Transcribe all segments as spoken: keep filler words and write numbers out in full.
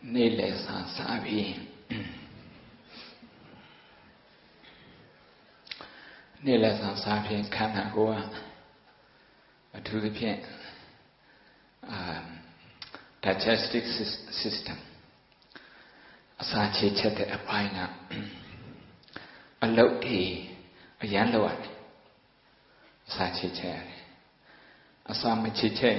နေ့လည်စာစားပြီးနေ့လည်စာစားဖြင့်ခန္ဓာကိုယ်ကအထူးသဖြင့်အာ digestive system အစာချေချက်တဲ့အပိုင်းကအလုပ်တွေအရန်လောက်ရတယ်အစာချေချက်ရတယ်အစာမချေချက်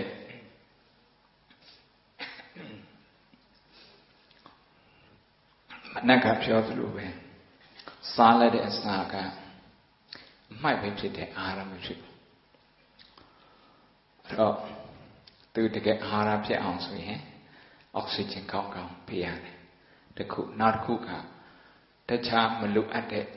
မနက်ကပြောသလိုပဲစားလိုက်တဲ့အစာကအမှိုက်ပဲဖြစ်တဲ့အာဟာရမဖြစ်ဘူးအဲ့တော့သူတကယ်အာဟာရဖြစ်အောင်ဆိုရင်အောက်ဆီဂျင်ကောင်းကောင်းပေးရတယ်တခုနောက်တစ်ခုကတခြားမလိုအပ်တဲ့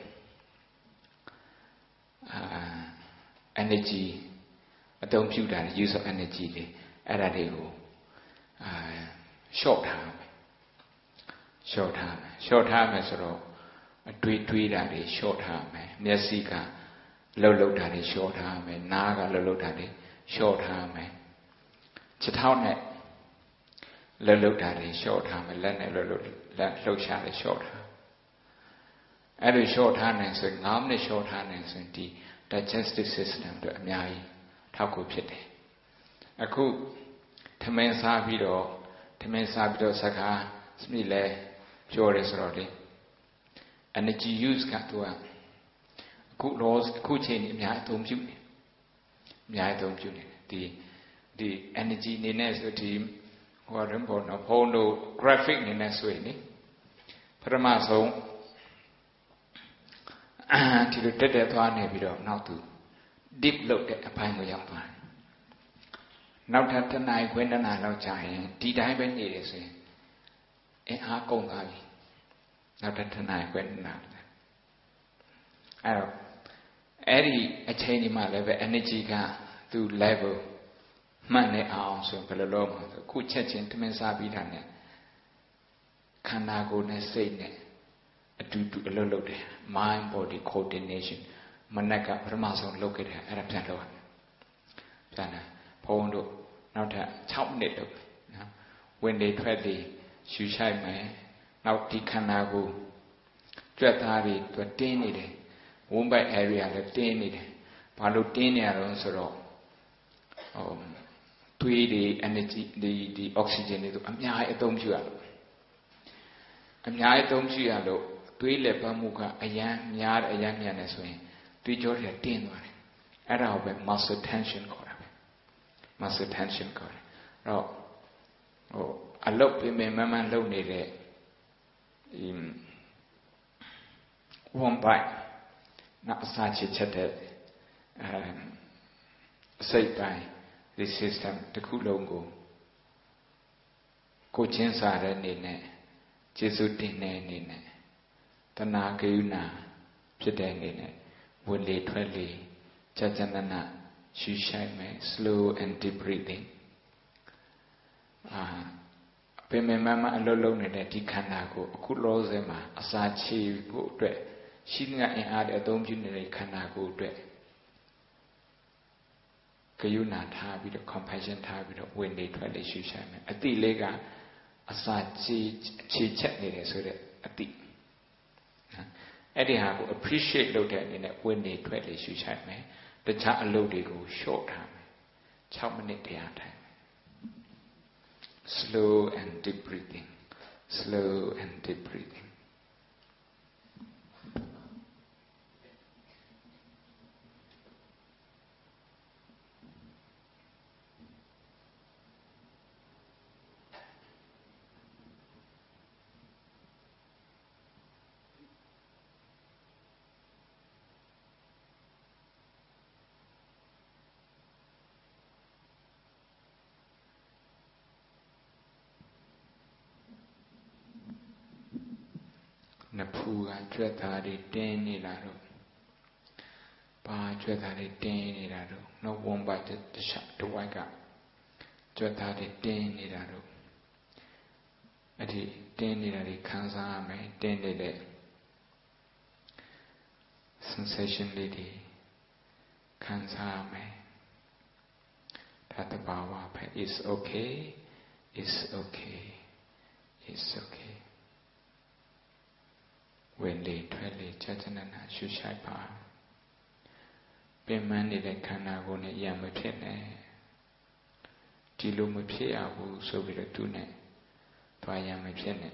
အာ energy အသုံးပြုတာ use of energy တွေအဲ့ဒါတွေကိုအာ short ထားမယ် short ထားမယ် short ထားမယ်ဆိုတော့အတွေးတွေးတာတွေ short ထားမယ်မျက်စိကလှုပ်လှုပ်တာတွေ short ထားမယ်နားကလှုပ်လှုပ်တာတွေ short ထားမယ်ခြေထောက်နဲ့လှုပ်လှုပ်တာတွေ short ထားမယ်လက်နဲ့လှုပ်လှုပ်လက်လှုပ်ရှားတွေ short ထားအဲ့လို short ထားနိုင်ဆိုရင်၅မိနစ် short ထားနိုင်ဆိုရင်ဒီ digestive system တို့အများကြီးထောက်ကူဖြစ်တယ်အခုထမင်းစားပြီးတော့ထမင်းစားပြီးတော့စကားစမိလဲပြောရဲဆိုတော့လေ energy use ကသူကအခုလောအခုချိန်အများအသုံးပြုနေအများအသုံးပြုနေဒီဒီ energy နေနဲ့ဆိုဒီဟိုရင်ပေါ်တော့ဖုန်းတို့ graphic နေနဲ့ဆိုရင်နိပထမဆုံးဒီလိုတက်တက်သွားနေပြီးတော့နောက်သူ deep လုပ်တဲ့အပိုင်းကိုရောက်သွားတယ်နောက်ထပ်တစ်နာရီခွဲနှစ်နာရီလောက်ကြာရင်ဒီတိုင်းပဲနေတယ်ဆိုရင်အင်အားကုန်သွားပြီနောက်ထပ်တစ်နာရီခွဲနှစ်နာရီအဲ့တော့အဲ့ဒီအချိန်ဒီမှာလည်းပဲ energy ကသူ level မှတ်နေအောင်ဆိုဘယ်လိုလုပ်မှာဆိုခုချက်ချင်းတမင်စားပြီးတာနဲ့ခန္ဓာကိုယ်နဲ့စိတ်နဲ့အတူတူအလုပ်လုပ်တယ် mind body coordination မနက်ကပထမဆုံးလုပ်ခဲ့တယ်အဲ့ဒါပြန်လုပ်ရတယ်ပြန်တယ်ဘုံတို့နောက်ထပ်၆မိနစ်လုပ်နော်ဝင်လေထွက်လေရှူရှိုက်မယ်နောက်ဒီခန္ဓာကိုယ်ကြွက်သားတွေသူတင်းနေတယ်ဝန်းဘက် area လည်းတင်းနေတယ်ဘာလို့တင်းနေရတော့ဆိုတော့ဟိုသွေးတွေ energy ဒီဒီ oxygen တွေသူအများကြီးအသုံးပြုရလို့အများကြီးအသုံးပြုရလို့သွေးလက်ပတ်မှုကအရန်များအရန်မြန်နေဆိုရင်သွေးကြောတွေတင်းသွားတယ်အဲ့ဒါကိုပဲ muscle tension ခေါ်တာပဲ muscle tension ခေါ်တယ်အဲ့တော့ဟိုအလုပ်ပင်ပင်မမှန်လုပ်နေတဲ့ဒီone bite နောက်အစာချစ်ချက်တဲ့အဲအစိတ်ပိုင်းဒီ system တစ်ခုလုံးကိုကိုချင်းစားတဲ့အနေနဲ့ကျေစုတင်တဲ့အနေနဲ့တဏှာဂယုဏဖြစ်တဲ့အနေနဲ့ဝင်လေထွက်လေကြာကြာနာနာရှူရှိုက်မယ် slow and deep breathing အာပင်မမမအလုံးလုံးနေတဲ့ဒီခန္ဓာကိုအခုလောဆယ်မှာအစာချေဖို့အတွက်ရှိတဲ့အင်အားတွေအသုံးပြုနေတဲ့ခန္ဓာကိုအတွက်ဂယုဏထားပြီးတော့ compassion ထားပြီးတော့ဝင်လေထွက်လေရှူရှိုက်မယ်အတိလေးကအစာချေချေချက်နေတယ်ဆိုတဲ့အတိအဲ့ဒီဟာကို appreciate လုပ်တဲ့အနေနဲ့ဝင်လေထွက်လေရှူရှိုက်မယ်တခြားအလုပ်တွေကို short ထားမယ်၆မိနစ်တရားထိုင်slow and deep breathing slow and deep breathingနဖူးကကြွက်သားတွေတင်းနေတာတော့ဘာကြွက်သားတွေတင်းနေတာတော့နောက်ဝန်းပါတခြားတစ်ဝိုက်ကကြွက်သားတွေတင်းနေတာတော့အဲ့ဒီတင်းနေတာတွေခံစားရမယ်တင်းနေတဲ့ sensation လေးတွေခံစားရမယ်ဒါတဘာဝပဲ is okay is okay is it's okay ဝင်လေထွက်လေချက်ချနနာရှုရှိုက်ပါပင်မနေတဲ့ခန္ဓာကိုယ်နဲ့ရံမဖြစ်နဲ့ဒီလိုမဖြစ်ရဘူးဆိုပြီးတော့သူနဲ့သွားရံမဖြစ်နဲ့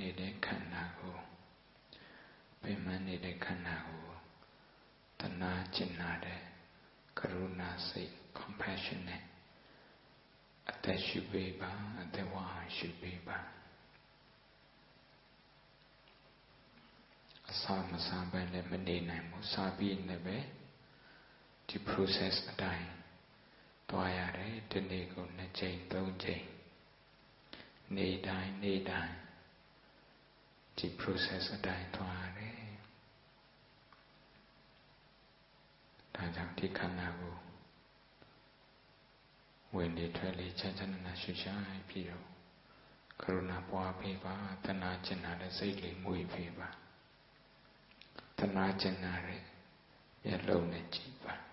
နေတဲ့ခန္ဓာကိုပင်ပန်းနေတဲ့ခန္ဓာကိုတနာကျင်နာတဲ့ကရုဏာစိတ် compassion နဲ့အသက်ရှုပေးပါအသက်ဝါရှုပေးပါအစာမစားဘဲလည်းမနေနိုင်ဘူးစားပြီးလည်းပဲဒီ process အတိုင်းသွားရတယ်ဒီနေ့ကိုနှစ်ချိန်သုံးချိန်နေတိုင်းနေတိုင်းဒီ process အတိုင်းသွားရတယ်ဒါကြောင့်ဒီခန္ဓာကိုဝင်လေထွက်လေချမ်းချမ်းသာရှုရှားပြီးတော့ကရုဏာပွားပေးပါတဏှာကျင်နာတဲ့စိတ်လေးမွေးပေးပါတဏှာကျင်နာတဲ့မျက်လုံးနဲ့ကြည့်ပါ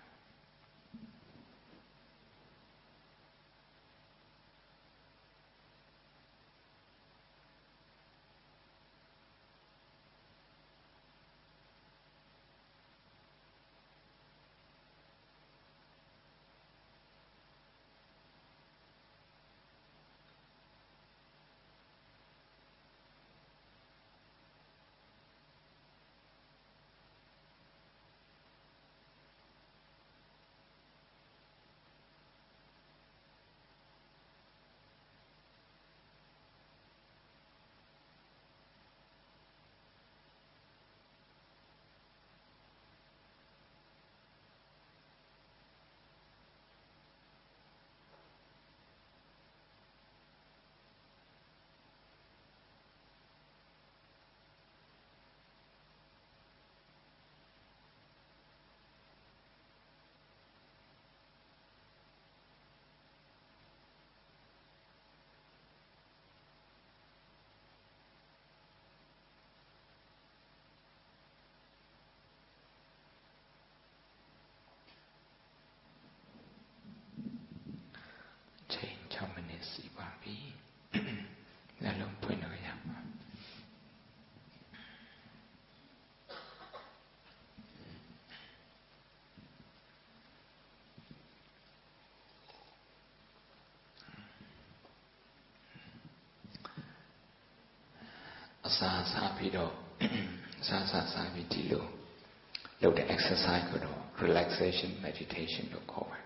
စီပါပြီလည်းလုံးဖွင့်လို့ရပါအစာစားပြီးတော့စားစားစားပြီးဒီလိုလုပ်တဲ့ exercise ကိုတော့ relaxation meditation လို့ခေါ်ပါတယ်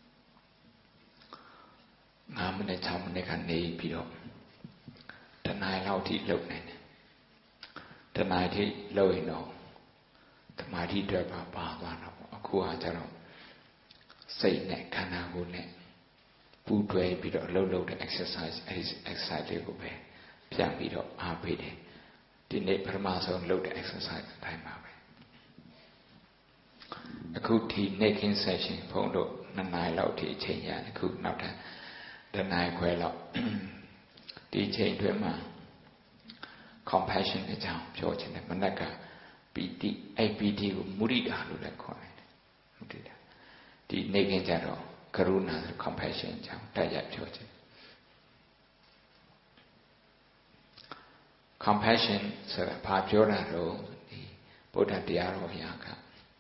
ငါးမိနစ်၆မိနစ်ကနေပြီးတော့တနားလောက်ထိလုပ်နိုင်တယ်တနားထိလုပ်ရင်တော့သမာဓိအတွက်ပါပါသွားတော့အခုကကျတော့စိတ်နဲ့ခန္ဓာကိုယ်နဲ့ပူးတွဲပြီးတော့လှုပ်လှုပ်တဲ့ exercise အဲဒီ exercise လေးကိုပဲပြန်ပြီးတော့အားပေးတယ်ဒီနေ့ပထမဆုံးလုပ်တဲ့ exercise အတိုင်းပါပဲအခုဒီနေ့ခင်း session ဘုန်းတို့နှစ်နာရီလောက်ထိအချိန်ရတယ်အခုနောက်ထပ်တနားခွဲလောက်ဒီချိန်တွင်းမှာ compassion အကြောင်းပြောချင်တယ်မနက်ကပီတိအဲ့ပီတိကိုမုဒိတာလို့လည်းခေါ်တယ်မုဒိတာဒီနေ့ခင်းကျတော့ကရုဏာဆို compassion အကြောင်းတိုက်ရိုက်ပြောချင် compassion ဆိုတာဘာပြောတာတော့ဒီဗုဒ္ဓတရားတော်ဘုရား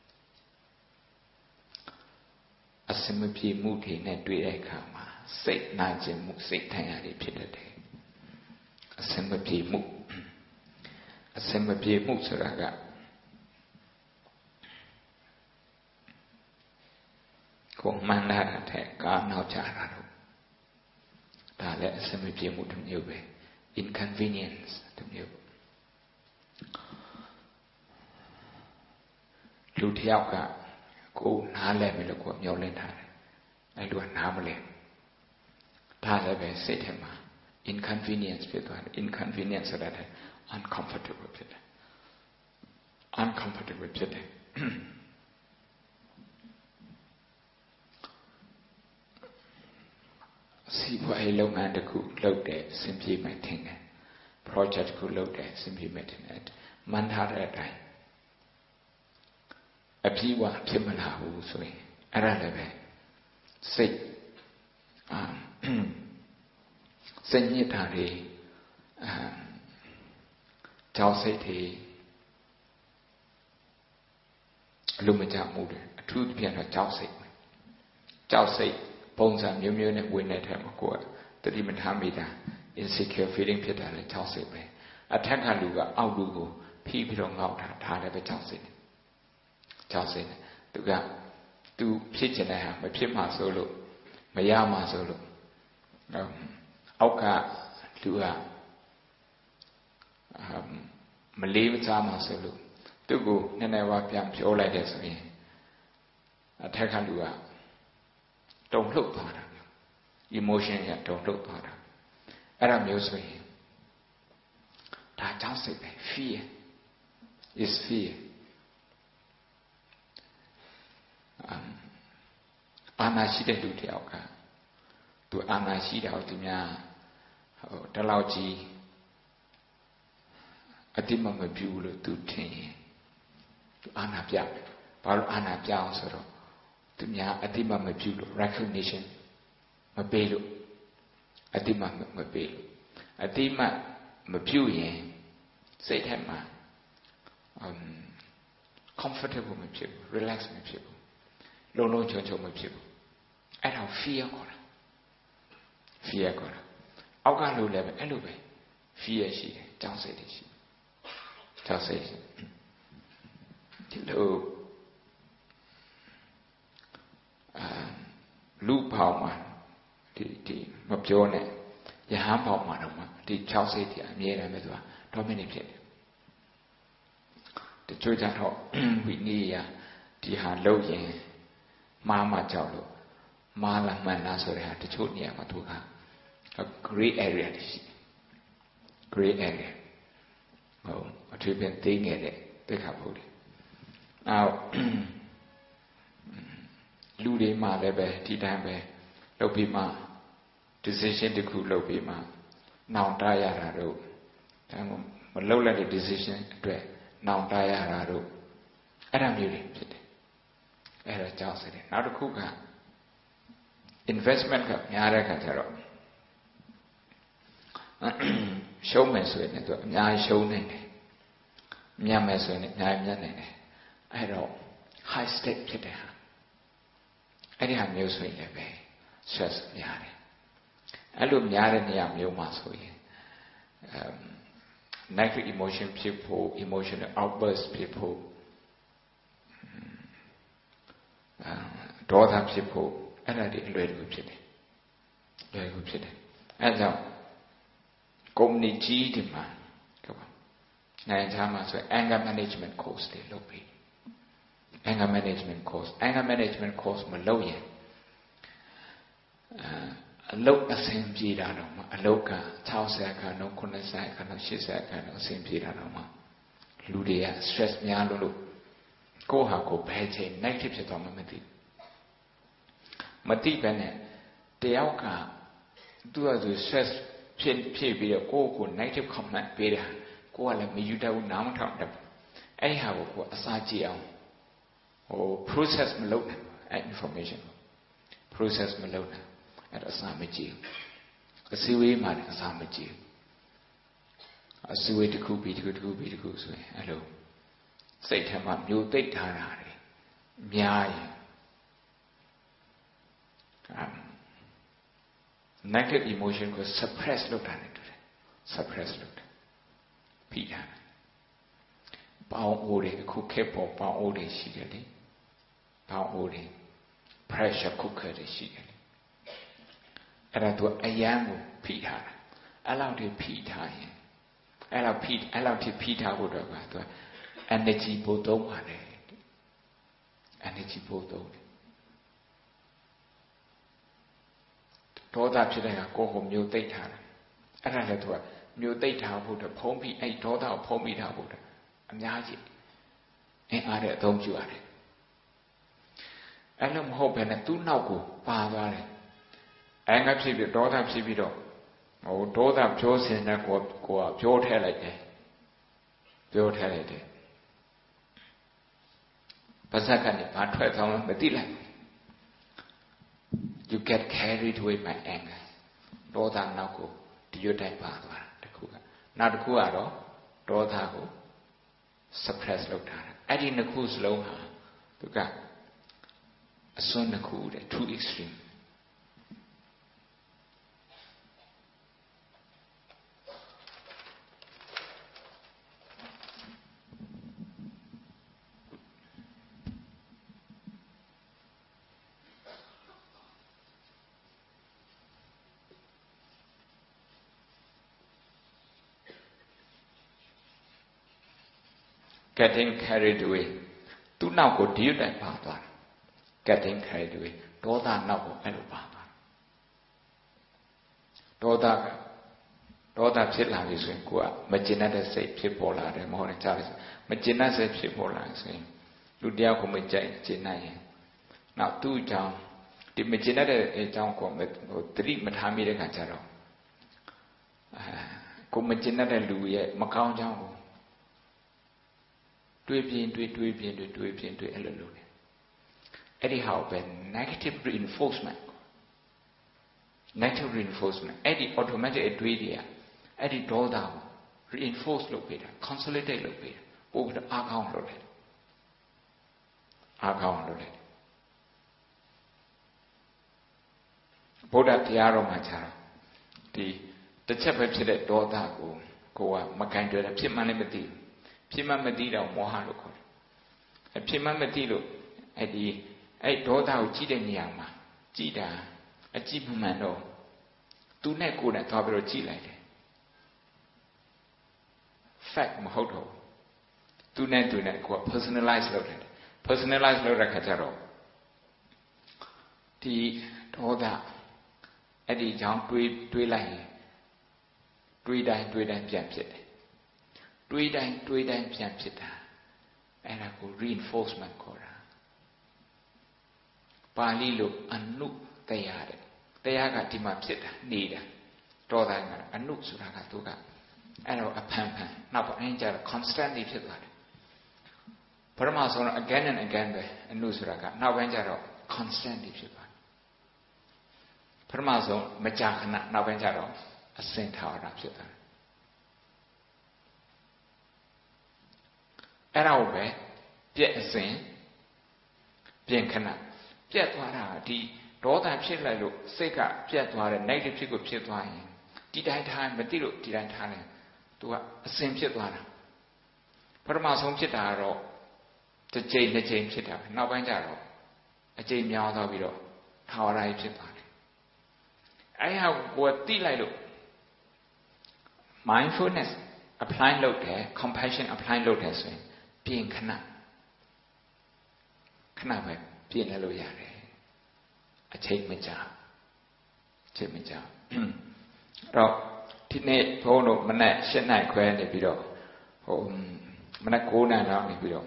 ကအစမပြေမှုတွေနဲ့တွေ့တဲ့အခါမှာစိတ်နာကျင်မှုစိတ်ထိုင်ရတွေဖြစ်တတ်တယ်အစမပြေမှုအစမပြေမှုဆိုတာကကိုမှန်လာတဲ့ကာနောက်ကြတာတော့ဒါလည်းအစမပြေမှုတစ်မျိုးပဲ inconvenience တစ်မျိုးလူတစ်ယောက်ကကိုနားလဲပြီလို့ကိုမျောလင့်ထားတယ်အဲလူကနားမလဲဒါလည်းပဲစိတ်ထဲမှာ inconvenience ဖြစ်သွားတယ် inconvenience ဆိုတာလည်း uncomfortable ဖြစ်တယ် uncomfortable ဖြစ်တယ်စီးပွားရေးလုပ်ငန်းတစ်ခုလုပ်တယ်အဆင်ပြေမယ်ထင်တယ် project တစ်ခုလုပ်တယ်အဆင်ပြေမယ်ထင်တယ်မှန်းထားတဲ့အတိုင်းအပြည့်အဝဖြစ်မလာဘူးဆိုရင်အဲ့ဒါလည်းပဲစိတ်အာစိတ်ညစ်တာတွေအာကြောက်စိတ်တွေအလိုမကျမှုတွေအထူးသဖြင့်တော့ကြောက်စိတ်ကြောက်စိတ်ပုံစံမျိုးမျိုးနဲ့ဝင်နေတဲ့မှာကိုယ်ကတတိမထားမိတာ insecure feeling ဖြစ်တာလည်းကြောက်စိတ်ပဲအထက်ကလူကအောက်လူကိုဖိပြီးတော့ငေါက်တာဒါလည်းပဲကြောက်စိတ်တယ်ကြောက်စိတ်တယ်သူကသူဖြစ်ချင်တဲ့ဟာမဖြစ်မှဆိုလို့မရမှဆိုလို့အောက်ကလူကမလေးမစားမှဆိုလို့သူ့ကိုနည်းနည်းပါးပြန်ပြောလိုက်တယ်ဆိုရင်အထက်ကလူကတုန်လှုပ်သွားတာ emotion ရတုန်လှုပ်သွားတာအဲ့ဒါမျိုးဆိုရင်ဒါကြောင့်စိတ်ပဲ fear is fear အာနာရှိတဲ့လူတယောက်ကသူအာနာရှိတာကိုသူများဟိုတလောက်ကြီးအတိမမပြူလို့သူထင်ရင်သူအာနာပြဘာလို့အာနာပြအောင်ဆိုတော့သူများအတိမမပြူလို့ recognition မပေးလို့အတိမမပေးလို့အတိမမပြူရင်စိတ်ထဲမှာ um comfortable မဖြစ်ဘူး relax မဖြစ်ဘူးလုံးလုံးချုံချုံမဖြစ်ဘူးအဲ့ဒါ fear ခေါ်တာ fear ခေါ်တာအောက်ကလို့လည်းပဲအဲ့လိုပဲ fear ရှိတယ်ကြောက်စိတ်တွေရှိကြောက်စိတ်ဒီလိုအာလူပေါင်းမှာဒီဒီမပြောနဲ့ယဟန်ပေါင်းမှာတော့မှဒီကြောက်စိတ်တွေအမြဲတမ်းပဲသူက dominate ဖြစ်တယ်တချို့ကြတော့ဝိနည်းရဒီဟာလုပ်ရင်မားမှကြောက်လို့မားလာမှန်လားဆိုတဲ့ဟာတချို့နေရာမှာသူက gray area တွေရှိတယ် gray area ဟုတ်အထူးဖြင့်သိငယ်တဲ့သိက္ခာပုဒ်တွေနောက်လူတွေမှလည်းပဲဒီတိုင်းပဲလုပ်ပြီးမှ decision တစ်ခုလုပ်ပြီးမှနောင်တရတာတို့ဒါမှမလုပ်လိုက်တဲ့ decision အတွက်နောင်တရတာတို့အဲ့ဒါမျိုးတွေဖြစ်တယ်အဲ့ဒါကြောက်စိတ်တယ်နောက်တစ်ခုက investment ကများတဲ့ခါကျတော့ရှုံးမယ်ဆိုရင်လည်းသူအများကြီးရှုံးနေတယ်မြတ်မယ်ဆိုရင်လည်းအများကြီးမြတ်နေတယ်အဲ့တော့ high stake ဖြစ်တဲ့ဟာအဲ့ဒီဟာမျိုးဆိုရင်လည်းပဲ stress များတယ်အဲ့လိုများတဲ့နေရာမျိုးမှာဆိုရင် negative emotion ဖြစ်ဖို့ emotional outburst ဖြစ်ဖို့ဒေါသဖြစ်ဖို့အဲ့ဒါတွေအလွယ်တကူဖြစ်တယ်လွယ်တကူဖြစ်တယ်အဲ့ကြောင့်ကုမ္ပဏီကြီးတွေမှာကပါနိုင်ငံခြားမှာဆို anger management course တွေလုပ်ပြီး anger management course anger management course မလုပ်ရင်အလုပ်အဆင်ပြေတာတော့မှအလုပ်က၆၀ခန်းတော့၉၀ခန်းတော့၈၀ခန်းတော့အဆင်ပြေတာတော့မှလူတွေက stress များလို့လို့ကိုယ့်ဟာကိုယ်ဘယ်ချိန် negative ဖြစ်သွားမှမသိမသိပဲနဲ့တယောက်ကသူ့အတူ stress ဖြစ်ဖြစ်ပြီးတော့ကိုယ့်ကိုယ် negative comment ပေးတာကိုယ်ကလည်းမယူတတ်ဘူးနားမထောင်တတ်ဘူးအဲ့ဒီဟာကိုကိုယ်အစာကြည့်အောင်ဟို process မလုပ်နိုင်ဘူးအဲ့ information ကို process မလုပ်နိုင်အဲ့ဒါအစာမကြည့်ဘူးအစည်းအဝေးမှာလည်းအစာမကြည့်ဘူးအစည်းအဝေးတစ်ခုပြီးတစ်ခုတစ်ခုပြီးတစ်ခုဆိုရင်အဲ့လိုစိတ်ထဲမှာမျိုးသိပ်ထားတာတွေများရင် negative emotion ကို suppress လုပ်တာနဲ့တူတယ် suppress လုပ်တယ်ဖိတာပေါင်းအိုးတွေအခုခေတ်ပေါ်ပေါင်းအိုးတွေရှိတယ်လေပေါင်းအိုးတွေ pressure cooker တွေရှိတယ်လေအဲ့ဒါသူအယမ်းကိုဖိထားတာအဲ့လောက်ထိဖိထားရင်အဲ့လောက်ဖိအဲ့လောက်ထိဖိထားဖို့တော့ကသူ energy ပို့သုံးပါတယ် energy ပို့သုံးတယ်ဒေါသဖြစ်တဲ့ကကိုယ်ကိုမျိုးသိပ်ထားတယ်အဲ့ဒါလည်းသူကမျိုးသိပ်ထားဖို့တော့ဖုံးပြီးအဲ့ဒေါသကိုဖုံးပြီးထားဖို့တော့အများကြီးအင်းအားတဲ့အသုံးပြုရတယ်အဲ့လိုမဟုတ်ဘဲနဲ့သူ့နောက်ကိုပါသွားတယ်အဲ့ငါဖြစ်ပြီးဒေါသဖြစ်ပြီးတော့ဟိုဒေါသပြောစင်တဲ့ကိုကိုကပြောထည့်လိုက်တယ်ပြောထည့်လိုက်တယ်ပါဇက်ကနေဘာထွက်သွားလဲမသိလိုက် you get carried away by anger ဒေါသနောက်ကိုဒီရွတ်တိုင်းပါသွားတာတခုကနောက်တစ်ခုကတော့ဒေါသကို suppress လုပ်တာအဲ့ဒီနှစ်ခုစလုံးဟာသူကအစွန်းနှစ်ခုတဲ့ two extreme က getting carried away သူ့နောက်ကိုဒီရတဲ့ပါသွား getting carried away ဒေါသနောက်ကိုအဲ့လိုပါသွားဒေါသကဒေါသဖြစ်လာပြီဆိုရင်ကိုကမကျင်တဲ့စိတ်ဖြစ်ပေါ်လာတယ်မဟုတ်နဲ့ကြားလို့မကျင်တဲ့စိတ်ဖြစ်ပေါ်လာဆိုရင်လူတယောက်ကိုမကြိုက်ကျင်နိုင်ရင်နောက်သူ့အကြောင်းဒီမကျင်တဲ့အကြောင်းကိုဟိုသတိမထားမိတဲ့ခါကျတော့အဲကိုမကျင်တဲ့လူရဲ့မကောင်းကြောင်းကိုတွေးပြင်းတွေးတွေးပြင်းတွေးတွေးပြင်းတွေးအဲ့လိုလုပ်တယ်အဲ့ဒီဟာပဲ negative reinforcement negative reinforcement အဲ့ဒီ automatic အတွေးတွေကအဲ့ဒီဒေါသကို reinforce လုပ်ပေးတာ consolidate လုပ်ပေးတာပို့ပြီးတော့အားကောင်းလုပ်တယ်အားကောင်းလုပ်တယ်ဘုရားတရားတော်မှာခြားဒီတစ်ချက်ပဲဖြစ်တဲ့ဒေါသကိုကိုကမကင်တွယ်တယ်ဖြစ်မှန်းလည်းမသိဘူးဖြစ်မှန်းမသိတော့မောဟလို့ခေါ်တယ်အဖြစ်မှန်းမသိလို့အဲ့ဒီအဲ့ဒေါသကိုကြည့်တဲ့နေရာမှာကြည့်တာအကြည့်မှန်တော့သူနဲ့ကိုယ်နဲ့သွားပြီးတော့ကြည့်လိုက်တယ် fact မဟုတ်တော့သူနဲ့သူနဲ့ကိုယ် personalize လုပ်တယ် personalize လုပ်တဲ့ခါကျတော့ဒီဒေါသအဲ့ဒီကြောင့်တွေးတွေးလိုက်ရင်တွေးတိုင်းတွေးတိုင်းပြန်ဖြစ်တယ်တွေးတိုင်းတွေးတိုင်းပြန်ဖြစ်တာအဲ့ဒါကို reinforcement ခေါ်တာပါဠိလိုအနုတရားတဲ့တရားကဒီမှာဖြစ်တာနေတာဒေါသကအနုဆိုတာကသူကအဲ့တော့အဖန်ဖန်နောက်ပိုင်းကျတော့ constantly ဖြစ်သွားတယ်ပထမဆုံးတော့ again and again ပဲအနုဆိုတာကနောက်ပိုင်းကျတော့ constantly ဖြစ်သွားတယ်ပထမဆုံးမကြာခဏနောက်ပိုင်းကျတော့အစဉ်ထာဝရဖြစ်သွားတယ်အဲ့ဒါကိုပဲပြည့်အစဉ်ပြင်ခဏပြတ်သွားတာဒီဒေါသဖြစ်လိုက်လို့စိတ်ကပြတ်သွားတယ် negative ဖြစ်ကိုဖြစ်သွားရင်ဒီတိုင်းထားမသိလို့ဒီတိုင်းထားတယ်သူကအစဉ်ဖြစ်သွားတာပထမဆုံးဖြစ်တာကတော့တစ်ကြိမ်နှစ်ကြိမ်ဖြစ်တာပဲနောက်ပိုင်းကျတော့အကြိမ်များသွားပြီးတော့ထာဝရကြီးဖြစ်သွားတယ်အဲ့ဟာကိုသိလိုက်လို့ mindfulness apply လုပ်တယ် compassion apply လုပ်တယ်ဆိုရင်ပြင်ခဏခဏပဲပြင်လဲလို့ရတယ်အချိန်မကြာအချိန်မကြာတော့ဒီနေ့ဘုန်းတော်မနက်၈နာရီခွဲနေပြီးတော့ဟိုမနက်၉နာရီလောက်နေပြီးတော့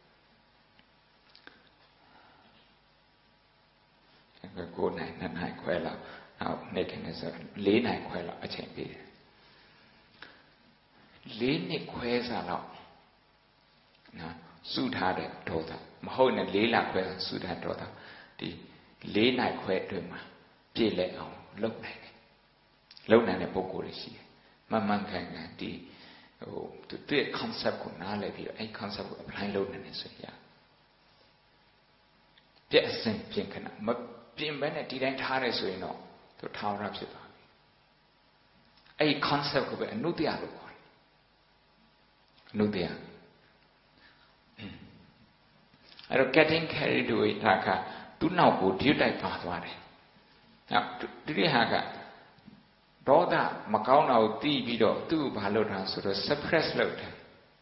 ၉နာရီနှစ်နာရီခွဲလောက်နောက်နေ့တနေ့ဆို၄နာရီခွဲလောက်အချိန်ပေးတယ်၄နှစ်ခွဲစားလောက်နော်စုထားတဲ့ဒေါသမဟုတ်နဲ့၄လခွဲစုထားဒေါသဒီ၄နိုင်ခွဲအတွင်းမှာပြည့်လဲအောင်လုပ်နိုင်တယ်လုပ်နိုင်တဲ့ပုံကိုယ်တွေရှိတယ်မှန်မှန်ကန်ကန်ဒီဟိုသူတဲ့ concept ကိုနားလည်ပြီးတော့အဲ့ concept ကို apply လုပ်နိုင်တယ်ဆိုရင်ပြည့်အစင်ပြင်ခဏမပြင်ဘဲနဲ့ဒီတိုင်းထားရဲဆိုရင်တော့သူထာဝရဖြစ်သွားပြီအဲ့ concept ကိုပဲအနုတ္တယလို့ခေါ်တယ်အနုတ္တယအဲ့တော့ getting carried away တာကသူ့နောက်ကိုဓိတိုက်ပါသွားတယ်။နောက်ဒီဒီဟာကဒေါသမကောင်းတာကိုသိပြီးတော့သူ့ကိုဘာလုပ်တာဆိုတော့ suppress လုပ်တယ်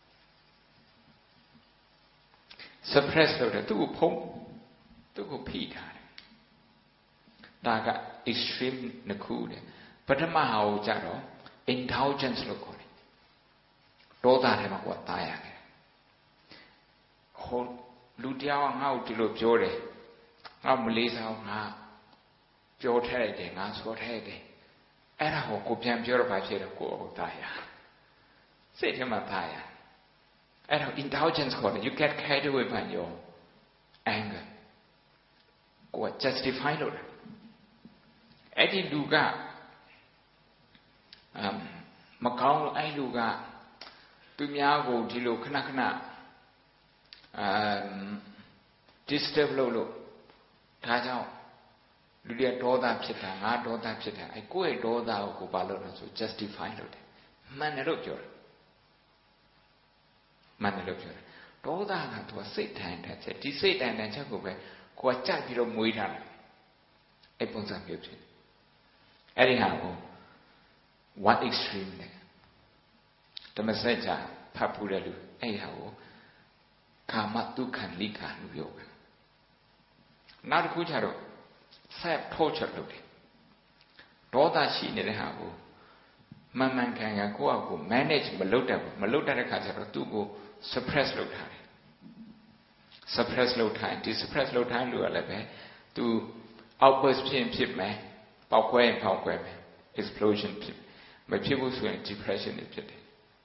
suppress လုပ်တယ်သူ့ကိုဖုံးသူ့ကိုဖိထားတယ်။ဒါက extreme နှစ်ခုတယ်ပထမဟာကိုကြတော့ indulgence လို့ခေါ်တယ်။ဒေါသထဲမှာကိုယ်တားရတယ်။ဟိုလူတယောက်ကငါ့ကိုဒီလိုပြောတယ်ငါမလေးစားငါပြောထည့်လိုက်တယ်ငါဆိုထည့်တယ်အဲ့ဒါကိုကိုပြန်ပြောတော့ဘာဖြစ်လဲကိုဟုတ်သားရစိတ်ထဲမှာသားရအဲ့ဒါ indulgence ခေါ်တယ် you get carried away by your anger ကို justify လုပ်တယ်အဲ့ဒီလူကအမ်မကောင်းလို့အဲ့လူကသူများကိုဒီလိုခဏခဏအမ် disturb လုပ်လို့ဒါကြောင့်လူတွေဒေါသဖြစ်တာငါဒေါသဖြစ်တာအဲကိုယ့်ရဲ့ဒေါသကိုကိုဘာလုပ်လို့ဆို justify လုပ်တယ်မှန်တယ်လို့ပြောတယ်မှန်တယ်လို့ပြောတယ်ဒေါသကသူကစိတ်ထိုင်တဲ့ချက်ဒီစိတ်တိုင်တဲ့ချက်ကိုပဲကိုကကြိုက်ပြီးတော့မွေးထားတယ်အဲပုံစံမျိုးဖြစ်အဲ့ဒီဟာကို one extreme နဲ့ဓမ္မစကြာဖတ်ဖူးတဲ့လူအဲ့ဒီဟာကိုကာမဒုက္ခလိခာလို့ပြောတယ်နောက်တစ်ခုကျတော့ self torture လုပ်တယ်ဒေါသရှိနေတဲ့ဟာကိုမှန်မှန်ကန်ကန်ကိုယ့်အကို manage မလုပ်တတ်ဘူးမလုပ်တတ်တဲ့ခါကျတော့သူ့ကို suppress လုပ်ထားတယ် suppress လုပ်ထားဒီ suppress လုပ်ထားလို့ရလည်းပဲသူ outburst ဖြစ်ဖြစ်မယ်ပေါက်ကွဲရင်ပေါက်ကွဲမယ် explosion ဖြစ်မဖြစ်ဘူးဆိုရင် depression ဖြစ်တယ်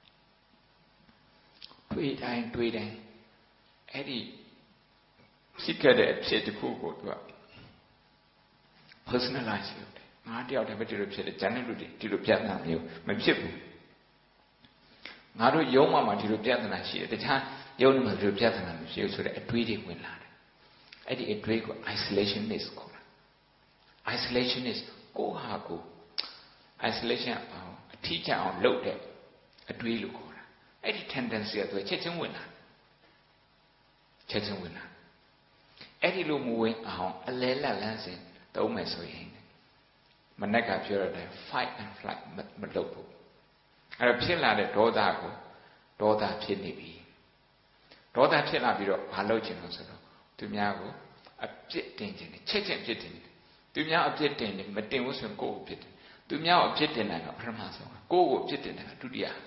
တွေးတိုင်းတွေးတိုင်းအဲ့ဒီဖြစ်ခဲ့တဲ့အဖြစ်တစ်ခုကိုသူက personalize လုပ်တယ်ငါတယောက်တည်းပဲဒီလိုဖြစ်တယ်ဂျန်တဲ့လူတွေဒီလိုပြဿနာမျိုးမဖြစ်ဘူးငါတို့ယုံမှမှဒီလိုပြဿနာရှိတယ်တခြားယုံမှဒီလိုပြဿနာမရှိဘူးဆိုတဲ့အတွေးတွေဝင်လာတယ်အဲ့ဒီအတွေးကို isolationist ခေါ်တာ isolationist ကိုဟာကို isolation အောင်အထီးကျန်အောင်လုပ်တဲ့အတွေးလို့ခေါ်တာအဲ့ဒီ tendency ကသူချက်ချင်းဝင်လာချက်ချင်းဝင်လာအဲ့ဒီလိုမဝင်အောင်အလဲလက်လန်းစဉ်သုံးမယ်ဆိုရင်မနေ့ကပြောရတဲ့ fight and flight မလုပ်ဘူးအဲ့တော့ဖြစ်လာတဲ့ဒေါသကိုဒေါသဖြစ်နေပြီဒေါသဖြစ်လာပြီးတော့မလုပ်ချင်လို့ဆိုတော့သူများကိုအပြစ်တင်ခြင်းချက်ချင်းပြစ်တင်တယ်သူများအပြစ်တင်တယ်မတင်ဘူးဆိုရင်ကိုယ့်ကိုပြစ်တယ်သူများကိုအပြစ်တင်တယ်ကပထမဆုံးကိုယ့်ကိုပြစ်တင်တယ်ကဒုတိယ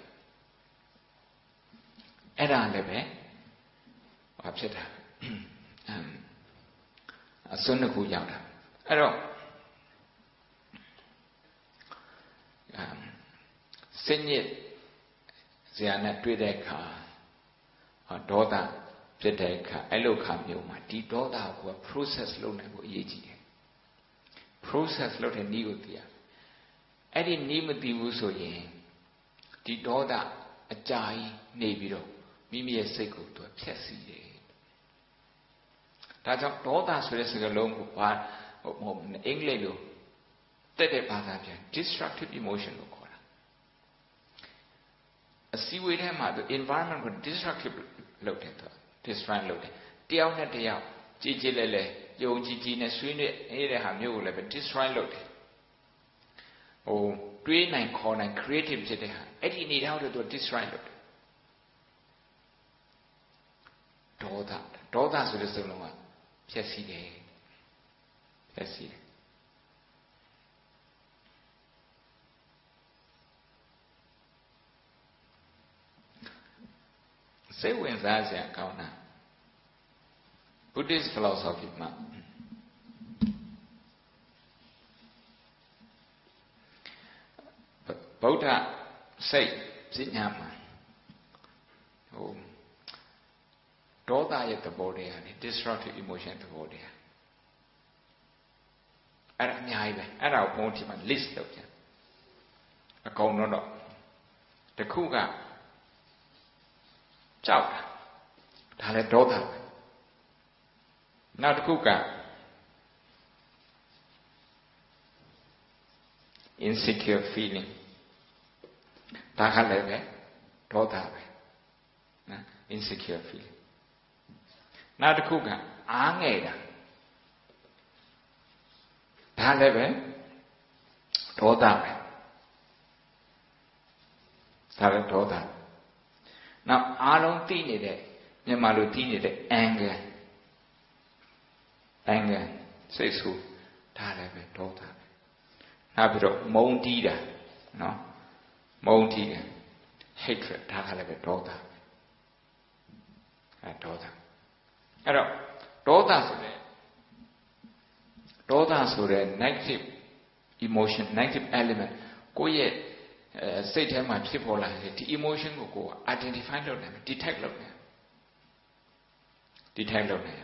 အဲ့ဒါလည်းပဲဘာဖြစ်တာအစွန်းတစ်ခုရောက်တာအဲ့တော့စိတ်ညစ်ဇာနဲ့တွေ့တဲ့အခါဒေါသဖြစ်တဲ့အခါအဲ့လိုခါမျိုးမှာဒီဒေါသကို process လုပ်နိုင်ဖို့အရေးကြီးတယ် process လုပ်တဲ့နည်းကိုသိရအဲ့ဒီနည်းမသိဘူးဆိုရင်ဒီဒေါသအကြာကြီးနေပြီးတော့မိမိရဲ့စိတ်ကိုသူဖျက်ဆီးတယ်ဒါကြောင့်ဒေါသဆိုတဲ့စကားလုံးကိုဘာဟိုအင်္ဂလိပ်လိုတက်တဲ့ဘာသာပြန် destructive emotion လို့ခေါ်တာအစည်းအဝေးထဲမှာသူ environment ကို destructive လုပ်တယ်သူ destroy လုပ်တယ်တယောက်နဲ့တယောက်ကြည်ကြည်လဲလဲယုံကြည်ကြည်နဲ့ဆွေးနွေးနေတဲ့ဟာမျိုးကိုလည်းပဲ destroy လုပ်တယ်ဟိုတွေးနိုင်ခေါ်နိုင် creative ဖြစ်တဲ့ဟာအဲ့ဒီအနေထားကိုသူ destroy လုပ်တယ်ဒေါသဒေါသဆိုတဲ့စကားလုံးကဖျက်ဆီးတယ်ဖျက်ဆီးတယ်စိတ်ဝင်စားစရာကောင်းတာ Buddhist philosophy မှာဗုဒ္ဓစိတ်ပညာမှာဟိုဒေါသရဲ့သဘောတရားလေ destructive emotion သဘောတရားအဲ့ဒါအများကြီးပဲအဲ့ဒါကိုဘုန်းကြီးမှာ list လုပ်ပြန်အကုန်တော့တော့တခုကကြောက်တာဒါလည်းဒေါသပဲနောက်တစ်ခုက insecure feeling ဒါကလည်းပဲဒေါသပဲနော် insecure feeling နောက်တစ်ခုကအားငယ်တာဒါလည်းပဲဒေါသပဲဒါလည်းဒေါသနောက်အားလုံးသိနေတဲ့မြန်မာလိုသိနေတဲ့ anger anger စိတ်ဆိုးဒါလည်းပဲဒေါသပဲနောက်ပြီးတော့မုန်းတီးတာနော်မုန်းတီးတယ် hatred ဒါကလည်းပဲဒေါသအဲဒေါသအဲ့တော့ဒေါသဆိုတဲ့ဒေါသဆိုတဲ့ negative emotion negative element ကိုယ့်ရဲ့စိတ်ထဲမှာဖြစ်ပေါ်လာတဲ့ဒီ emotion ကိုကိုယ် identify လုပ်နိုင်မယ် detect လုပ်နိုင် detect လုပ်နိုင်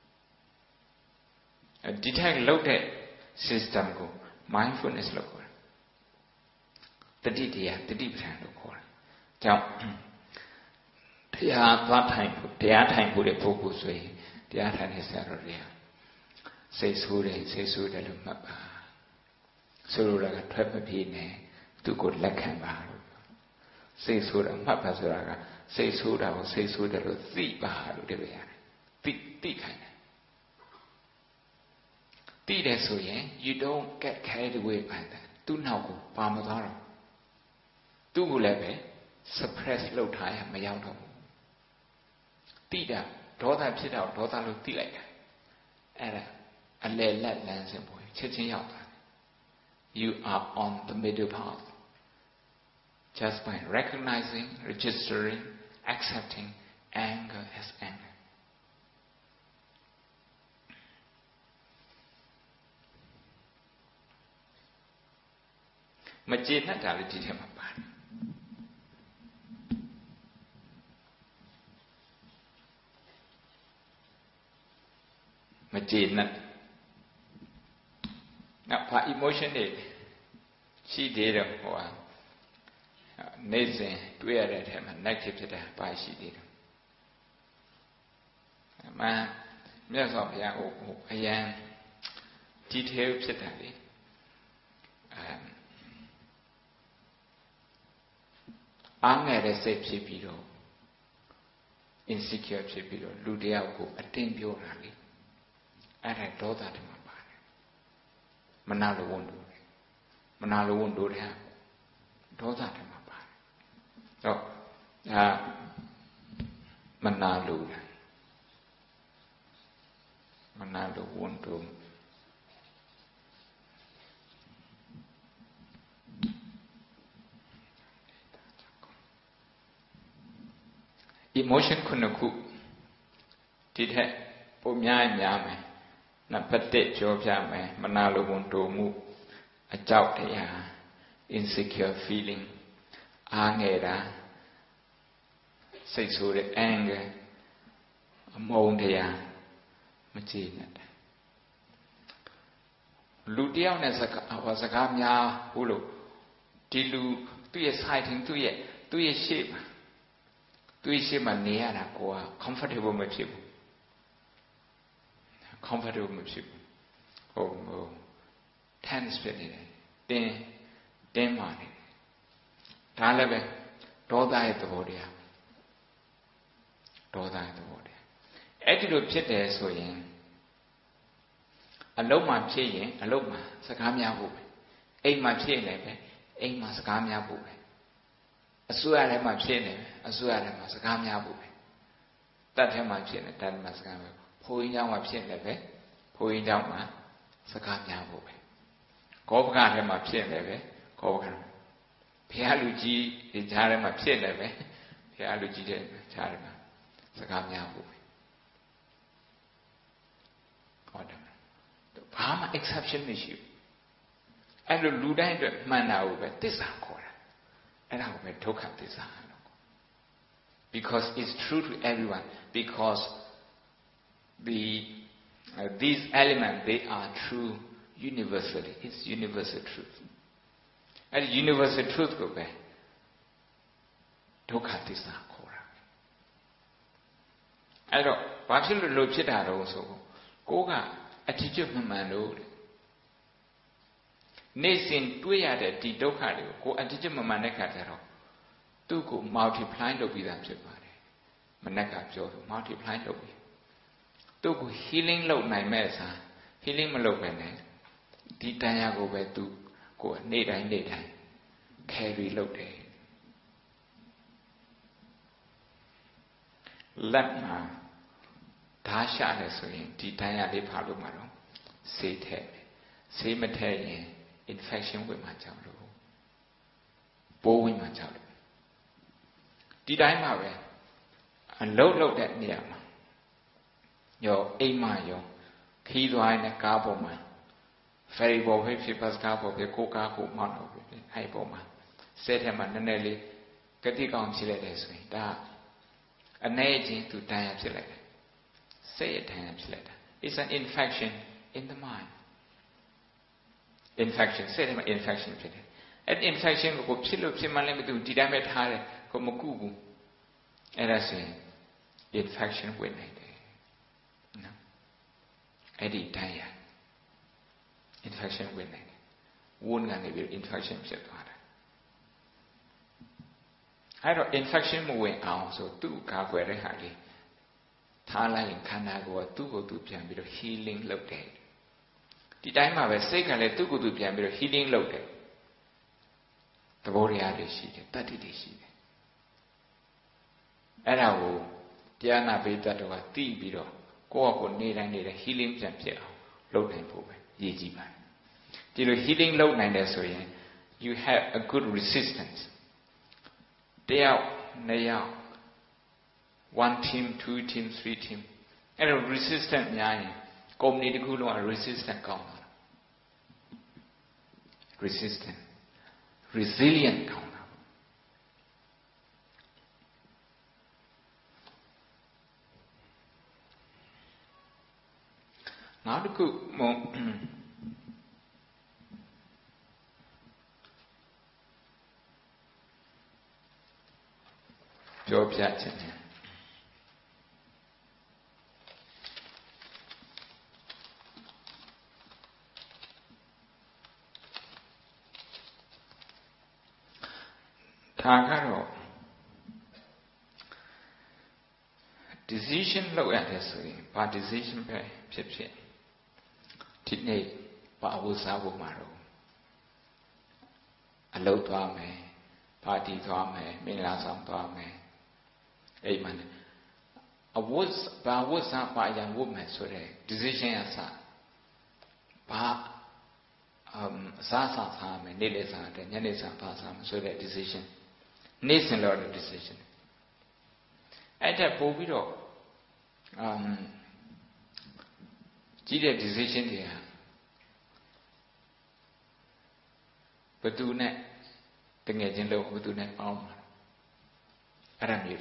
detect လုပ်တဲ့ system ကို mindfulness လို့ခေါ်တယ်တတိတရားတတိပဋ္ဌာန်လို့ခေါ်တယ်ကြောင့်တရားသွားထိုင်ဖို့တရားထိုင်ဖို့တဲ့ပုဂ္ဂိုလ်ဆိုရင်တရားထိုင်တဲ့ဆရာတော်တွေကစိတ်ဆိုးတယ်စိတ်ဆိုးတယ်လို့မှတ်ပါဆိုလိုတာကထွက်မပြေးနဲ့သူကိုလက်ခံပါလို့စိတ်ဆိုးတာမှတ်ပါဆိုတာကစိတ်ဆိုးတာကိုစိတ်ဆိုးတယ်လို့သိပါလို့တပည့်ရတယ်သိသိခိုင်းတယ်သိတယ်ဆိုရင် you don't get carried away by that သူ့နောက်ကိုပါမသွားတော့သူ့ကိုလည်းပဲ suppress လုပ်ထားရမရောက်တော့ဘူးသိတာဒေါသဖြစ်တော့ဒေါသလို့သိလိုက်တာအဲ့ဒါအလယ်လက်လမ်းစဉ်ပေါ်ချက်ချင်းရောက်သွားတယ် you are on the middle path just by recognizing registering accepting anger as anger မကျေနပ်တာလည်းဒီထဲမှာပါတယ်မကျေနပ်နောက်ဘာ emotion တွေရှိသေးတယ်ဟိုဟာနေစဉ်တွေ့ရတဲ့အထက်မှာ negative ဖြစ်တာဘာရှိသေးတယ်အမှန်မြတ်စွာဘုရားဟိုအရန် detail ဖြစ်တာလေအဲအားငယ်တဲ့စိတ်ဖြစ်ပြီးတော့ insecure ဖြစ်ပြီးတော့လူတယောက်ကိုအတင်းပြောတာလေအဲ့ဒါဒေါသတွေမှာပါတယ်မနာလိုဝန်တို့မနာလိုဝန်တို့တဲ့ဒေါသတွေမှာပါတယ်တော့ဒါမနာလိုတာမနာလိုဝန်တို့emotion ခုနှစ်ခုဒီထက်ပုံများများမယ်နံပါတ်တစ်ပြောပြမယ်မနာလိုဝန်တိုမှုအကြောက်တရား insecure feeling အားငယ်တာစိတ်ဆိုးတဲ့ anger အမုန်းတရားမကျေနပ်တာလူတယောက်နဲ့စကားဟောစကားများဟုတ်လို့ဒီလူသူ့ရဲ့ sighting သူ့ရဲ့သူ့ရဲ့ shape သူ့ရဲ့ shape မှာနေရတာကိုက comfortable မဖြစ်ဘူးcomfortable မဖြစ်ဘူးဟိုဟို tense ဖြစ်နေတယ်တင်းတင်းမာနေတယ်ဒါလည်းပဲဒေါသရဲ့သဘောတရားဒေါသရဲ့သဘောတရားအဲ့ဒီလိုဖြစ်တယ်ဆိုရင်အလုံးမှဖြစ်ရင်အလုံးမှစကားများဖို့ပဲအိမ်မှာဖြစ်နေပဲအိမ်မှာစကားများဖို့ပဲအစိုးရထဲမှာဖြစ်နေပဲအစိုးရထဲမှာစကားများဖို့ပဲတတ်ထဲမှာဖြစ်နေတတ်ထဲမှာစကားများဘုန်းကြီးเจ้าမှာဖြစ်နေပဲဘုန်းကြီးเจ้าမှာစကားများဖို့ပဲကောပကထဲမှာဖြစ်နေပဲကောပကဘုရားလူကြီးဈာထဲမှာဖြစ်နေပဲဘုရားလူကြီးတဲ့ဈာထဲမှာစကားများဖို့ပဲဟုတ်တယ်ဘာမှ exception မရှိဘူးအဲ့လိုလူတိုင်းအတွက်မှန်တာကိုပဲသစ္စာခေါ်တာအဲ့ဒါကိုပဲဒုက္ခသစ္စာလို့ခေါ် because it's true to everyone because the uh, these elements they are true universally it's universal truth အဲ့ဒီ universal truth ကိုပဲဒုက္ခသစ္စာခေါ်တာအဲ့တော့ဘာဖြစ်လို့လို့ဖြစ်တာတော့ဆိုကိုက attitude မှန်မှန်လို့နေ့စဉ်တွေ့ရတဲ့ဒီဒုက္ခတွေကိုကို attitude မှန်မှန်တဲ့ခါကျတော့သူ့ကို multiply လုပ်ပြီးသားဖြစ်ပါတယ်မနက်ကပြောလို့ multiply လုပ်ပြီးသူ့ကို healing လုပ်နိုင်မဲ့စား healing မလုပ်ပဲနဲ့ဒီတရားကိုပဲသူကိုနေ့တိုင်းနေ့တိုင်း carry လုပ်တယ်လက်မှာဓာတ်ရှာတယ်ဆိုရင်ဒီတရားလေးဖာလို့မှာတော့ဆေးထည့်ဆေးမထည့်ရင် infection ဝင်မှာကြောက်လို့ပိုးဝင်မှာကြောက်လို့ဒီတိုင်းမှာပဲအလုံးလုံးတဲ့နေရာမှာရောအိမ်မှာရောခီးသွားတဲ့ကားပေါ်မှာ ferry ပေါ်ဖြစ်ဖြစ် bus ကားပေါ်ဖြစ်ကိုကားကိုမောင်းတော့ဖြစ်အဲ့ပေါ်မှာစက်ထဲမှာနည်းနည်းလေးကတိကောင်ဖြစ်လိုက်တယ်ဆိုရင်ဒါအနေချင်းသူတန်ရဖြစ်လိုက်တယ်စိတ်အထမ်းဖြစ်လိုက်တာ it's an infection in the mind infection စိတ်ထဲမှာ infection ဖြစ်တယ်အဲ့ infection ကိုဖြစ်လို့ဖြစ်မှလည်းမသိဘူးဒီတိုင်းပဲထားတယ်ကိုမကုဘူးအဲ့ဒါဆိုရင် infection ဝင်နေတယ်နော်အဲ့ဒီတိုင်းရ infection ဝင်နေတယ်ဝန်းကနေပြီး infection ဖြစ်သွားတာအဲ့တော့ infection မဝင်အောင်ဆိုသူ့ကာကွယ်တဲ့ဟာလေးထားလိုက်ရင်ခန္ဓာကိုယ်ကသူ့ကိုယ်သူပြန်ပြီးတော့ healing လုပ်တယ်ဒီတိုင်းမှာပဲစိတ်ကလည်းသူ့ကိုယ်သူပြန်ပြီးတော့ healing လုပ်တယ်သဘောတရားတွေရှိတယ်တတ္တိတွေရှိတယ်အဲ့ဒါကိုတရားနာပိတ္တတော်ကသိပြီးတော့ကိုယ့်အကိုနေတိုင်းနေတဲ့ healing ပြန်ဖြစ်အောင်လုပ်နိုင်ဖို့ပဲရည်ကြီးပါတယ်ဒီလို healing လုပ်နိုင်တယ်ဆိုရင် you have a good resistance တယောက်နှစ်ယောက် one team two team three team အဲ့တော့ resistant များရင် company တစ်ခုလုံးက resistant ကောင်းတာ resistant resilient ကောင်းတာနောက်တစ်ခုပြောပြချင်တယ်ဒါကတော့ decision လုပ်ရတယ်ဆိုရင်ဘာ decision ပဲဖြစ်ဖြစ်ဒီနေ့ဘာဝစားဖို့မှာတော့အလုပ်သွားမယ်ပါတီသွားမယ်မင်္ဂလာဆောင်သွားမယ်အိမ်မှာအဝတ်ဘာဝစားပါရန်ဝတ်မယ်ဆိုတဲ့ decision အစဘာအမ်စားစားစားမယ်နေ့လေစားတယ်ညနေစားပါစားမယ်ဆိုတဲ့ decision နေ့စဉ်လို့ decision အဲ့ဒါပို့ပြီးတော့အမ်ကြီးတဲ့ decision တွေဟာဘယ်သူနဲ့တငယ်ချင်းလို့ဘယ်သူနဲ့ပေါင်းမှာအဲ့ဒါမျိုး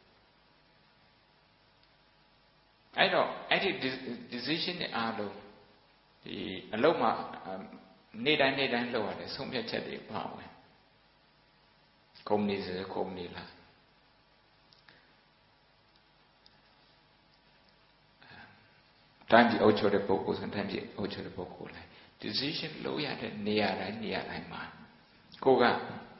အဲ့တော့အဲ့ဒီ decision တွေအားလုံးဒီအလုံးမှာနေ့တိုင်းနေ့တိုင်းလုပ်ရတယ်ဆုံးဖြတ်ချက်တွေပါဝင်ကုမ္ပဏီဆိုကုမ္ပဏီလားတိုင်းပြည်အုပ်ချုပ်တဲ့ပုဂ္ဂိုလ်ဆိုတိုင်းပြည်အုပ်ချုပ်တဲ့ပုဂ္ဂိုလ်လိုက် decision လုပ်ရတဲ့နေရာတိုင်းနေရာတိုင်းမှာကိုက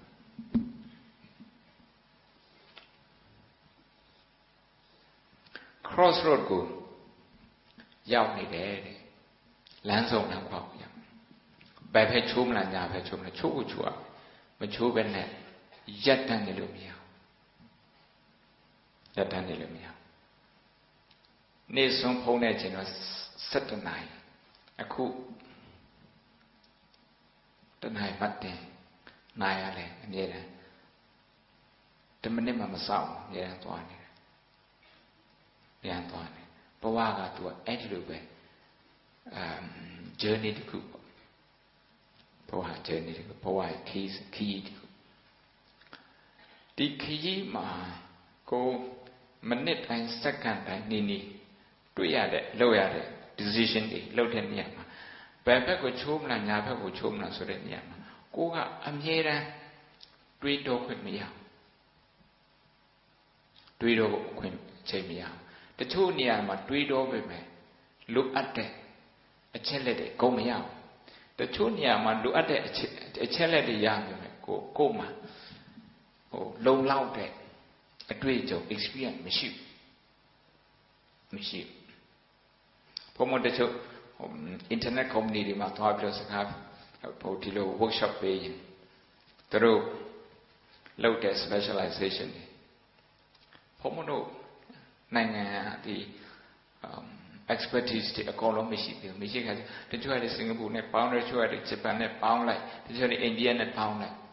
crossroad ကိုရောက်နေတယ်တဲ့လမ်းဆုံးလမ်းပေါက်ရောက်ဘယ်ဖက်ချိုးမလားညာဖက်ချိုးမလားချိုးကိုချိုးရမချိုးပဲနဲ့ရက်တန်းနေလို့မရရက်တန်းနေလို့မရနေ့ဆုံးဖုံးတဲ့ချိန်တော့စက်တနာရီအခုတနာရီမှတ်တယ်နိုင်ရလဲအမြဲတမ်းတမိနစ်မှမစောင့်အမြဲတမ်းသွားနေတယ်ပြန်သွားနေဘဝကသူကအဲ့ဒီလိုပဲအမ် journey တခုပေါ့ဘဝ journey တခုဘဝခီးခီးတခုဒီခီးမှာကိုမိနစ်တိုင်းစက္ကန့်တိုင်းနေနေတွေ့ရတဲ့လုပ်ရတဲ့ decision တွေလုပ်တဲ့နေရာမှာဘယ်ဘက်ကိုချိုးမလားညာဘက်ကိုချိုးမလားဆိုတဲ့နေရာမှာကိုကအမြဲတမ်းတွေးတော့ခွင့်မရတွေးတော့ခွင့်ချိန်မရတချို့နေရာမှာတွေးတော့ပဲမယ်လိုအပ်တဲ့အချက်လက်တွေကုန်မရဘူးတချို့နေရာမှာလိုအပ်တဲ့အချက်အချက်လက်တွေရပြီမယ်ကိုကိုမှဟိုလုံလောက်တဲ့အတွေ့အကြုံ experience မရှိဘူးမရှိဘုံမတချို့ internet company တွေမှာသွားပြီးတော့စကားဟိုဒီလို workshop ပေးရင်သူတို့လုပ်တဲ့ specialization တွေဘုံမတို့နိုင်ငံဒီ expertise တွေအကုန်လုံးမရှိသေးဘူးမရှိခဲ့တချို့ကလည်းစင်ကာပူနဲ့ပေါင်းတယ်တချို့ကလည်းဂျပန်နဲ့ပေါင်းလိုက်တချို့ကလည်းအိန္ဒိယနဲ့ပေါင်းလိုက်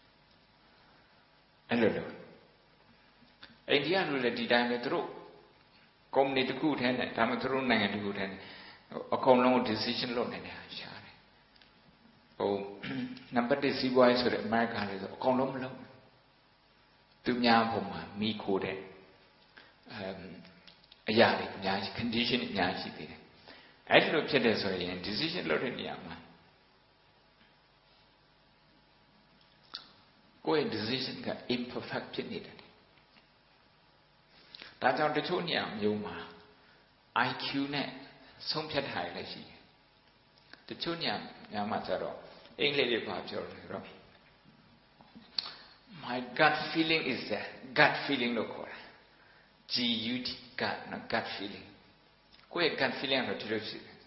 အဲ့လိုလိုအိန္ဒိယလူလည်းဒီတိုင်းပဲသူတို့ company တစ်ခုထဲနဲ့ဒါမှမဟုတ်သူတို့နိုင်ငံတစ်ခုထဲနဲ့အကုန်လုံး decision လုပ်နေတယ်ရှားတယ်ဟိုနံပါတ်တစ်စီးပွားရေးဆိုတဲ့အမေရိကန်တွေဆိုအကုန်လုံးမလုပ်သူများဘုံမှာမိခိုးတဲ့အမ်အရာတွေအများကြီး condition အများကြီးသေးတယ်အဲ့ဒီလိုဖြစ်တယ်ဆိုရင် decision လုပ်တဲ့နေရာမှာကိုယ့်ရဲ့ decision က imperfect ဖြစ်နေတယ်ဒါကြောင့်တချို့နေရာမျိုးမှာ I Q နဲ့ဆုံးဖြတ်ထားရလည်းရှိတယ်တချို့နေရာများမှာကျတော့အင်္ဂလိပ်လိုပြောပြောတယ်တော့ my gut feeling is that gut feeling လို့ခေါ်တာ G U T gut နော် gut feeling ကိုယ့်ရဲ့ gut feeling တော့ဒီလိုရှိတယ်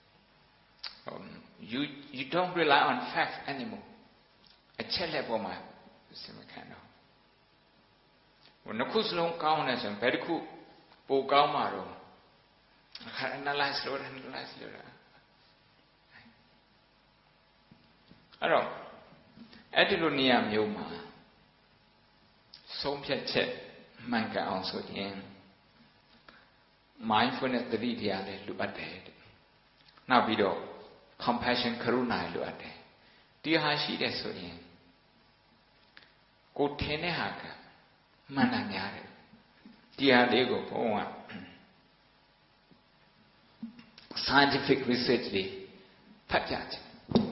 you you don't rely on facts anymore အချက်လက်ပေါ်မှာစမခံတော့ဘယ်နှခုစလုံးကောင်းလဲဆိုရင်ဘယ်တစ်ခုပိုကောင်းမှာတော့အခါ analyze လုပ်တယ် analyze လုပ်တာအဲ့တော့အဲ့ဒီလိုနေရာမျိုးမှာဆုံးဖြတ်ချက်မှန်ကန်အောင်ဆိုရင် mindfulness တတိတရားလည်းလိုအပ်တယ်နောက်ပြီးတော့ compassion ကရုဏာလိုအပ်တယ်ဒီဟာရှိတယ်ဆိုရင်ကိုထင်တဲ့ဟာကမှန်တာများတယ်ဒီဟာလေးကိုဘုန်းက scientific research တွေဖတ်ကြတယ်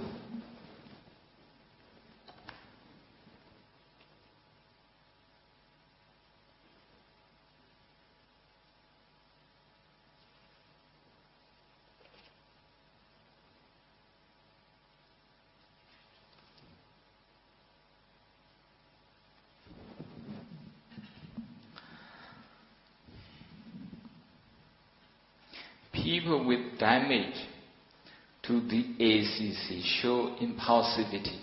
People with damage to the A C C show impulsivity.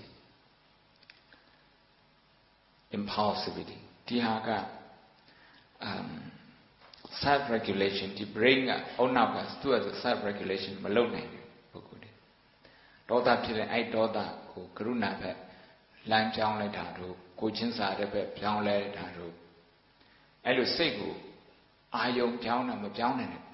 Impulsivity. ဒီဟာက um, self-regulation ဒီ brain ကအုံနောက်ကသူ့ရဲ့ self-regulation မလုပ်နိုင်ဘူးပုဂ္ဂိုလ်တွေဒေါသဖြစ်တဲ့အဲ့ဒေါသကိုကရုဏာဘက်လမ်းကြောင်းလိုက်တာတို့ကိုချင်းစာတဲ့ဘက်ပြောင်းလဲတာတို့အဲ့လိုစိတ်ကိုအာယုံပြောင်းတာမပြောင်းနိုင်ဘူး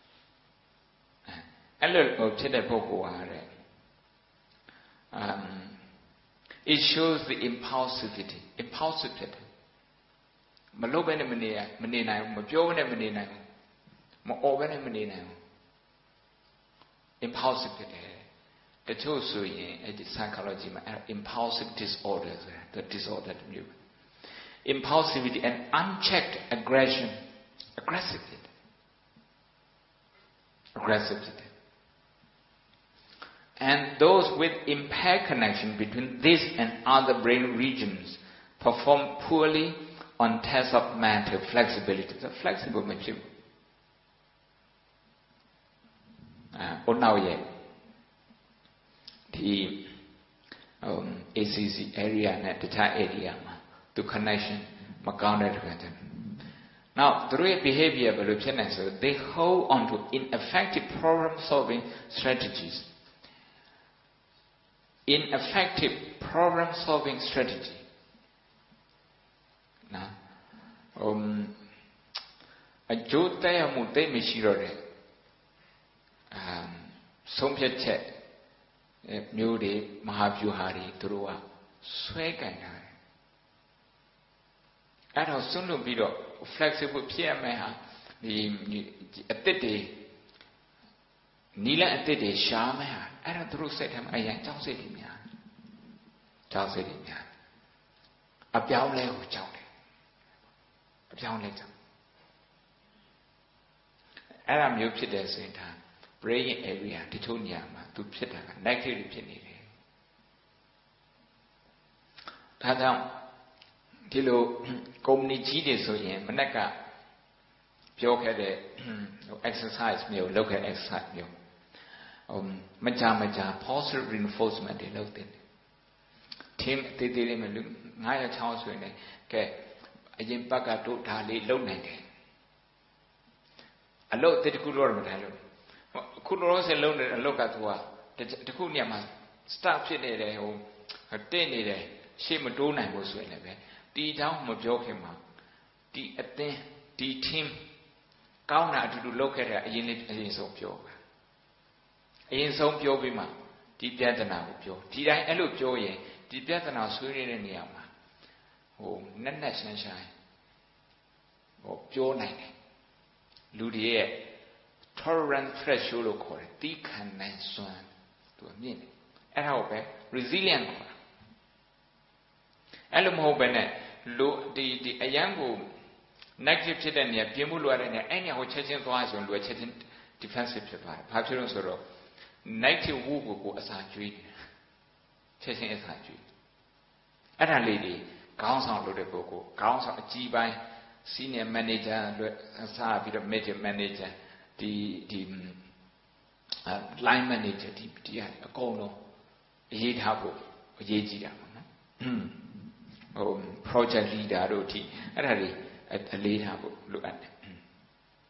အဲ့လိုဖြစ်တဲ့ပုဂ္ဂိုလ်ဟာတဲ့ um it shows the impulsivity impulsive ဖြစ်တယ်မလုပ်ဘဲနဲ့မနေရမနေနိုင်ဘူးမပြောဘဲနဲ့မနေနိုင်ဘူးမအော်ဘဲနဲ့မနေနိုင်ဘူး impulsive ဖြစ်တယ်တချို့ဆိုရင်အဲ့ဒီ psychology မှာ impulsive disorder ဆိုတာ the disorder မျိုး impulsivity and unchecked aggression aggressive ဖြစ်တယ် aggressive ဖြစ်တယ်And those with impaired connection between this and other brain regions perform poorly on tests of mental flexibility. So flexible မဖြစ်ဘူး။အဲနောက်ရဲ့ဒီ A C C area နဲ့တခြား area မှာသူ connection မကောင်းတဲ့အခါကျတော့ Now, their behavior ဘယ်လိုဖြစ်နေဆို they hold on to ineffective problem solving strategies.Ineffective problem solving strategy နော် um အကျိုးသက်ရောက်မှုသိမရှိတော့တဲ့ um ဆုံးဖြတ်ချက်မျိုးတွေမဟာဗျူဟာတွေသူတို့ကဆွဲကင်တာတယ်အဲ့တော့စွန့်လွတ်ပြီးတော့ flexible ဖြစ်ရမယ်ဟာဒီအသစ်တွေနီလအသစ်တွေရှားမယ်ဟာအဲ့တော့သူတို့စိတ်ထဲမှာအရင်ကြောက်စိတ်တွေများကြောက်စိတ်တွေများအပြောင်းလဲကိုကြောက်တယ်အပြောင်းလဲကြောက်အဲ့ဒါမျိုးဖြစ်တဲ့ဆိုရင်ဒါ brain area တချို့နေရာမှာသူဖြစ်တာက negative ဖြစ်နေတယ်ဒါကြောင့်ဒီလို community ကြီးတွေဆိုရင်မနေ့ကပြောခဲ့တဲ့ exercise မျိုးလုပ်ခဲ့ exercise မျိုးမကြမကြ positive reinforcement တွေလုပ်တယ် team တေးသေးလေးမျိုးငါးရက်ချောင်းဆိုရင်လည်းကဲအရင်ဘက်ကတို့ဒါလေးလုပ်နိုင်တယ်အလုပ်တစ်ခုလို့မထိုင်လို့အခုတော့ဆက်လုပ်နေတဲ့အလုပ်ကသူကတခုနေရာမှာ start ဖြစ်နေတယ်ဟိုတင့်နေတယ်ရှေ့မတိုးနိုင်ဘူးဆိုရင်လည်းပဲတီချောင်းမပြောခင်မှာဒီအသင်းဒီ team ကောင်းတာအတူတူလုပ်ခဲ့တဲ့အရင်လေးအရင်ဆုံးပြောအရင်ဆုံးပြောပြီးမှဒီပြဿနာကိုပြောဒီတိုင်းအဲ့လိုပြောရင်ဒီပြဿနာဆွေးနွေးတဲ့နေရာမှာဟိုနက်နက်ရှင်းရှင်းဟိုပြောနိုင်တယ်လူတွေရဲ့ tolerance threshold လို့ခေါ်တယ်တီးခံနိုင်စွမ်းသူအမြင့်တယ်အဲ့ဒါကိုပဲ resilient ခေါ်တာအဲ့လိုမဟုတ်ဘဲနဲ့လူဒီဒီအရန်ကို negative ဖြစ်တဲ့နေရာပြင်းမှုလိုရတဲ့နေရာအဲ့နေရာကိုချက်ချင်းသွားဆိုရင်လူချက်ချင်း defensive ဖြစ်သွားတယ်ဘာဖြစ်လို့ဆိုတော့ negative ဝူကိုကိုအစာကျွေးချက်ချင်းအစာကျွေးအဲ့ဒါလေးတွေခေါင်းဆောင်လုပ်တဲ့ပုဂ္ဂိုလ်ခေါင်းဆောင်အကြီးပိုင်း senior manager လို့အစားပြီးတော့ major manager ဒီဒီ line manager ဒီဒီအကုန်လုံးအရေးထားဖို့အရေးကြီးတာပေါ့နော်ဟို project leader တို့အထိအဲ့ဒါတွေအလေးထားဖို့လိုအပ်တယ်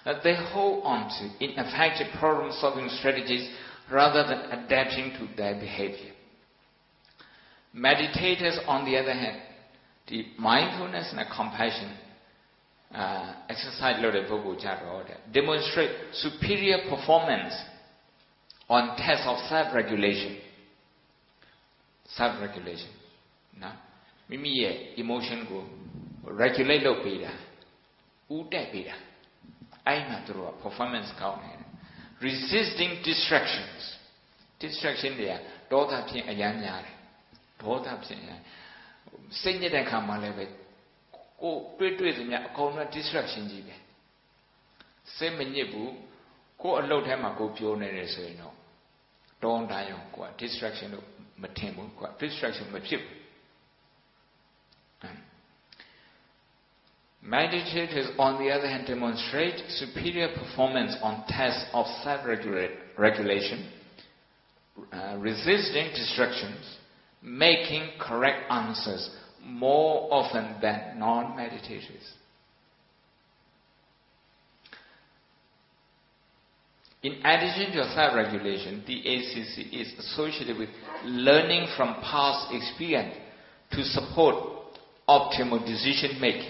that they hold on to ineffective problem-solving strategies rather than adapting to their behavior. Meditators, on the other hand, the mindfulness and compassion uh, exercise demonstrate superior performance on tests of self-regulation. Self-regulation. No? Mimi emotion go regulate lo peda. Ude peda. Aina through performance count. Resisting distractions. Distraction there. Daughter pin ayan yare. Daughter pin ayan. Sing the Kamaleve. Go, do it in a distraction. Same in Yebu. Go a low time ago, pioneer say no. Don't die on distraction of material, distraction material. Meditators, on the other hand, demonstrate superior performance on tests of self-regulation, uh, resisting distractions, making correct answers more often than non-meditators. In addition to self-regulation, the A C C is associated with learning from past experience to support optimal decision making.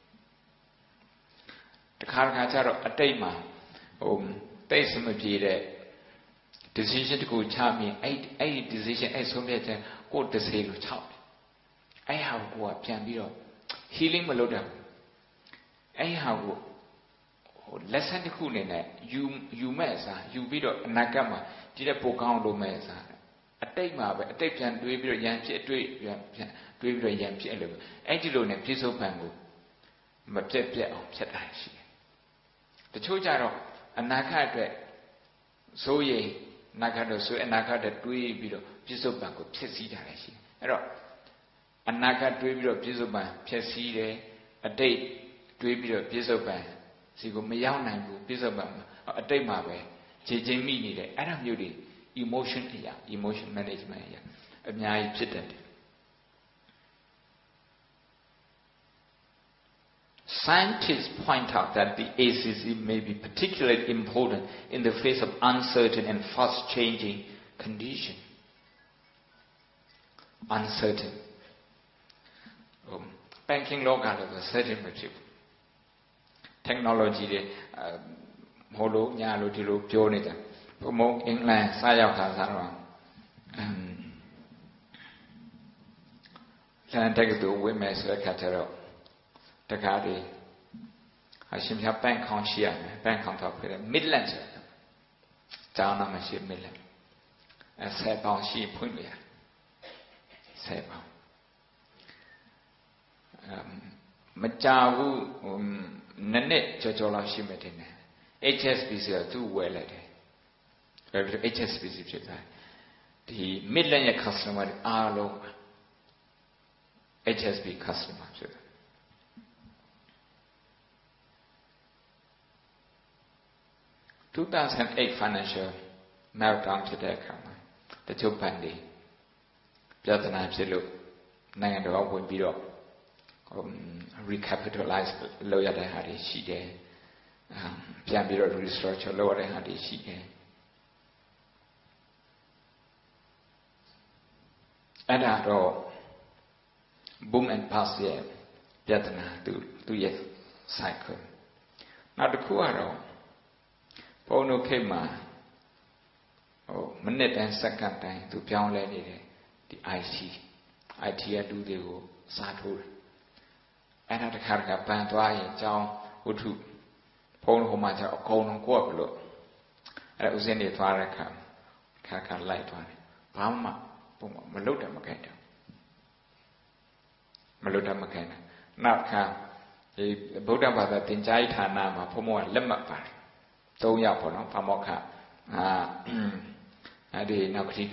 The Karakacharo Atema, um, Taisamaji, decision to go charming, eight decision, eight so many, go to say, child. I have go up, Jambiro, healing Meloda. I have go. Lesson the cool in it. You, you mesa, you video Nakama, did a pocan lo mesa. A take my, a take and do a bit of yam, do a bit of yam, Angelo and piece of pango. But set play on set ice. The Chojaro, a Naka, so ye, Nakado, so a Nakada, do a bit of piece of pango, Pessy. A Naka, do a bit of piece of pan, Pessy, a date, do a bit of piece of pan. See, go me young and go, Bizabam, a day my way, J J me, Adam Yudi, emotion, emotion management, a nyai chitent. Scientists point out that the A C C may be particularly important in the face of uncertain and fast changing conditions. Uncertain. Um, banking law got a certain material. Technology, Holo, Yalu, Tilu, Pionita, Pomo, England, Sayaka, Sarah. Then take to women's catero. Takadi. I seem to have bank on Shia, bank on top with a Midlands. Down on my ship Midland. A Sabon she point me. Sabon. Majawu, um, Nanette Jojola Shimetin. H S B C are too well at it. H S B C. The Midland customer are low. H S B customer. two thousand eight financial meltdown to the account. The Chopandi. Jatana Chilu. Nangado will be up. Um, recapitalize lower than had a she day. Piambiro restructure lower than had a she day. And at all, boom and pass year, Piatana, two years cycle. Now the Kuaro, Pono Kema, oh, minute and second time to Pion Lady, the I T. I T do the Satur. And at the Karaka Pantwai, Chow, Utu, Pon Homaja, or Kono Quablo. And it was in the Twaraka, Karaka light one. Pama, Maluta Makata. Maluta Makana. Not come. The Buddha Baba Tinjai Tanama, Pomo and Lemapa. Toya Pono, Pamoka. Ah, I did not critique.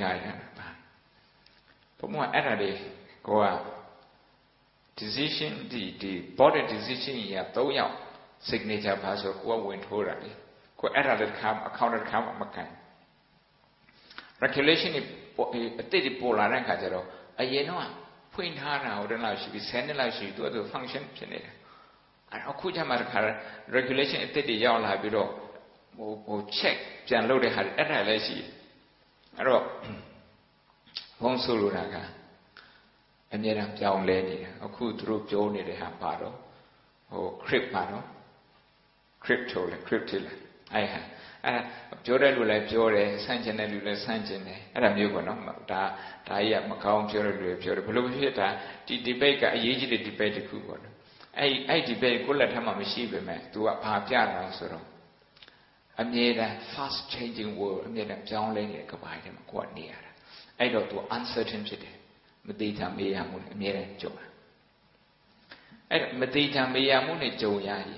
Pomo Adade, Goa. Decision, the, the body decision, ya toya signature pass or what went horribly. Go added come, accounted come, Macan. Regulation is a teddy polar and cajero. A yenoa, point hana, or then I should be sending like she do the function. အခုကျမှတခါ regulation အသစ်တွေရောက်လာပြီးတော့ဟိုဟို check ပြန်လုပ်တဲ့ဟာအဲ့ဒါလည်းရှိအဲ့တော့ဘုံဆိုလိုတာကအမြဲတမ်းပြောင်းလဲနေတာအခုသူတို့ပြောနေတဲ့ဟာပါတော့ဟို crypt ပါတော့ crypto လေ crypto လေအဲ့ဟာအဲ့ပြောတဲ့လူလည်းပြောတယ်ဆန့်ကျင်တဲ့လူလည်းဆန့်ကျင်တယ်အဲ့ဒါမျိုးပေါ့နော်ဒါဒါကြီးကမကောင်းပြောတဲ့လူတွေပြောတယ်ဘယ်လိုဖြစ်တာဒီ debate ကအရေးကြီးတဲ့ debate တစ်ခုပေါ့နော်အဲ့အဲ့ debate ကိုလက်ထက်မှာမရှိပေမဲ့ तू ကဘာပြတာဆိုတော့အမြဲတမ်း fast changing world အမြဲတမ်းပြောင်းလဲနေတဲ့ကမ္ဘာထဲမှာကိုယ်ကနေရတာအဲ့တော့ तू uncertain ဖြစ်တယ်မသိချာမေးရမှုနဲ့အမြဲတမ်းကြုံတာအဲ့တော့မသိချာမေးရမှုနဲ့ကြုံရရင်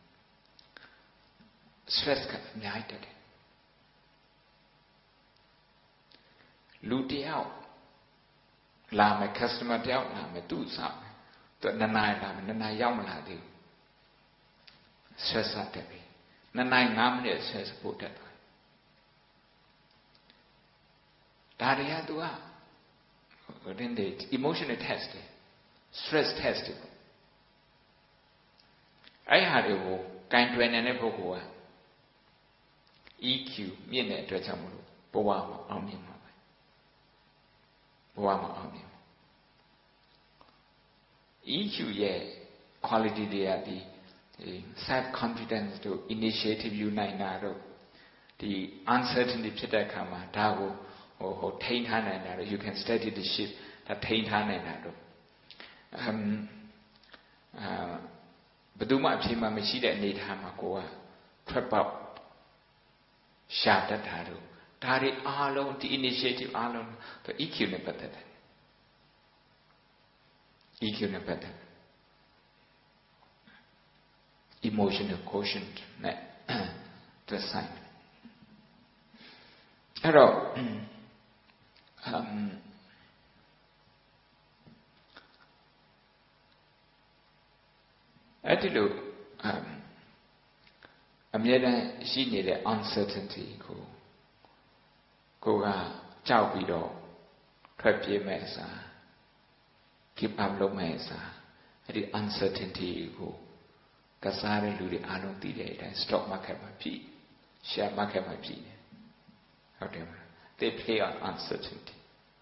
stress ကအများကြီးတက်တယ်လူတယောက်လာမယ် customer တယောက်လာမယ်သူ့စားမယ်သူနှစ်နာရီလာမယ်နှစ်နာရီရောက်မလာသေးဘူး stress တက်ပြီနှစ်နာရီငါးမိနစ် stress ပို့တက်သွားဒါတွေက तू ကဟိုတင်းတဲ့ emotional test တွေ stress test တွေအဲ့ဟာတွေကိုကင်တွယ်နေတဲ့ပုဂ္ဂိုလ်ကE Q မြင့်တဲ့အတွက်ကြောင့်မလို့ဘဝမှာအောင်မြင်မှာပဲဘဝမှာအောင်မြင် E Q ရဲ့ quality တွေကဒီ self confidence တို့ initiative ယူနိုင်တာတို့ဒီ uncertainty ဖြစ်တဲ့အခါမှာဒါကိုဟိုဟိုထိန်းထားနိုင်တာတို့ you can steady the ship ဒါထိန်းထားနိုင်တာတို့အမ်အာဘယ်သူမှအဖြေမှမရှိတဲ့အနေအထားမှာကိုကထွက်ပေါက်ရှာတတ်တာတို့ဒါတွေအားလုံးဒီ initiative အားလုံးသူ E Q နဲ့ပတ်သက်တယ် E Q နဲ့ပတ်သက် emotional quotient နဲ့သက်ဆိုင်အဲ့တော့အမ်အဲ့ဒီလိုအမ်အမြဲတမ်းရှိနေတဲ့ uncertainty ကိုကိုကကြောက်ပြီးတော့ထွက်ပြေးမဲ့အစား keep up လုပ်မဲ့အစားအဲ့ဒီ uncertainty ကိုကစားတဲ့လူတွေအားလုံးသိတဲ့အတိုင်း stock market မှာဖြစ် share market မှာဖြစ်နေဟုတ်တယ်မလား they play on uncertainty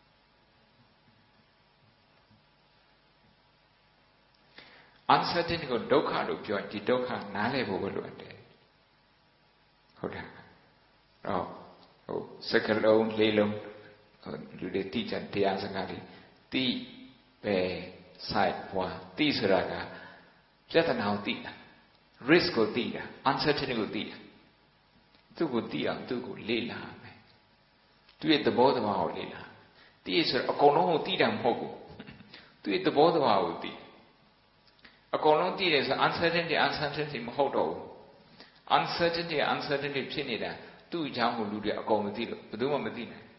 uncertainty ကိုဒုက္ခလို့ပြောရင်ဒီဒုက္ခနားလည်ဖို့ပဲလိုအပ်တယ်ဟုတ်တယ်တော့ဟိုစကလုံးလေးလုံးလူတွေတိကျတရားစကားတွေတိပဲဆိုင်ဘွားတိဆိုတာကပြဿနာကိုတိတာ risk ကိုတိတာ uncertainty ကိုတိတာသူ့ကိုတိအောင်သူ့ကိုလေ့လာမယ်သူ့ရဲ့သဘောတဘာကိုလေ့လာတိရဆိုတော့အကုန်လုံးကိုတိတာမဟုတ်ဘူးသူ့ရဲ့သဘောတဘာကိုတိအကုန်လုံးသိတယ်ဆို uncertainty uncertainty မဟုတ်တော့ဘူး uncertainty uncertainty ဖြစ်နေတာသူ့အကြောင်းကိုလူတွေအကုန်မသိလို့ဘယ်သူမှမသိနိုင်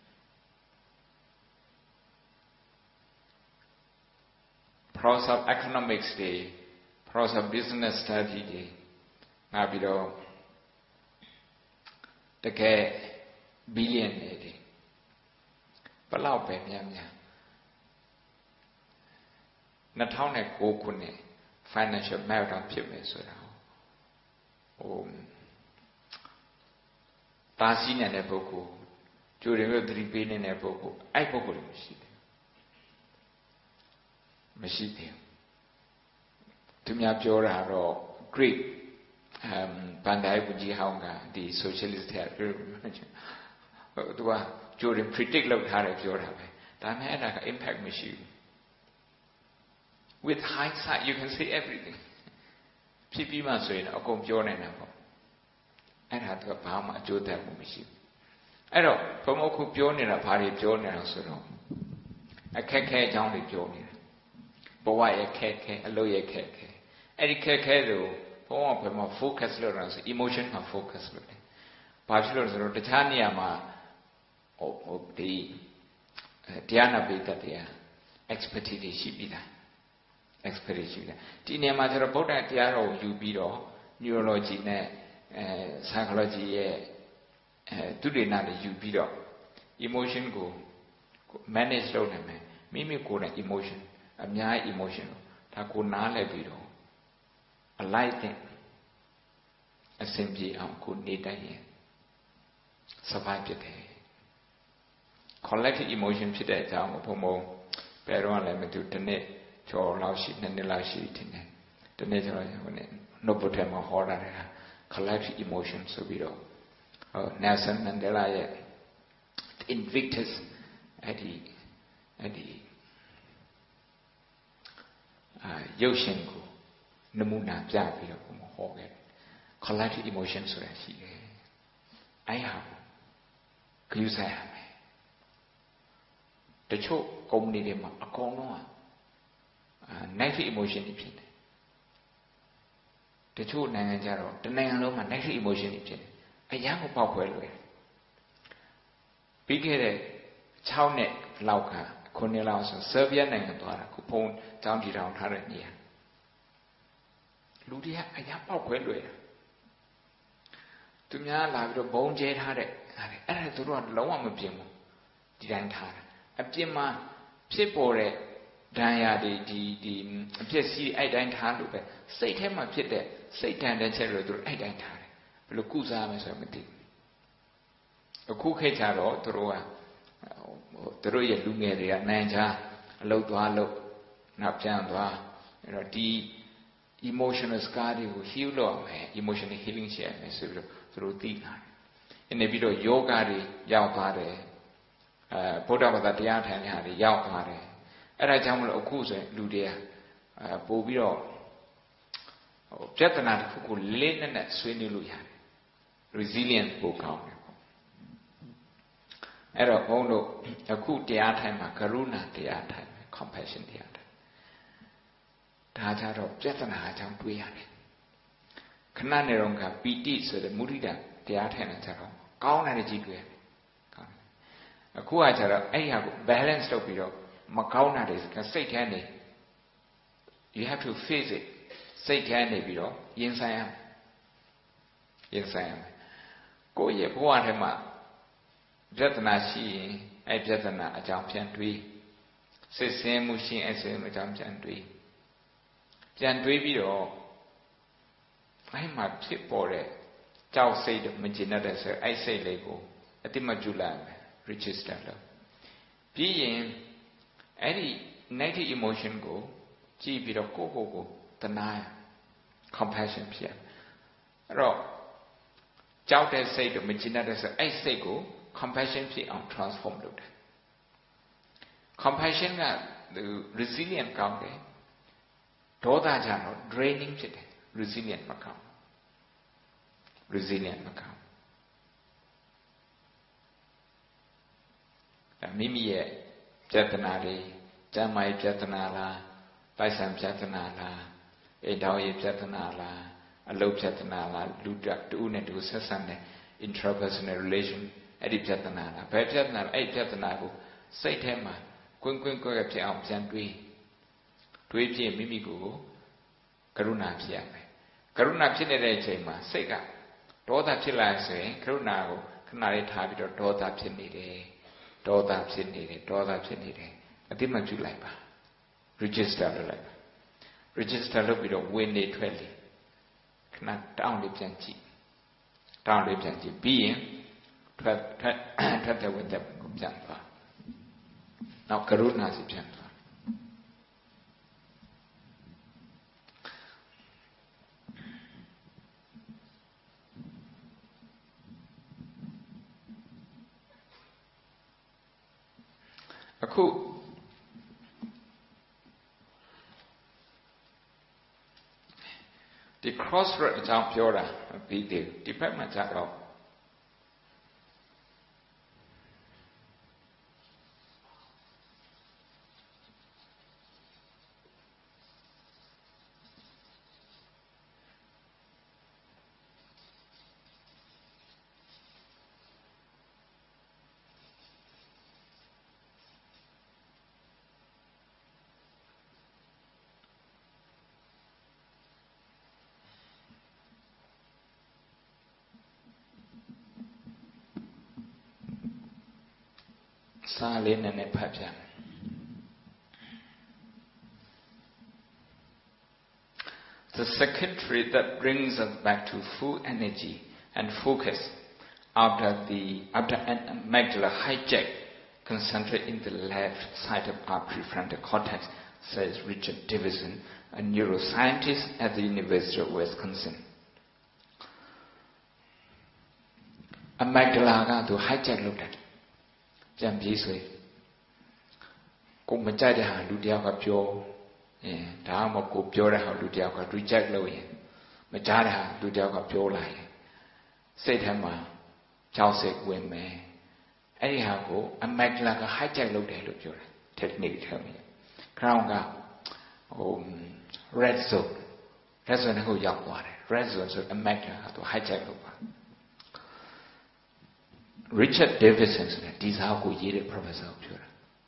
process of economics တွေ process of business study တွေငါပြီးတော့တကယ် billion တွေဘယ်လောက်ပဲများများtwo thousand nineခုနှစ် financial meltdown ဖြစ်မယ်ဆိုတာဟိုတားဆီးနေတဲ့ပုဂ္ဂိုလ်ကြိုတယ်လို့သတိပေးနေတဲ့ပုဂ္ဂိုလ်အဲ့ပုဂ္ဂိုလ်မရှိဘူးမရှိသေးဘူးသူများပြောတာတော့ great အမ်ဘန်ဒိုင်ဘူးကြီးဟောင်းကဒီ socialist တဲ့ပြောသူကကြိုတယ် predict လုပ်ထားတယ်ပြောတာပဲဒါပေမဲ့အဲ့ဒါက impact မရှိဘူးwith hindsight you can see everything ဖြစ်ပြီးမှဆိုရင်အကုန်ပြောနေတာပေါ့အဲ့ဒါတော့ဘာမှအကျိုးသက်မှုမရှိဘူးအဲ့တော့ဘုံမခုပြောနေတာဘာတွေပြောနေတာဆိုတော့အခက်ခဲအကြောင်းတွေပြောနေတာဘဝရဲ့ခက်ခဲအလုပ်ရဲ့ခက်ခဲအဲ့ဒီခက်ခဲတွေကိုဘုံကဘယ်မှာ focus လုပ်တာဆို emotion မှာ focus လုပ်တယ်ဘာဖြစ်လို့လဲဆိုတော့တခြားနေရာမှာဟိုဟိုဒီတရားနာပိဋကတရား expertise ရှိပြီးသားexperience ဒီနေရာမှာကျတော့ဗုဒ္ဓတရားတော်ကိုယူပြီးတော့ neurology နဲ့အဲ psychology ရဲ့အဲသူတွေနာတွေယူပြီးတော့ emotion ကို manage လုပ်နိုင်မယ်မိမိကိုယ်နဲ့ emotion အများကြီး emotion ဒါကိုနားလည်ပြီးတော့ a light in a simply on good need survive the day. Collective emotion fit that down pomo pero let me do the net cho lao shi ne lao shi tin the net no potem horror collective emotion so we do Nelson Mandela Invictus at the at the Yoshin go Namuna Jabi of Hogan collective emotion so that she I have you say the choke community a corner negative emotion in the choke Nangajaro, the Nangaloma negative emotion in a young pop well. Bigger Chownet Lauka, Cornelaus, Serbia Nangadora, Kupon, Downty Down Harania. Ludia, a young pop well. To me, I love the bone jade had it. I had to run low on a pim. Did I tell a pima, Pipore, Daya, the Jessie, I didn't handle it. Say him a pit there, Satan and Terror, I didn't have it. Lucusa, Miss Hermity. A cook hataro, Troa, Troya Lumeria, Nanja, low to a low, Napjandwa, you know, the emotional scar who heal emotional healing share, through the in the video yoga, Yaupare, Buddha with the Yatan, Yaupare, and I jumble Okusa, Ludia, Bobio, Jatanat Fuku, Linen at Swinny Luya, resilient book out. Era Bono, a coup teatime, Karuna teatime, compassion teatime. Tajaro, Jatana, Jampuyan. Kananeronga, P T, so the Murida, teatime and Taro, Kaun and a Jigwe. A Kuatara, I have balanced up your Macauna is can say candy. You have to face it. Say candy below, yes I am. Yes I am. Go ye Puatema. Jatana she, a Jatana, a champion tree. Say same machine as a champion tree. Jan Dweebio, I'm a chip for it. Chow say the Majinada, sir, I say Lego, a Timajula, register. Being any negative emotion go, G bit of go go go, deny, compassion, Pierre. Rock. Chow say the Majinada, sir, I say go, compassion, Pierre, on transformed. Compassion, the resilient county. Toda jano draining chit resilient macam resilient macam mimi ye jatana le jamai jatana la paisam jatana la edao ye jatana la alop jatana la ludak tu ne tu sasan ne intrapersonal relation edi jatana la ba jatana ai jatana ko sai the ma kwin kwin kwin ke phit aung pyan twiတွေးပြည့်မိမိကိုကရုဏာဖြစ်ရမယ်ကရုဏာဖြစ်နေတဲ့အချိန်မှာစိတ်ကဒေါသဖြစ်လာဆိုရင်ကရုဏာကိုခဏလေးထားပြီးတော့ဒေါသဖြစ်နေတယ်ဒေါသဖြစ်နေတယ်ဒေါသဖြစ်နေတယ်အတိမပြုလိုက်ပါ register လုပ်လိုက်ပါ register လုပ်ပြီးတော့ဝင်နေထွက်လေခဏတောင်းလေးပြန်ကြည့်တောင်းလေးပြန်ကြည့်ပြီးရင်ထွက်ထွက်ထွက်တဲ့ဝင်တဲ့ကိုပြန်သွားနောက်ကရုဏာစီပြန်အခုဒီ crossroad အကြောင်းပြောတာပြီးသေးဒီဘက်မှာကြတော့စာလေးနဲ့နဲ့ဖတ်ပြန်စ the circuitry that brings us back to full energy and focus after the after an amygdala hijack concentrate in the left side of our prefrontal cortex, says Richard Davidson, a neuroscientist at the University of Wisconsin. Amygdala ka to hijack လုပ်တယ်ကြံပြေးဆွဲကိုမကြိုက်တဲ့ဟာလူတယောက်ကပြောအဲဒါမှမဟုတ်ကိုပြောတဲ့ဟာလူတယောက်က reject လုပ်ရင်မကြားတဲ့ဟာလူတယောက်ကပြောလိုက်ရင်စိတ်ထဲမှာကြောက်စိတ်ဝင်မယ်အဲ့ဒီဟာကို amygdala က hijack လုပ်တယ်လို့ပြောတယ် technique ထဲမှာ crown ကဟို red zone red zone ကိုရောက်သွားတယ် red zone ဆို amygdala ကသူ hijack လုပ်ပါRichard Davidson ဆိုတဲ့ဒီစာကိုရေးတဲ့ professor ကိုပြောတာ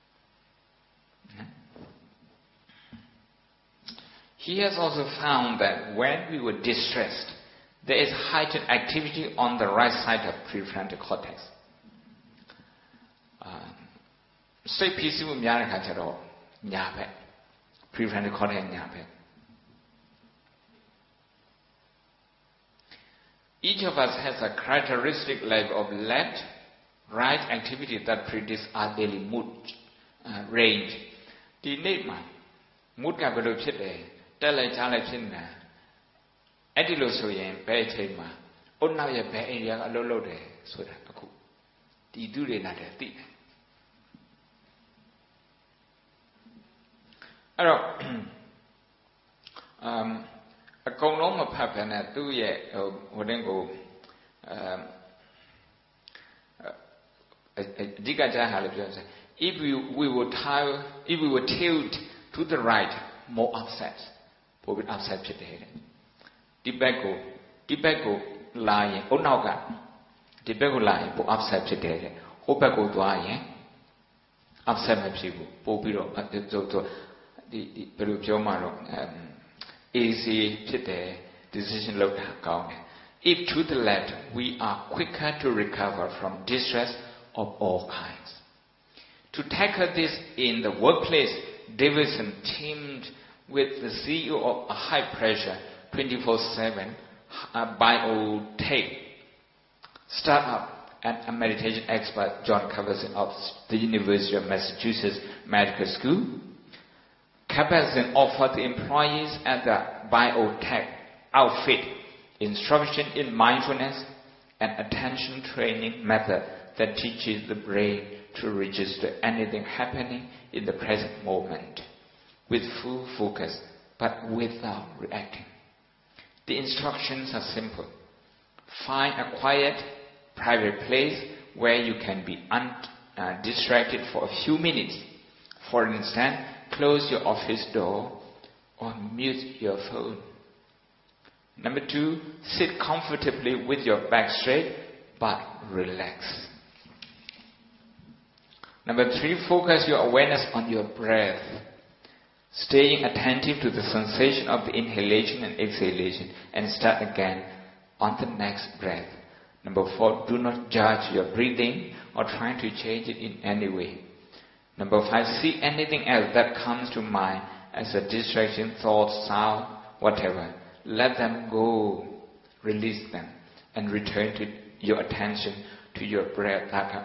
He has also found that when we were distressed, there is heightened activity on the right side of prefrontal cortex. စိတ်ဖြစ်စီမှုများတဲ့ခါကျတော့ညာဘက် prefrontal cortex ညာဘက် Each of us has a characteristic level of left, right activity that predicts our daily mood uh, range. ဒီနေ့မှာ mood ကဘယ်လိုဖြစ်တယ်တက်လိုက်ချလိုက်ဖြစ်နေတာအဲ့ဒီလိုဆိုရင်ဘယ်အချိန်မှာအုတ်နောက်ရဲ့ဘယ် area ကအလုပ်လုပ်တယ်ဆိုတာအခုဒီသူတွေနားတယ်သိတယ်အဲ့တော့ um အကုန်လုံးမဖတ်ဘဲနဲ့သူ့ရဲ့ဟိုဟိုတင်းကိုအအဓိကကြဟာလို့ပြောတယ် if we we would tile if we were tilt to the right more upset ပိုပြီး upset ဖြစ်တယ်ဒီဘက်ကိုဒီဘက်ကိုလာရင်အုတ်နောက်ကဒီဘက်ကိုလာရင်ပို upset ဖြစ်တယ်တဲ့ဟိုဘက်ကိုသွားရင် upset မဖြစ်ဘူးပိုပြီးတော့ဒီဒီဘယ်လိုပြောမှာတော့ easy ဖြစ်တယ် decision လုပ်တာကောင်းတယ် if to the left we are quicker to recover from distress of all kinds to tackle this in the workplace Davidson teamed with the C E O of a high pressure twenty-four seven uh, biotech startup and a meditation expert John Kabat-Zinn of the University of Massachusetts Medical School. Kabat-Zinn offered the employees at the biotech outfit instruction in mindfulness and attention training method that teaches the brain to register anything happening in the present moment with full focus but without reacting. The instructions are simple. Find a quiet, private place where you can be undistracted uh, for a few minutes. For instance, close your office door or mute your phone. Number two, sit comfortably with your back straight but relax. Number three, focus your awareness on your breath, staying attentive to the sensation of the inhalation and exhalation, and start again on the next breath. Number four, do not judge your breathing or try to change it in any way. Number five, see anything else that comes to mind as a distraction, thought, sound, whatever. Let them go, release them, and return to your attention to your breath.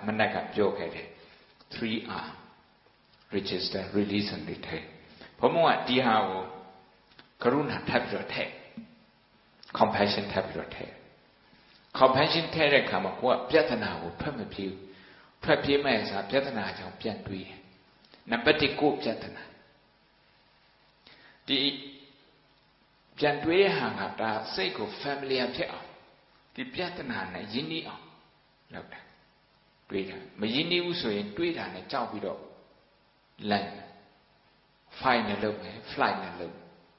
Three are register, release, and return. ဘုံဘုံကဒီဟာကိုကရုဏာထပ်ပြီးတော့ထည့် compassion ထပ်ပြီးတော့ထည့် compassion ထည့်တဲ့အခါမှာကိုကပြဿနာကိုဖတ်မပြေဘူးဖတ်ပြေးမဲ့ဆိုပြဿနာကြောင့်ပြန်တွေးတယ်နံပါတ်တစ်ကိုပြဿနာဒီပြန်တွေးရဟာကဒါစိတ်ကို familiar ဖြစ်အောင်ဒီပြဿနာနဲ့ယဉ်နီးအောင်လုပ်တာတွေးတာမယဉ်နီးဘူးဆိုရင်တွေးတာနဲ့ကြောက်ပြီးတော့လန့်fight နဲ့လုပ်မယ် flight နဲ့လုပ်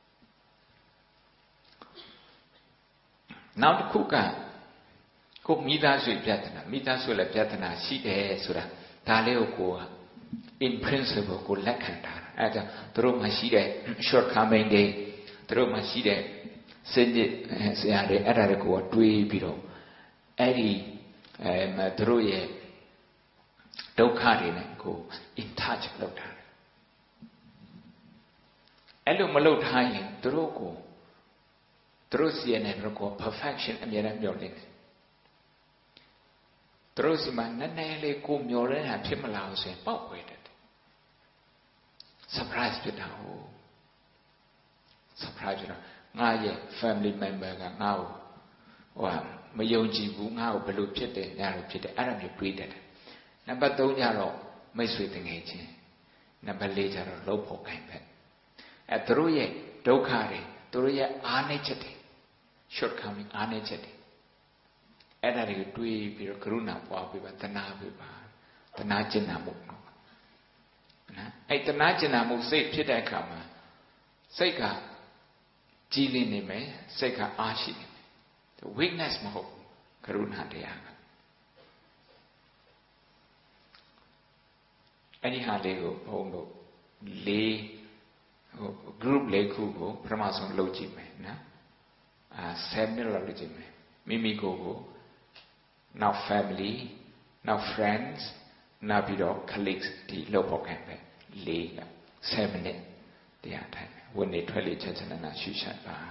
နောက်တစ်ခုကကိုမိသားစုပြဿနာမိသားစုလည်းပြဿနာရှိတယ်ဆိုတာဒါလေးကိုကိုက in principle ကိုလက်ခံထားတာအဲဒါကြောင့်သူတို့မှရှိတဲ့ shortcoming တွေသူတို့မှရှိတဲ့စိတ်ဆရာတွေအဲ့ဒါတွေကိုတွေးပြီးတော့အဲ့ဒီအဲသူတို့ရဲ့ဒုက္ခတွေနဲ့ကို in touch လုပ်တာအဲ့လိုမလုပ်ထားရင်သူတို့ကိုသူတို့စီရဲ့နဲ့တော့ကို perfection အမြဲတမ်းမျှော်လင့်တယ်သူတို့စီမှာနည်းနည်းလေးကိုမျှော်လင့်တာဖြစ်မလာဘူးဆိုရင်ပေါက်ွယ်တယ် surprise ဖြစ်တာဟုတ် surprise ဖြစ်တော့ငါရဲ့ family member ကငါ့ကိုဟိုမယုံကြည်ဘူးငါ့ကိုဘယ်လိုဖြစ်တယ်ညာလိုဖြစ်တယ်အဲ့ဒါမျိုးတွေးတတ်တယ်နံပါတ် သုံးကျတော့မိတ်ဆွေတငယ်ချင်းနံပါတ် လေးကျတော့လှုပ်ဖို့ခိုင်းပဲအဲသူတို့ရဲ့ဒုက္ခတွေသူတို့ရဲ့အားနည်းချက်တွေ shortcoming အားနည်းချက်တွေအဲ့ဒါတွေကိုတွေးပြီးတော့ကရုဏာပွားပေးပါတနာပေးပါတနာကျင်နာမှုနော်အဲ့တနာကျင်နာမှုစိတ်ဖြစ်တဲ့အခါမှာစိတ်ကကြည်လင်နေမယ်စိတ်ကအားရှိနေမယ် weakness မဟုတ်ကရုဏာတရားကအဲ့ဒီဟာလေးကိုဘုံတို့လေးဟို group လေးခုကိုပထမဆုံးလုပ်ကြည့်မယ်နော်အာ seven မိနစ်လောက်လုပ်ကြည့်မယ်မိမိကိုယ်ကိုနောက် family နောက် friends နောက်ပြီးတော့ colleagues ဒီလုပ်ဖို့ခံပဲလေးက seven မိနစ်တရားထိုင်ဝင်နေထွက်လေချက်ချက်နာနာရှုရှက်ပါ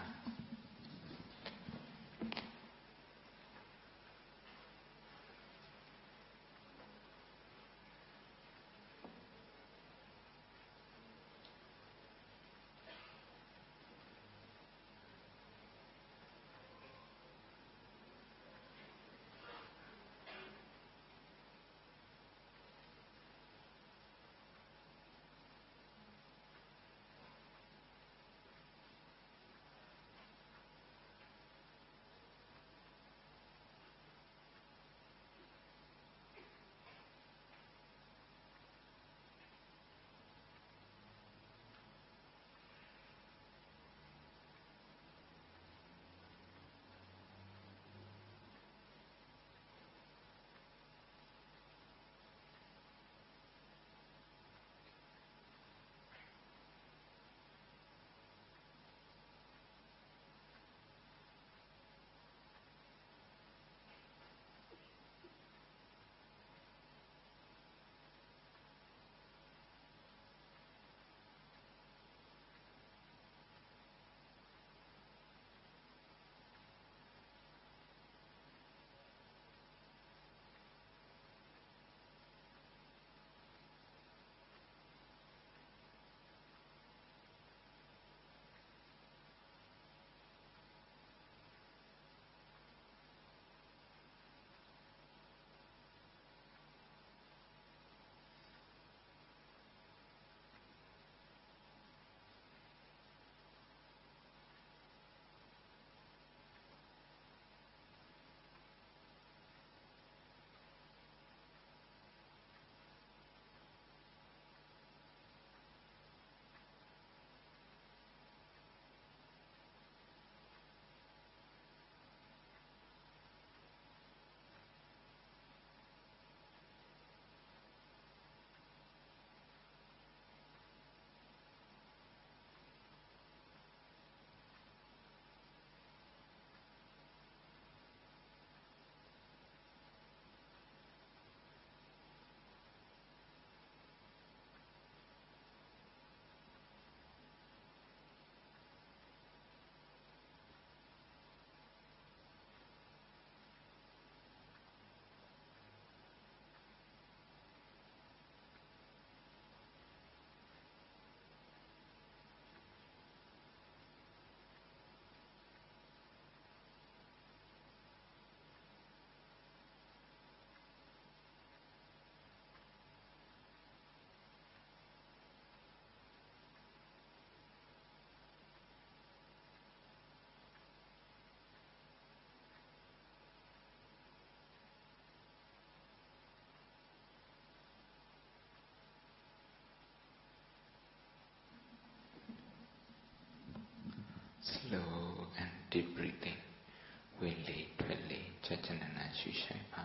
slow and deep breathing ဝင်လေထွက်လေချက်ချက်နာနာရှုရှိပါ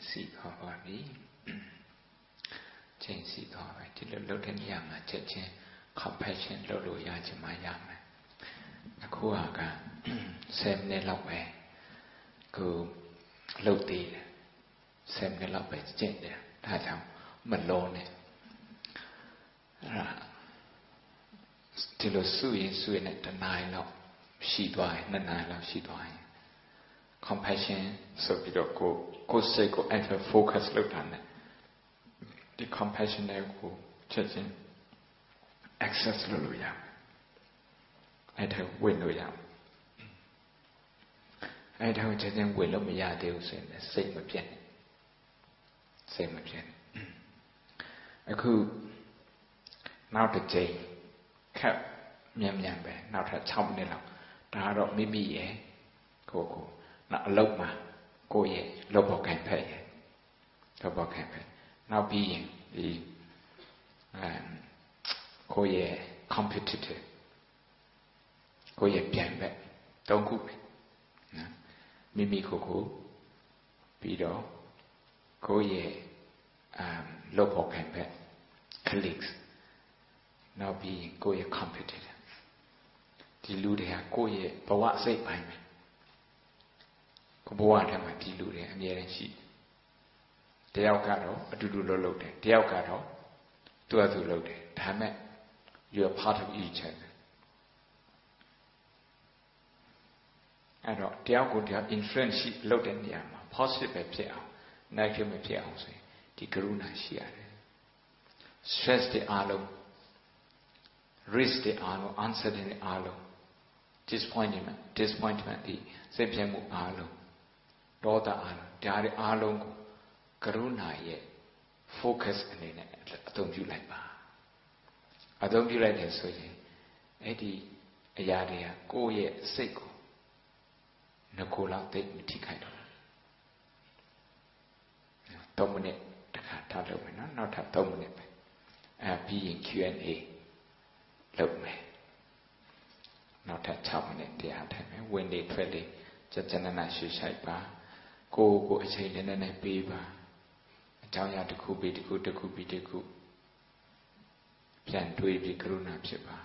စီသွားပါပြီချိန်စီသွားပြီဒီလိုလုပ်တဲ့နေရာမှာချက်ချင်း compassion လုပ်လို့ရချင်မှရမယ်အခုကက10မိနစ်လောက်ပဲကိုလုပ်သေးတယ်10မိနစ်လောက်ပဲကျင့်တယ်ဒါကြောင့်မလုံးနဲ့အဲ့ဒါဒီလိုစုရင်စုရင်နဲ့တနားလောက်ရှိသွားရင်နှစ်နာရီလောက်ရှိသွားရင် compassion ဆိုပြီးတော့ကိုကိုစိတ်ကိုအဲ့ဒါ focus လုပ်တာနဲ့ဒီ compassion နဲ့ကိုချက်ချင်း access လုပ်လို့ရအဲ့ဒါဝင်လို့ရအဲ့ဒါကိုချက်ချင်းဝင်လို့မရသေးဘူးဆိုရင်စိတ်မပြတ်နဲ့စိတ်မပြတ်အခုနောက်တစ်ချိန်ခက်မြန်မြန်ပဲနောက်ထပ်6မိနစ်လောက်ဒါကတော့မိမိရဲ့ကိုကိုနောက်အလုပ်မှာကိုယ့်ရဲ့လုပ်ဖို့ခိုင်ဖက်ရဲ့လုပ်ဖို့ခိုင်ဖက်နောက်ပြီးရင်ဒီအဲကိုယ့်ရဲ့ competitive ကိုယ့်ရဲ့ပြန်ဘက်သုံးခုပဲနော်မိမိကိုကိုပြီးတော့ကိုယ့်ရဲ့အမ်လုပ်ဖို့ခိုင်ဖက် colleagues နောက်ပြီးကိုယ့်ရဲ့ competitor ဒီလူတွေကကိုယ့်ရဲ့ဘဝစိတ်ပိုင်းပဲကိုဘဝထဲမှာဒီလူတွေအများကြီးရှိတယောက်ကတော့အတူတူလှုပ်လှုပ်တယ်တယောက်ကတော့သူ့အတူလှုပ်တယ်ဒါမဲ့ you are part of each other အဲ့တော့တယောက်ကိုတယောက် influence ရှိလုပ်တဲ့နေရာမှာ positive ပဲဖြစ်အောင် negative မဖြစ်အောင်ဆိုရင်ဒီကရုဏာရှိရတယ် stress တွေအားလုံး risk တွေအားလုံး uncertainty တွေအားလုံး disappointment disappointment ဒီစိတ်ပြတ်မှုအားလုံးဒေါသအားလုံးဒါတွေအားလုံးကိုကရုဏာရဲ့ focus အနေနဲ့အသုံးပြုလိုက်ပါအသုံးပြုလိုက်တယ်ဆိုရင်အဲ့ဒီအရာတွေကကိုယ့်ရဲ့စိတ်ကိုငကိုလောက်သိမထိခိုက်တော့3မိနစ်တခါထားလုပ်မယ်နော်နောက်ထပ်3မိနစ်ပဲအဲပြီးရင် Q and A လုပ်မယ်နောက်ထပ်6မိနစ်တရားထိုင်မယ်ဝင်လေထွက်လေကြကြနနရွှေရှိုက်ပါကိုယ်ကိုအချိန်နဲ့နဲ့ပေးပါအကြောင်းအရာတစ်ခုပြီးတစ်ခုတစ်ခုပြီးတစ်ခုပြန်တွေးပြီးကရုဏာဖြစ်ပါ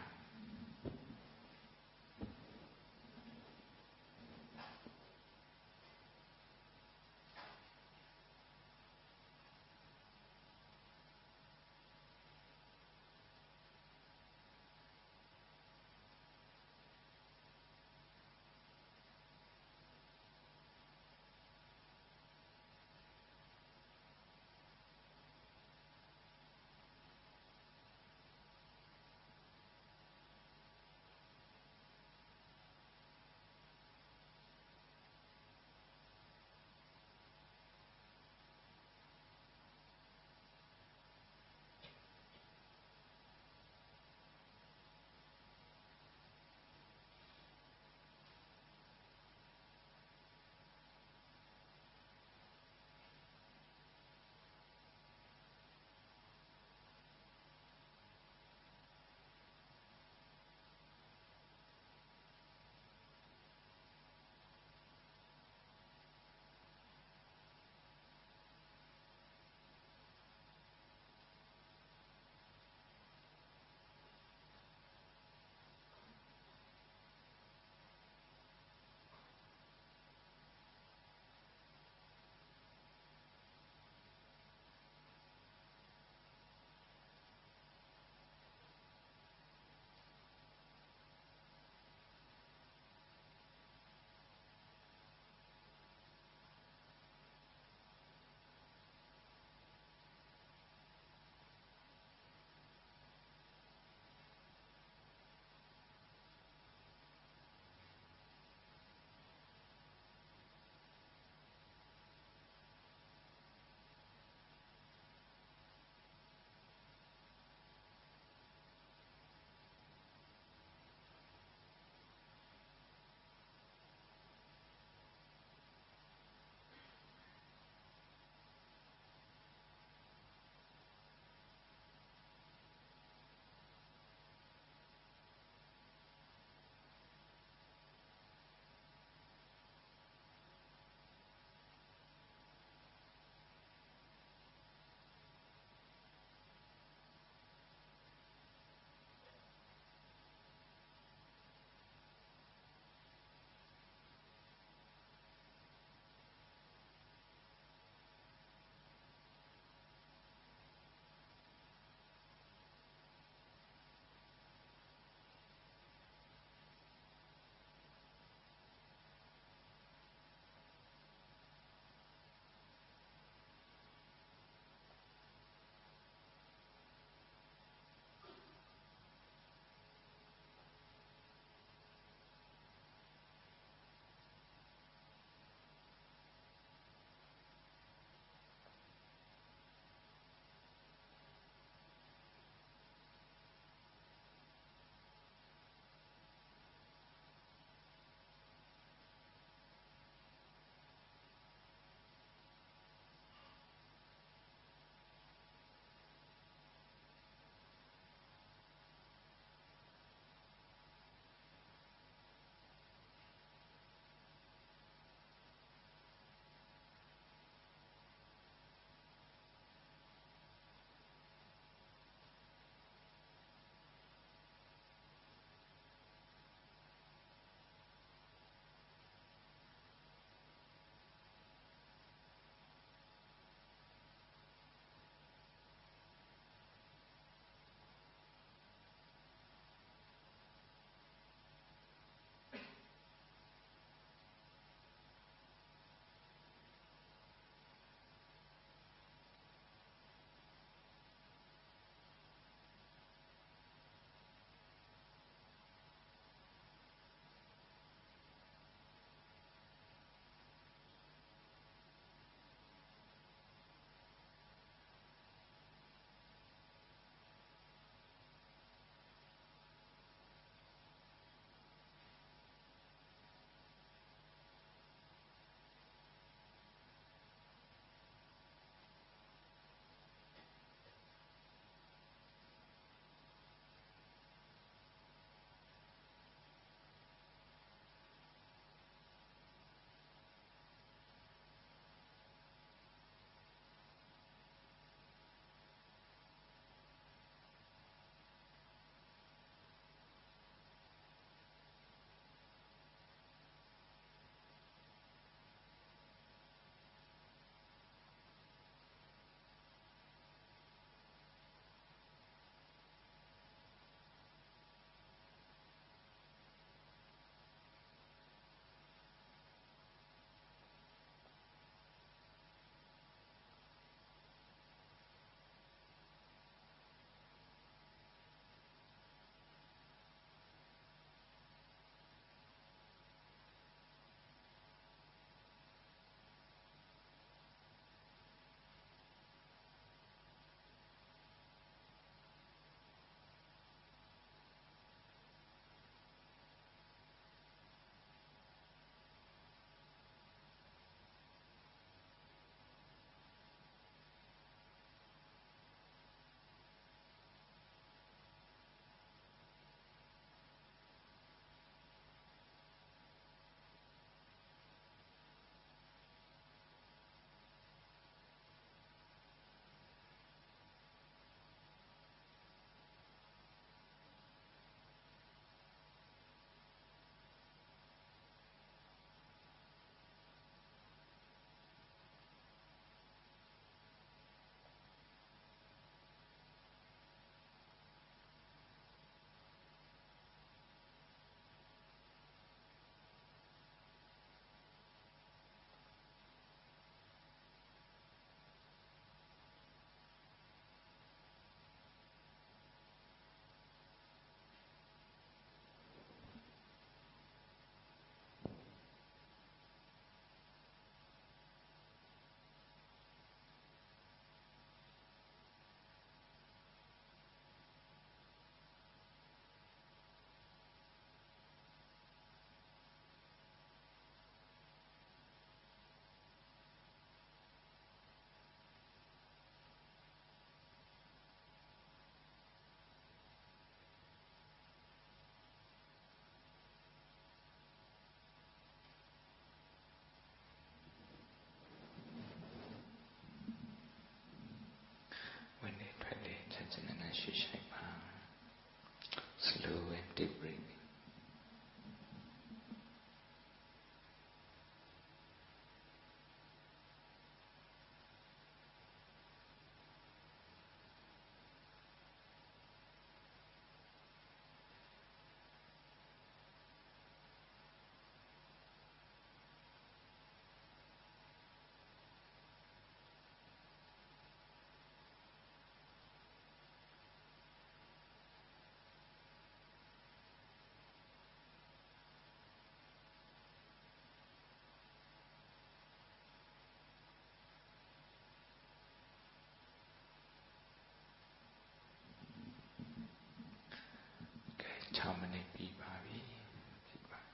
၆မိနစ်ပြီးပါပြီဖြစ်ပါ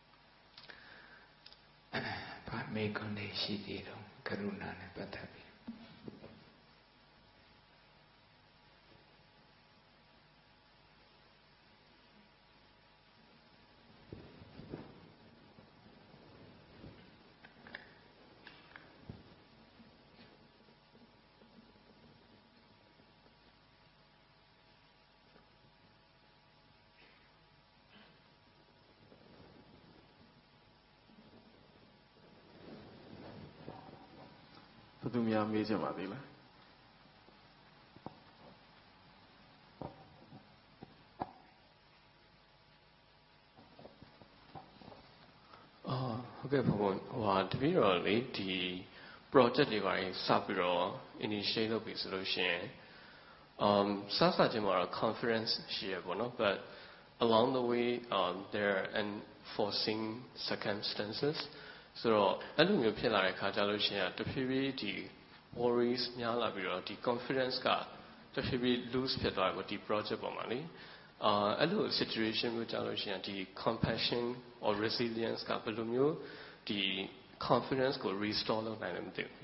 ဘာမေကွန်လေးရှိသေးတော့ကရုဏာနဲ့ပတ်သက်ပြီးဘယ်သူများမေးချင်ပါသေးလဲအော်ဟုတ်ကဲ့ဘုံဘုံဟိုဟာတပည့်တော်လေဒီ project တွေပါရင်စပြီးတော့ initiate လုပ်ပြီဆိုလို့ရှိရင် um စစချင်းမှာတော့ conference ရှိရပေါ့နော် but along the way um there are unforeseen circumstances ဆိုတော့အဲ့လိုမျိုးဖြစ်လာတဲ့ခါကြလို့ရှိရင်တဖြည်းဖြည်းဒီ worries များလာပြီးတော့ဒီ confidence ကတဖြည်းဖြည်း lose ဖြစ်သွားတယ်ပေါ့ဒီ project ပေါ်မှာလေအာအဲ့လို situation မျိုးကြလို့ရှိရင်ဒီ compassion or resilience ကဘယ်လိုမျိုးဒီ confidence ကို restore လုပ်နိုင်လဲမသိဘူး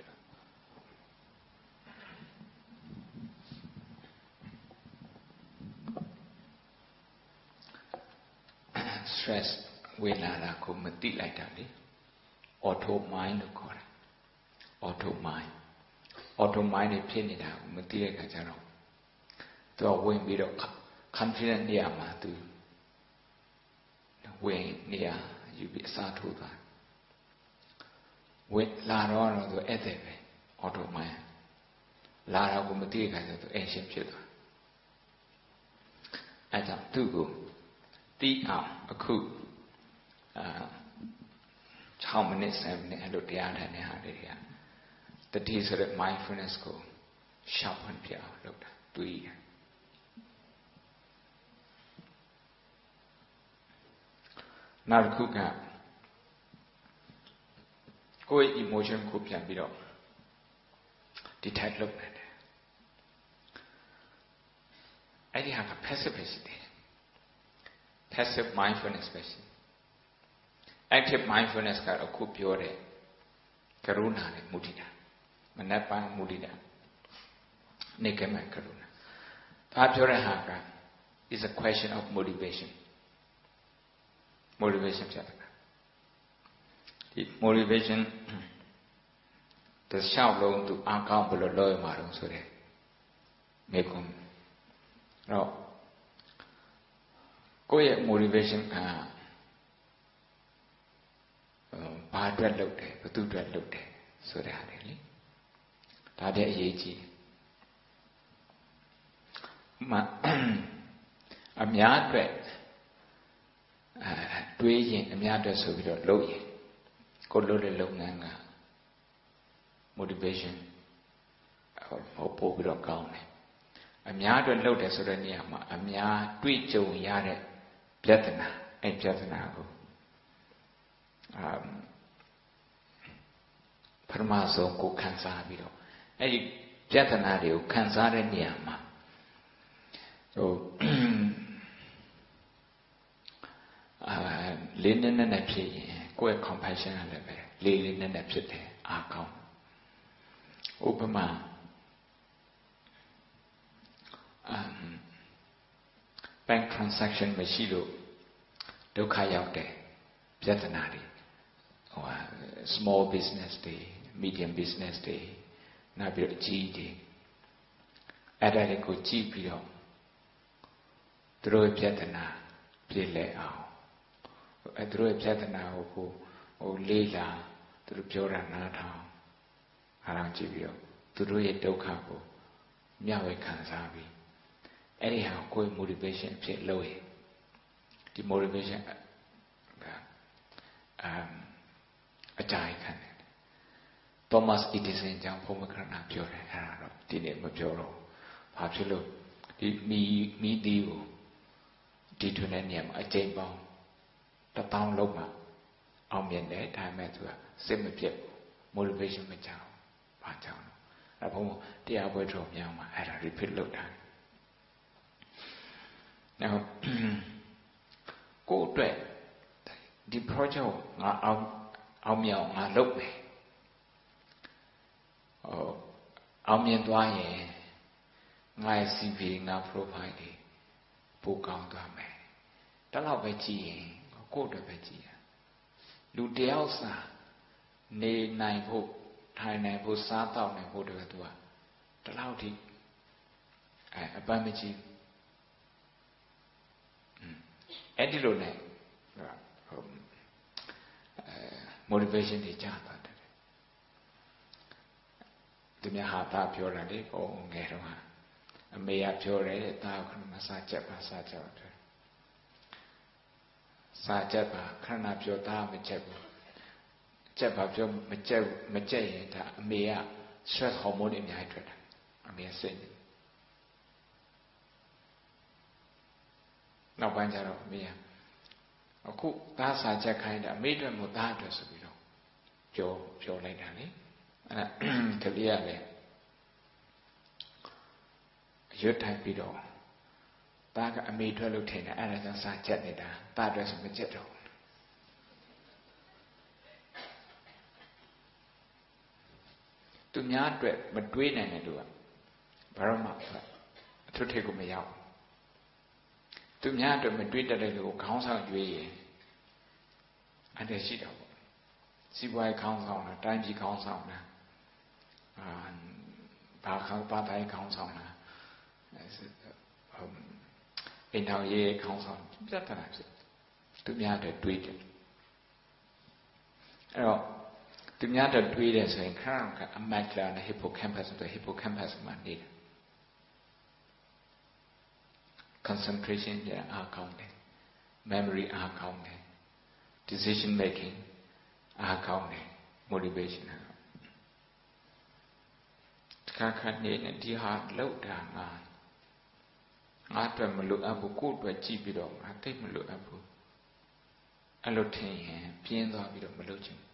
stress ဝင်လာတာကိုမသိလိုက်တာလေ auto mind လို့ခေါ်တယ် auto mind auto mind တွေဖြစ်နေတာကိုမသိတဲ့အခါကျတော့သူကဝင်ပြီးတော့ confident နေရာမှာသူဝင်နေရာယူပြီးအစားထိုးသွားဝင်လာတော့တော့သူအဲ့တဲ့ပဲ auto mind လာတော့ကိုမသိတဲ့အခါကျတော့သူ action ဖြစ်သွားအဲ့ကြောင့်သူ့ကိုတီးအောင်အခုအာ၆မိနစ်7မိနစ်အဲ့လိုတရားထိုင်နေဟာတွေကတတိဆိုတဲ့ mindfulness ကို sharpen ပြအောင်လုပ်တာတွေးတယ်နောက်တစ်ခုကကိုယ့် emotion ကိုပြန်ပြီးတော့ detect လုပ်နေတယ်အဲ့ဒီဟာက passive ပဲရှိတယ် passive mindfulness ပဲရှိ active mindfulness ကတော့ခုပြောတဲ့ကရုဏာနဲ့မုဒိတာမနက်ပိုင်းမုဒိတာနေကမှကရုဏာဒါပြောတဲ့ဟာက is a question of motivation motivation ဖြစ်တယ်ဒီ motivation တခြားလုံးသူအကောင်းဘယ်လိုလုပ်ရမှာတော့ဆိုတဲ့မေကွန်တော့ကိုယ့်ရဲ့ motivation ကဘာအတွက်လုပ်တယ်ဘယ်သူအတွက်လုပ်တယ်ဆိုတဲ့ဟာလေဒါတည်းအရေးကြီးမှအများအတွက်အဲတွေးရင်အများအတွက်ဆိုပြီးတော့လုပ်ရင်ကိုလုပ်တဲ့လုပ်ငန်းက motivation ဟောပို့ပြီးတော့ကောင်းတယ်အများအတွက်လုပ်တယ်ဆိုတဲ့နေရာမှာအများတွေ့ကြုံရတဲ့ပြဿနာအဲ့ပြဿနာကိုအာပထမဆုံးကိုခံစားပြီးတော့အဲ့ဒီပြဿနာတွေကိုခံစားတဲ့နေရာမှာဟိုအာလေးနည်းနည်းနဲ့ဖြစ်ရင်ကိုယ့်ရဲ့ compassion ကလည်းပဲလေးလေးနည်းနည်းဖြစ်တယ်အားကောင်းဥပမာအမ် bank transaction မရှိလို့ဒုက္ခရောက်တယ်ပြဿနာတွေဟို small business တွေ medium business တွေနောက်ပြီးတော့အကြီးတွေအဲ့ဒါတွေကိုကြည့်ပြီးတော့သူတို့ပြဿနာပြည့်လဲအောင်အဲ့သူတို့ပြဿနာကိုဟိုဟိုလေးလာသူတို့ပြောတာနားထောင်အားလုံးကြည့်ပြီးတော့သူတို့ရဲ့ဒုက္ခကိုမျှဝေခံစားပြီးအဲ့ဒီဟာကိုယ် motivation ဖြစ်လို့ရဒီ motivation ကအမ်အကြိုက်ခံတယ် Thomas Edison ကြောင့်ဘုံမကရဏပြောတယ်အဲ့ဒါတော့ဒီနေ့မပြောတော့ဘာဖြစ်လို့ဒီမီမီတီကိုဒီထွန်းတဲ့နေရာမှာအကျိန်ပေါင်းတစ်တောင်းလုံးမှာအောင်မြင်တယ်ဒါပေမဲ့သူကစိတ်မပြတ်ဘူး motivation မကြောက်ဘာကြောင့်လဲအဲ့ဘုံတရားပွဲတော်များမှာအဲ့ဒါ repeat လုပ်တာနောက်ကိုယ့်အတွက်ဒီ project ကိုငါအောင်အောင်မြင်အောင်ငါလုပ်မယ်ဟိုအောင်မြင်သွားရင်ငါရဲ့ C V ငါ profile တွေပိုကောင်းသွားမယ်ဒါတော့ပဲကြည့်ရင်ကိုယ့်အတွက်ပဲကြည့်ရလူတယောက်စာနေနိုင်ဖို့ထိုင်နိုင်ဖို့စားတော့နိုင်ဖို့တကယ်သူကဒီလောက်ထိအဲအပန်းမကြည့်အဲ့ဒီလိုနဲ့ဟိုအဲ motivation တွေကြာသွားတယ်သူများဟာသားပြောတာလေဟိုငယ်တော့အမေကပြောတယ်သားခဏမစားချက်ပါစားချက်တယ်စားချက်ပါခဏပြောသားမချက်ဘူးချက်ပါပြောမချက်မချက်ရင်ဒါအမေက stress hormone တွေအများကြီးထွက်တာအမေစိတ်နောက်ပိုင်းကျတော့အမေကအခုသားစားချက်ခိုင်းတာအမေအတွက်မို့သားအတွက်ဆိုပြီးတော့ပြောပြောလိုက်တာလေအဲ့ဒါကလေးကလည်းရွတ်ထိုင်ပြီးတော့သားကအမေထွက်လို့ထင်တယ်အဲ့ဒါကြောင့်စားချက်နေတာသားအတွက်ဆိုမချက်တော့သူများအတွက်မတွေးနိုင်တဲ့လူကဘာမှမဖြစ်အထွတ်ထိပ်ကိုမရောက်သူများအတွက်မတွေးတတ်တဲ့လူကိုခေါင်းဆောင်ရွေးရင်အဲ့ဒါရှိတော့ပေါ့စီးပွားရေးခေါင်းဆောင်တာတိုင်းပြည်ခေါင်းဆောင်တာအာဘာခေါင်းပါတိုင်းခေါင်းဆောင်တာအိမ်တော်ရေးခေါင်းဆောင်ပြတ်တာဖြစ်သူများအတွက်တွေးတယ်အဲ့တော့သူများအတွက်တွေးတယ်ဆိုရင်ခဏကအမက်လာနဲ့ hippocampus ဆိုတဲ့ hippocampus မှာနေတယ် concentration ရအားကောင်းတယ် memory အားကောင်းတယ် decision making အားကောင်းတယ် motivation အားတခါခါနေနဲ့ဒီဟာလောက်တာငါငါအတွက်မလိုအပ်ဘူးကိုယ့်အတွက်ကြည့်ပြီးတော့ငါသိမလိုအပ်ဘူးအဲ့လိုထင်ရင်ပြင်းသွားပြီးတော့မလုပ်ချင်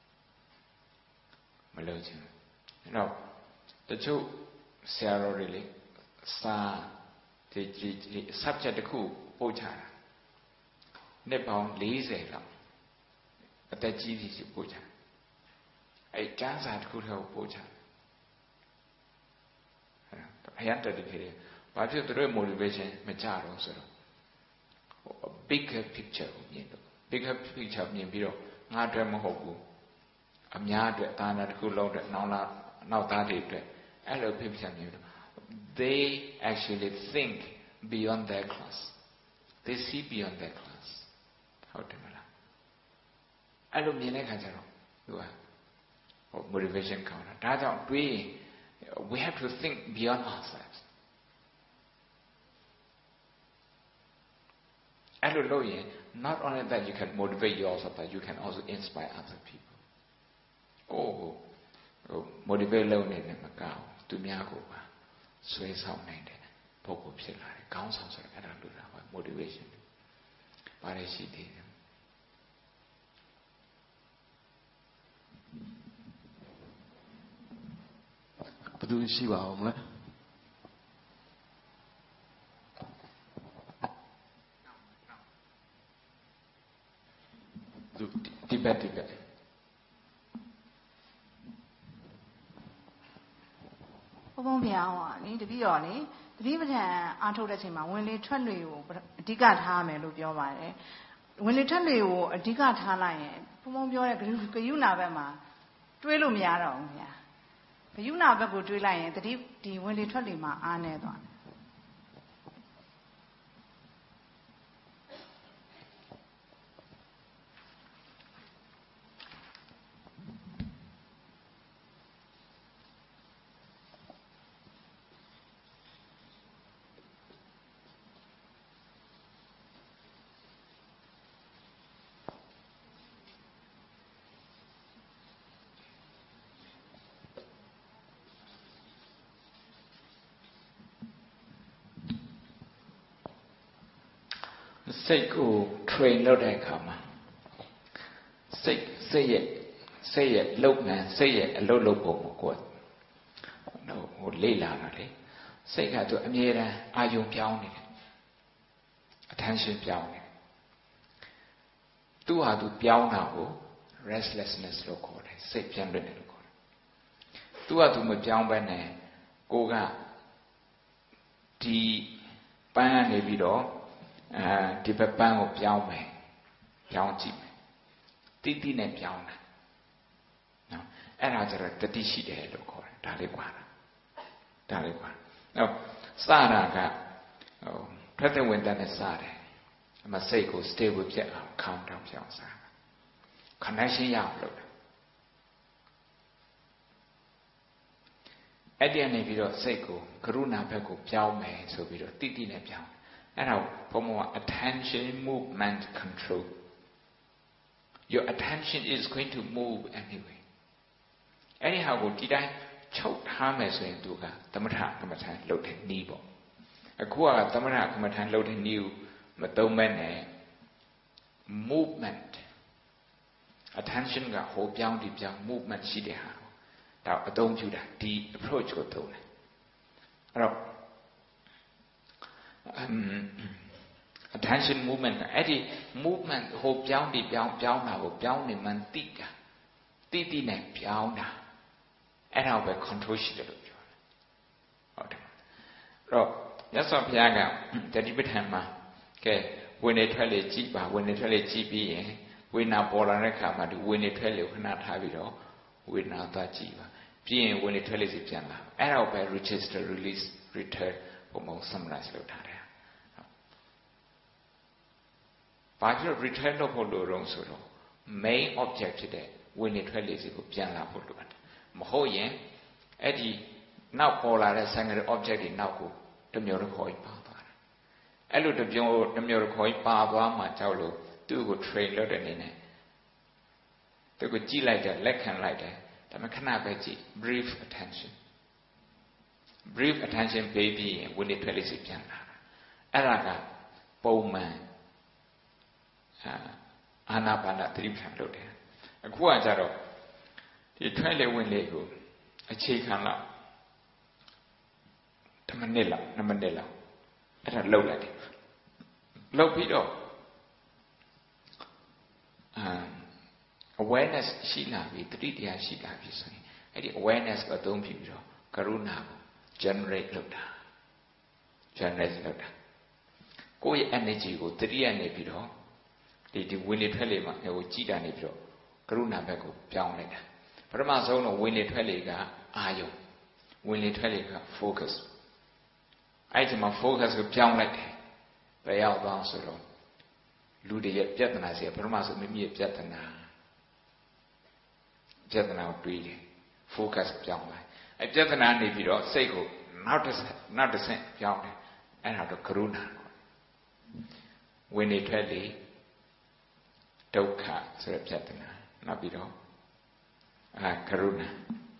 မလုပ်ချင်အဲ့တော့တချို့ဆရာတော်တွေလေစာဒီဒီ subject တစ်ခုပို့ချတာနှစ်ပေါင်း၄၀လောက်အသက်ကြီးကြီးပို့ချအဲ့ကျမ်းစာတစ်ခုတည်းကိုပို့ချအဲ့ဒါအရန်တက်တယ်ဖြစ်ဘာဖြစ်သူတို့ motivation မကြတော့ဆိုတော့ bigger picture ကိုမြင်တော့ bigger picture မြင်ပြီးတော့ငါအတွက်မဟုတ်ဘူးအများအတွက်ဒါနာတစ်ခုလုံးအတွက်နောက်လာနောက်သားတွေအတွက်အဲ့လိုဖြစ်ဖြစ်မြင်တော့ they actually think beyond their class they see beyond their class ဟုတ်တယ်မလားအဲ့လိုမြင်တဲ့ခါကျတော့သူကဟို motivation ကောင်းတာဒါကြောင့်တွေး we have to think beyond ourselvesအဲ့လိုလုပ်ရင် not only that you can motivate yourself but you can also inspire other people oh ဟို motivate လုပ်နေတယ်မကောင်းသူများကိုပါဆွဲဆောင်နိုင်တယ်ပုဂ္ဂိုလ်ဖြစ်လာတယ်ခေါင်းဆောင်ဆိုတော့အဲ့ဒါလို့တာပါ motivation ပါရရှိသေးတယ်ဘယ်သူရှိပါအောင်မလဲဒီဘက်ဒီဘက်ဘုံဘုံဖျားဟောလေတပည့်တော်လေတတိပဋ္ဌာန်အားထုတ်တဲ့အချိန်မှာဝင်လေထွက်လေကိုအဓိကထားမယ်လို့ပြောပါတယ်ဝင်လေထွက်လေကိုအဓိကထားလိုက်ရင်ဘုံဘုံပြောတဲ့ဂယုဏဘက်မှာတွေးလို့မရတော့ဘူးဗျာဂယုဏဘက်ကိုတွေးလိုက်ရင်တတိဒီဝင်လေထွက်လေမှာအားနေသွားတယ်စိတ်ကို train လုပ်တဲ့အခါမှာစိတ်စိတ်ရဲ့စိတ်ရဲ့လုပ်ငန်းစိတ်ရဲ့အလုပ်လုပ်ပုံကိုကိုယ်ဟိုလေ့လာတာလေစိတ်ကသူအမြဲတမ်းအာယုံပြောင်းနေတယ် attention ပြောင်းနေတယ်သူဟာသူပြောင်းတာကို restlessness လို့ခေါ်တယ်စိတ်ပြန့်လွင့်တယ်လို့ခေါ်တယ်သူဟာသူမပြောင်းဘဲနဲ့ကိုကဒီပန်းကနေပြီးတော့အဲဒီဘက်ပန်းကိုပြောင်းမယ်ပြောင်းကြည့်မယ်တိတိနဲ့ပြောင်းတာနော်အဲ့ဒါကျတော့တတိရှိတယ်လို့ခေါ်တယ်ဒါလေးကွာဒါလေးကွာနော်စတာကဟိုဖက်တဲ့ဝင်တဲ့နဲ့စတယ်အမစိတ်ကို stable ဖြစ်အောင် calm down ဖြစ်အောင်စား connection ရအောင်လုပ်တယ်အဲ့ဒီအနေပြီးတော့စိတ်ကိုကရုဏာဘက်ကိုပြောင်းမယ်ဆိုပြီးတော့တိတိနဲ့ပြောင်းအဲ့ဒါဘုံဘုံက attention movement control your attention is going to move anyway အဲ့ဒီဟာကိုဒီတိုင်းချုပ်ထားမယ်ဆိုရင်သူကသမထကမ္မထာလုပ်တဲ့နည်းပေါ့အခုကသမထကမ္မထာလုပ်တဲ့နည်းကိုမသုံးမဲ့နဲ့ movement attention ကဟိုပြောင်းဒီပြောင်း movement ရှိတဲ့ဟာဒါအသုံးပြုတာဒီ approach ကိုသုံးတယ်အဲ့တော့ attention movement ကအဲ့ဒီ movement ဟိုပြောင်းဒီပြောင်းပြောင်းတာကိုပြောင်းနေမှန်သိတာတိတိနဲ့ပြောင်းတာအဲ့ဒါကိုပဲ control ရှိတယ်လို့ပြောတယ်ဟုတ်တယ်အဲ့တော့မြတ်စွာဘုရားကတတိပဋ္ဌာန်မှာကဲဝင်နေထွက်လေကြည့်ပါဝင်နေထွက်လေကြည့်ပြီးရင်ဝေဒနာပေါ်လာတဲ့အခါမှာဒီဝင်နေထွက်လေကိုခဏထားပြီးတော့ဝေဒနာသွားကြည့်ပါပြီးရင်ဝင်နေထွက်လေစီပြန်လာအဲ့ဒါကိုပဲ register release return ပုံမှန် summarize လုပ်ထားတယ်ဘာကြောင့် return လုပ်ဖို့လိုတော့ဆိုတော့ main object ဖြစ်တဲ့ဝင်နေထွက်လေစီကိုပြန်လာဖို့လိုတယ်မဟုတ်ရင်အဲ့ဒီနောက်ပေါ်လာတဲ့ secondary object တွေနောက်ကိုတမျိုးတစ်ခေါ်ပါသွားတယ်အဲ့လိုတမျိုးတမျိုးတစ်ခေါ်ပါသွားမှကြောက်လို့သူ့ကို train လုပ်တဲ့အနေနဲ့သူကိုကြည့်လိုက်တယ်လက်ခံလိုက်တယ်ဒါပေမဲ့ခဏပဲကြည့် brief attention brief attention ပေးပြီးရင်ဝင်နေထွက်လေစီပြန်လာတာအဲ့ဒါကပုံမှန်အာနာပါနသတိပဋ္ဌာန်လုပ်တယ်အခုကကြတော့ဒီထွက်လေဝင်လေကိုအခြေခံလောက်တစ်မိနစ်လောက်နှစ်မိနစ်လောက်အဲ့ဒါလှုပ်လိုက်တယ်လှုပ်ပြီးတော့အာ awareness ရှိလာပြီတတိတရားရှိလာပြီဆိုရင်အဲ့ဒီ awareness ကိုအသုံးပြုပြီးတော့ကရုဏာကို generate လုပ်တာ generate လုပ်တာကိုယ့်ရဲ့ energy ကိုတတိယနေပြီးတော့ဒီဒီဝင်လေထွက်လေမှာဟိုကြည်တာနေပြီးတော့ကရုဏာဘက်ကိုပြောင်းလိုက်တာပထမဆုံးတော့ဝင်လေထွက်လေကအာယုံဝင်လေထွက်လေက focus အဲ့ဒီမှာ focus ကိုပြောင်းလိုက်တယ်ဘယ်ရောက်သွားဆိုတော့လူတွေရဲ့ပြဿနာစီပထမဆုံးမိမိရဲ့ပြဿနာပြဿနာကိုတွေးတယ် focus ပြောင်းလိုက်အဲ့ပြဿနာနေပြီးတော့စိတ်ကိုနောက်တစ်နောက်တစ်ဆင့်ပြောင်းတယ်အဲ့ဒါတော့ကရုဏာဝင်လေထွက်လေဒုက္ခဆိုတဲ့ပြဿနာနောက်ပြီးတော့အာကရုဏာ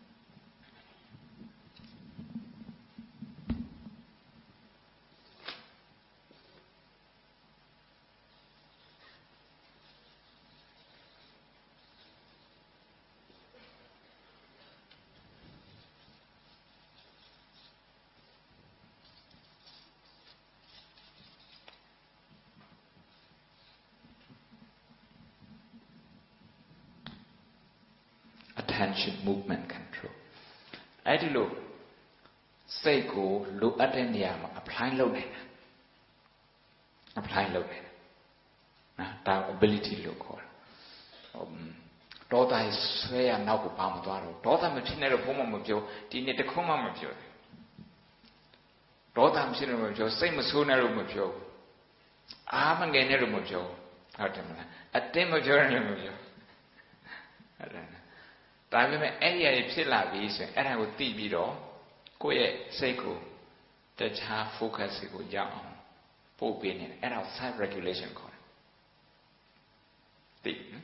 attention movement control အဲ့ဒီလိုစိတ်ကိုလိုအပ်တဲ့နေရာမှာ apply လုပ်နေတာ apply လုပ်နေတာနော်ဒါ ability လို့ခေါ်တယ်ဒေါသဆွဲရနောက်ကိုပါမသွားတော့ဒေါသမဖြစ်နေတော့ဘုံမမပြောဒီနေ့တခွန်းမှမပြောတယ်ဒေါသမရှိလို့မပြောစိတ်မဆိုးနေလို့မပြောအားမငယ်နေလို့မပြောဟုတ်တယ်မလားအတင်းမပြောရလို့မပြောဟုတ်တယ်ဒါပေမဲ့အဲ့ဒီအရာဖြစ်လာပြီဆိုရင်အဲ့ဒါကိုသိပြီးတော့ကိုယ့်ရဲ့စိတ်ကိုတခြား focus ကိုရောက်အောင်ပို့ပေးနေတယ်အဲ့ဒါ self regulation ခေါ်တယ်သိနော်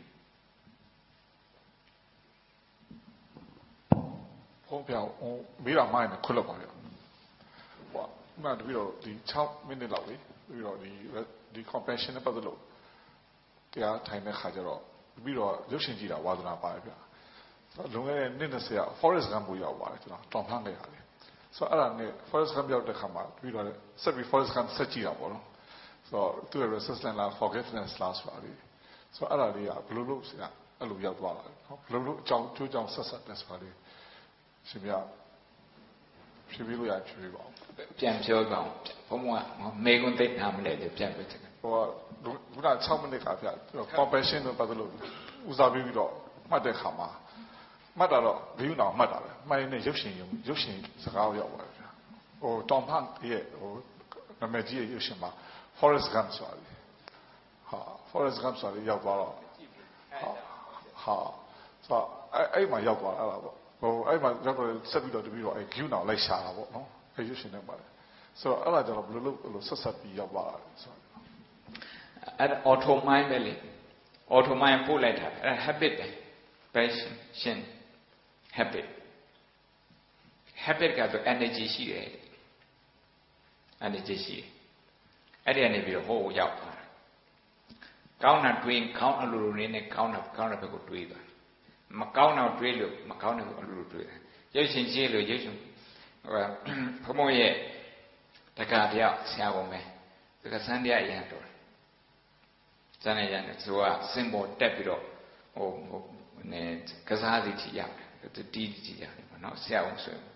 ဘုံပြောင်းမေးတာမှရင်ခွတ်လောက်ပါဗျာဟိုမှတပြီးတော့ဒီ6မိနစ်လောက်လေပြီးတော့ဒီဒီ compassion နဲ့ပတ်သက်လို့တရားထိုင်တဲ့ခါကျတော့ပြီးတော့ရုပ်ရှင်ကြည့်တာဝါသနာပါတယ်ဗျာလွန်ခဲ့တဲ့နှစ်နှစ်ဆယ်က forest gump ကိုရောက်ပါတယ်ကျွန်တော်တောင်ဖန်းခဲ့ရတယ်ဆိုတော့အဲ့ဒါနဲ့ forest gump ရောက်တဲ့ခါမှာပြီးတော့ဆက်ပြီး forest gump ဆက်ကြည့်တာပေါ့နော်ဆိုတော့သူ့ရဲ့ resistance လား forgiveness လားဆိုတာလေဆိုအဲ့ဒါလေးကဘယ်လိုလုပ်ဆရာအဲ့လိုရောက်သွားတာနော်ဘယ်လိုလုပ်အကြောင်းကျိုးကြောင်းဆက်ဆက်တဲ့ဆိုတာလေးရှင်ပြဖြည်းဖြည်းလို့ရဖြည်းဖြည်းပါအောင်ပြန်ပြောပါအောင်ဘုံကမေကွန်းသိနာမလဲလေပြန်ပြောချင်တယ်ဟိုကခုန6မိနစ်ခါပြ compassion လို့ပတ်သက်လို့ဦးစားပေးပြီးတော့မှတ်တဲ့ခါမှာမှတ်တာတော့ဘီယူနောင်မှတ်တာပဲမှတ်ရင်ရုပ်ရှင်ရုပ်ရုပ်ရှင်စကားရောက်ပါတယ်ဗျာဟိုတောင်ဖန်ရဲ့ဟိုနာမည်ကြီးရဲ့ရုပ်ရှင်မှာ Forrest Gump ဆိုတာလေဟာ Forrest Gump ဆိုတာရောက်သွားတော့ဟာဟာဆိုအဲ့အဲ့မှာရောက်သွားတာအဲ့ဒါပေါ့ဟိုအဲ့မှာရောက်တော့ဆက်ပြီးတော့တပြီးတော့အဲ့ဂယူနောင်လိုက်ရှာတာပေါ့နော်အဲ့ရုပ်ရှင်နဲ့ပါတယ်ဆိုတော့အဲ့ဒါကြတော့ဘယ်လိုလုပ်လို့ဆက်ဆက်ပြီးရောက်သွားတာလဲဆိုတော့အဲ့ auto mind ပဲလေ auto mind ပို့လိုက်တာအဲ့ habit ပဲ passion habit habit ကတော့ energy ရှိတယ် energy ရှိတယ်အဲ့ဒီကနေပြီးတော့ဟိုရောက်သွားတာကောင်းတာတွေးကောင်းအလိုလိုလေးနဲ့ကောင်းတာကောင်းတဲ့ဘက်ကိုတွေးသွားမကောင်းတော့တွေးလို့မကောင်းတဲ့ဘက်ကိုအလိုလိုတွေးတယ်ရုပ်ရှင်ကြည့်လို့ရုပ်ရှင်ဟိုဘုံဘုံရဲ့တက္ကသိုလ်ဆရာဝန်ပဲသူကစံတရားအရင်တော်စံနေရတယ်သူကစင်ပေါ်တက်ပြီးတော့ဟိုဟိုနေကစားစီကြည့်ရတယ်သူတီးကြည့်ရတယ်ပေါ့နော်ဆရာဝန်ဆိုရင်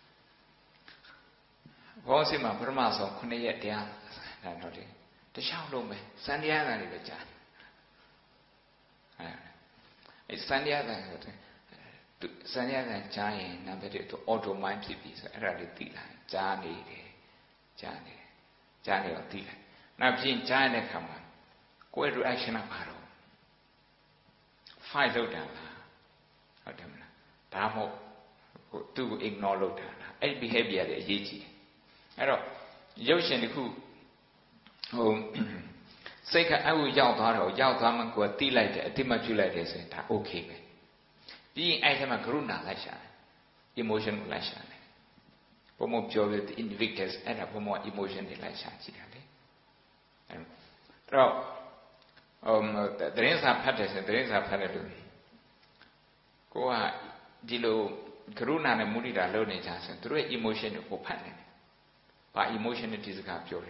ဘောစီမှာပထမဆုံးခုနှစ်ရက်တရားဒါတော့ဒီတခြားလုံးပဲစံတရားကနေပဲကြားအဲအဲစံတရားကနေသူစံတရားကနေကြားရင်နံပါတ်တစ်သူ auto mind ဖြစ်ပြီဆိုအဲ့ဒါလေးသိလာကြားနေတယ်ကြားနေတယ်ကြားနေတော့သိလိုက်နောက်ပြင်ကြားတဲ့အခါမှာကိုယ့် reaction ကဘာတော့ fight လုပ်တာလားဟုတ်တယ်မလားဒါမှမဟုတ်ဟိုသူ့ကို ignore လုပ်တာလားအဲ့ behavior တွေအရေးကြီးတယ်အဲ့တော့ရုပ်ရှင်တစ်ခုဟိုစိတ်ကအဝရောက်သွားတော့ရောက်သွားမှကိုယ်တိလိုက်တယ်အတိမပြုလိုက်တယ်ဆိုရင်ဒါ okay ပဲပြီးရင်အဲ့ထဲမှာကရုဏာလိုက်ရှာတယ် emotion ကိုလိုက်ရှာတယ်ဘုံမပြောပြတဲ့ invictus အဲ့ဒါဘုံမ emotion တွေလိုက်ရှာကြည့်တာလေအဲ့တော့အမ်တရင်စာဖတ်တယ်ဆိုတရင်စာဖတ်တယ်လို့ကိုကဒီလိုကရုဏာနဲ့မုဒိတာလုပ်နေကြဆိုရင်သူတို့ရဲ့ emotion ကိုဖတ်နေတယ်ဘာ emotion နဲ့ဒီစကားပြောတယ်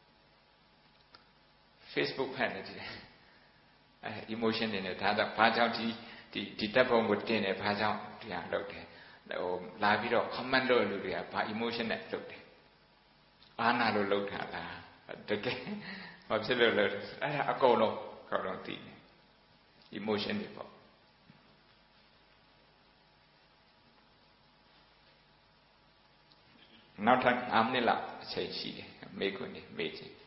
Facebook ဖတ်နေတယ်အဲ emotion တွေနဲ့ဒါတော့ဘာကြောင့်ဒီဒီဒီတပ်ပုံကိုတင်တယ်ဘာကြောင့်ဒီဟာလုပ်တယ်ဟိုလာပြီးတော့ comment လုပ်လူတွေကဘာ emotion နဲ့လုပ်တယ်အာနာလို့လုပ်တာလားတကယ်ဘာဖြစ်လို့လဲအဲ့ဒါအကုန်လုံးအကုန်လုံးသိတယ် emotion တွေပေါ့နောက်ထပ်၅မိနစ်လောက်အချိန်ရှိတယ်မေးခွန်းနေမေးချင်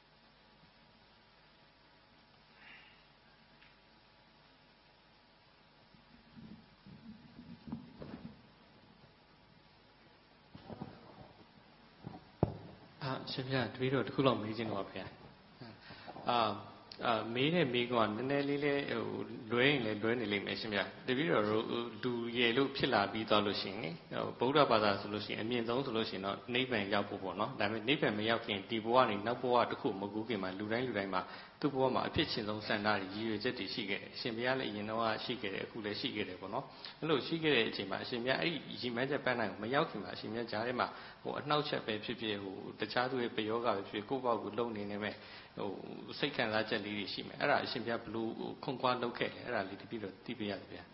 ရှင်ပြတပည့်တော်တခုလောက်မေးခြင်းတော့ဗျာအာအာမေးတဲ့မေးခွန်းကနည်းနည်းလေးလေးဟိုလွဲရင်လည်းလွဲနေလိမ့်မယ်ရှင်ပြတပည့်တော်လူရည်လို့ဖြစ်လာပြီးသွားလို့ရှိရင်ဟိုဗုဒ္ဓဘာသာဆိုလို့ရှိရင်အမြင့်ဆုံးဆိုလို့ရှိရင်တော့နိဗ္ဗာန်ရောက်ဖို့ပေါ့နော်ဒါပေမဲ့နိဗ္ဗာန်မရောက်ခင်ဒီဘဝကနေနောက်ဘဝတစ်ခုမကူးခင်မှာလူတိုင်းလူတိုင်းမှာသူ့ဘဝမှာအဖြစ်ချင်းဆုံးစံတာရည်ရွယ်ချက်တွေရှိခဲ့တယ်အရှင်ဘုရားလည်းအရင်တော့ရှိခဲ့တယ်အခုလည်းရှိခဲ့တယ်ပေါ့နော်အဲ့လိုရှိခဲ့တဲ့အချိန်မှာအရှင်ဘုရားအဲ့ဒီရည်မှန်းချက်ပန်းတိုင်းမရောက်ခင်မှာအရှင်ဘုရားကြားထဲမှာဟိုအနှောက်အယှက်ပဲဖြစ်ဖြစ်ဟိုတခြားသူရဲ့ပယောဂပဲဖြစ်ကိုယ့်ဘောက်ကိုလုံနေနေမဲ့ဟိုစိတ်ခံစားချက်လေးတွေရှိမယ်အဲ့ဒါအရှင်ဘုရားဘလို့ခွန်ကွာလုပ်ခဲ့တယ်အဲ့ဒါလေးတပည့်တော်သိပြရတယ်ဗျာ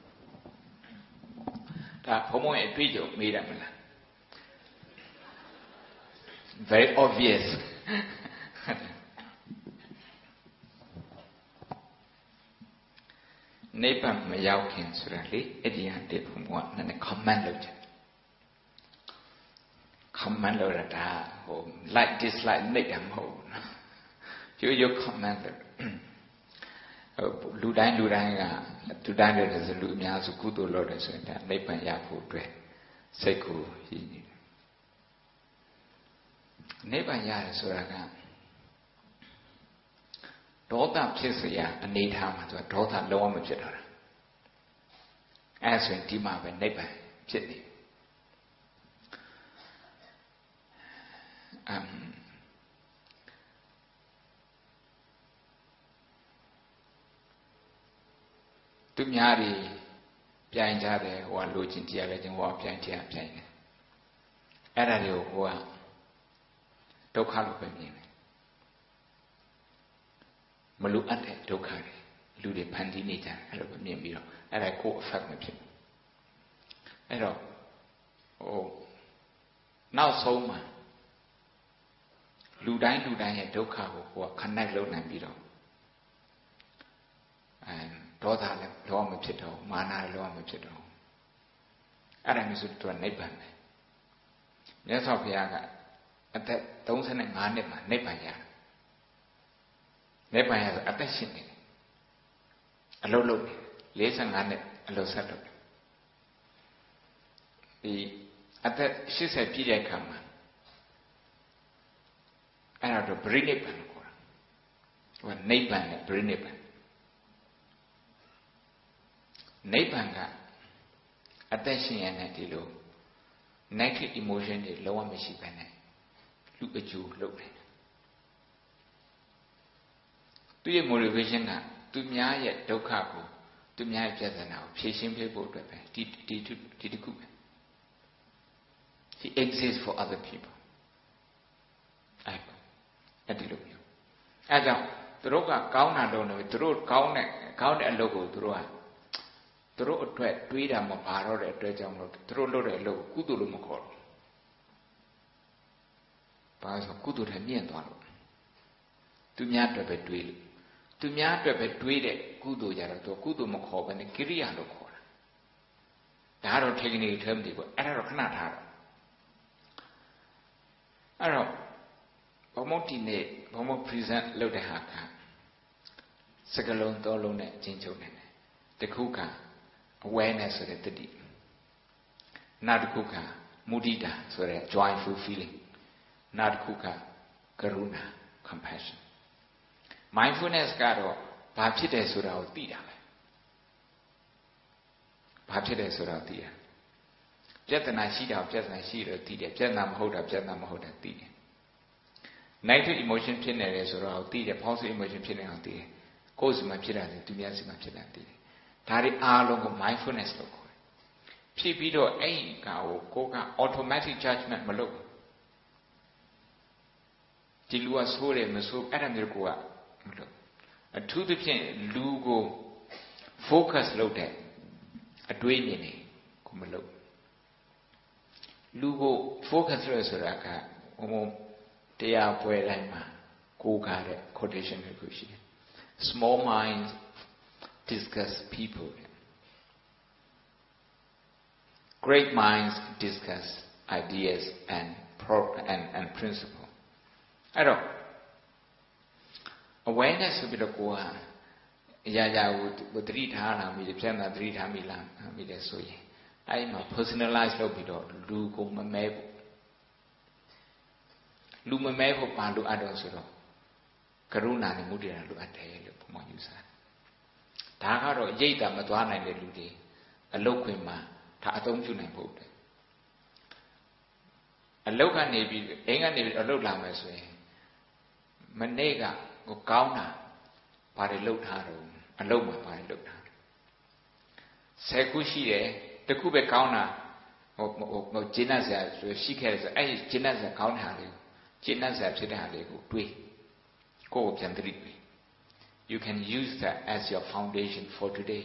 ဒါဘုံဘုံရဲ့အတွေ့အကြုံမေးတယ်မလား very obvious နိဗ္ဗာန်မရောက်ခင်ဆိုတာလေအဲ့ဒီဟာတည်းဘုံဘုံကနည်းနည်း comment လုပ်တယ် comment လုပ်ရတာဟို like dislike နေတာမဟုတ်ဘူးနော်ရိုးရိုး comment လုပ်ဟိုလူတိုင်းလူတိုင်းကလူတိုင်းတွေဆိုလူအများစုကုသိုလ်လုပ်တယ်ဆိုရင်ဒါနိဗ္ဗာန်ရဖို့အတွက်စိတ်ကိုရည်နေတယ်နိဗ္ဗာန်ရတယ်ဆိုတာကဒေါသဖြစ်เสียအနေထားမှာသူကဒေါသလုံးဝမဖြစ်တော့တာအဲဆိုရင်ဒီမှာပဲနိဗ္ဗာန်ဖြစ်နေအမ်သူများတွေပြိုင်ကြတယ်ဟိုကလိုချင်တရားလည်းချင်းဟိုကပြိုင်တရားပြိုင်တယ်အဲ့ဒါတွေကိုဟိုကဒုက္ခလို့ပဲမြင်တယ်မလိုအပ်တဲ့ဒုက္ခတွေလူတွေဖန်တီးနေကြတယ်အဲ့လိုမြင်ပြီးတော့အဲ့ဒါကို effect မဖြစ်ဘူးအဲ့တော့ဟိုနောက်ဆုံးမှာလူတိုင်းလူတိုင်းရဲ့ဒုက္ခကိုကိုယ်က connect လုပ်နိုင်ပြီးတော့အဲဒေါသလည်းလောမဖြစ်တော့မာနလည်းလောမဖြစ်တော့အဲ့ဒါမျိုးဆိုတော့နိဗ္ဗာန်ပဲမြတ်စွာဘုရားကအသက်သုံးဆယ်ငါးနှစ်မှာနိဗ္ဗာန်ရတယ်နိဗ္ဗာန်ရဆိုအသက်ရှင်နေတယ်အလုံးလုံးနေလေးဆယ်ငါးနှစ်အလုံးဆက်လုပ်တယ်ဒီအသက်ရှစ်ဆယ်ပြည့်တဲ့အခါမှာအဲ့ဒါတော့ပရိနိဗ္ဗာန်ကိုခေါ်တာဟိုနိဗ္ဗာန်နဲ့ပရိနိဗ္ဗာန်နိဗ္ဗာန်ကအသက်ရှင်ရတဲ့ဒီလို negative emotion တွေလုံးဝမရှိဘဲနဲ့လူအကျိုးလုပ်တယ်သူရဲ့ motivation ကသူများရဲ့ဒုက္ခကိုသူများရဲ့ပြဿနာကိုဖြေရှင်းပေးဖို့အတွက်ပဲဒီဒီဒီတစ်ခုပဲ he exists for other people အဲ့အဲ့ဒီလိုမျိုးအဲ့ကြောင့်သူတို့ကကောင်းတာလုပ်နေပြီသူတို့ကောင်းတဲ့ကောင်းတဲ့အလုပ်ကိုသူတို့ကသူတို့အတွက်တွေးတာမပါတော့တဲ့အတွက်ကြောင့်မလို့သူတို့လုပ်တဲ့အလုပ်ကိုကုသိုလ်လို့မခေါ်ဘူးဘာလို့ဆိုကုသိုလ်ထဲမြင့်သွားလို့သူများအတွက်ပဲတွေးလို့သူများအတွက်ပဲတွေးတဲ့ကုသိုလ်ကြတော့သူကုသိုလ်မခေါ်ဘဲနဲ့ကိရိယာလို့ခေါ်တာဒါကတော့ technical term တွေပေါ့အဲ့ဒါတော့ခဏထားတော့အဲ့တော့ဘုံမုတ်ဒီနေ့ဘုံမုတ် present လုပ်တဲ့ဟာကစကလုံးတော်လုံးနဲ့အချင်းချုပ်နေတယ်တခုက awareness ဆိုတဲ့တတိနောက်တစ်ခုက mudita ဆိုတဲ့ joyful feeling နောက်တစ်ခုက karuna compassion mindfulness ကတော့ဘာဖြစ်တယ်ဆိုတာကိုသိတာပဲဘာဖြစ်တယ်ဆိုတာသိတာပြဿနာရှိတာပြဿနာရှိတယ်သိတယ်ပြဿနာမဟုတ်တာပြဿနာမဟုတ်တာသိတယ် negative emotion ဖြစ်နေတယ်ဆိုတော့သိတယ် positive emotion ဖြစ်နေတာသိတယ်ကိုယ်စီမှာဖြစ်တာသိသူများစီမှာဖြစ်တာသိတယ်ဒါတွေအားလုံးကို mindfulness လို့ခေါ်တယ်ဖြစ်ပြီးတော့အဲ့ဒီကောင်ကိုကိုက automatic judgment မလုပ်ဘူးဒီလူကဆိုးတယ်မဆိုးအဲ့ဒါမျိုးကိုကမလုပ်အထူးသဖြင့်လူကို focus လုပ်တဲ့အတွေးမြင်နေကိုမလုပ်လူကို focus လုပ်ဆိုတာကဟိုတရားပွဲတိုင်းမှာကိုးကားတဲ့ quotation တစ်ခုရှိတယ် small minds discuss people great minds discuss ideas and pro and and principle အဲ့တော့ awareness ဆိုပြီးတော့ကိုကအရာရာကိုသတိထားလာမိတယ်ပြဿနာသတိထားမိလားမိတယ်ဆိုရင်အဲ့မှာ personalize လုပ်ပြီးတော့လူကိုမမဲဘူးလူမမဲဖို့ပါလို့အပ်တော့ဆိုတော့ကရုဏာနဲ့မုဒိတာလိုအပ်တယ်လို့ဘုံမယူဆတယ်ဒါကတော့ရိတ်တာမသွားနိုင်တဲ့လူတွေအလုတ်ခွင်မှာဒါအသုံးပြုနိုင်ဖို့တယ်အလုတ်ကနေပြီးအိမ်ကနေပြီးအလုတ်လာမယ်ဆိုရင်မနေ့ကကိုကောင်းတာဘာတွေလုတ်ထားတော့အလုတ်မှာဘာတွေလုတ်ထားဆယ်ခုရှိတယ်တခုပဲကောင်းတာဟိုဟိုဂျင်းတ်ဆရာဆိုရှိခဲ့တယ်ဆိုအဲ့ဒီဂျင်းတ်ဆရာကောင်းတဲ့ဟာလေးဂျင်းတ်ဆရာဖြစ်တဲ့ဟာလေးကိုတွေးကိုယ်ကိုပြန်သတိပေး you can use that as your foundation for today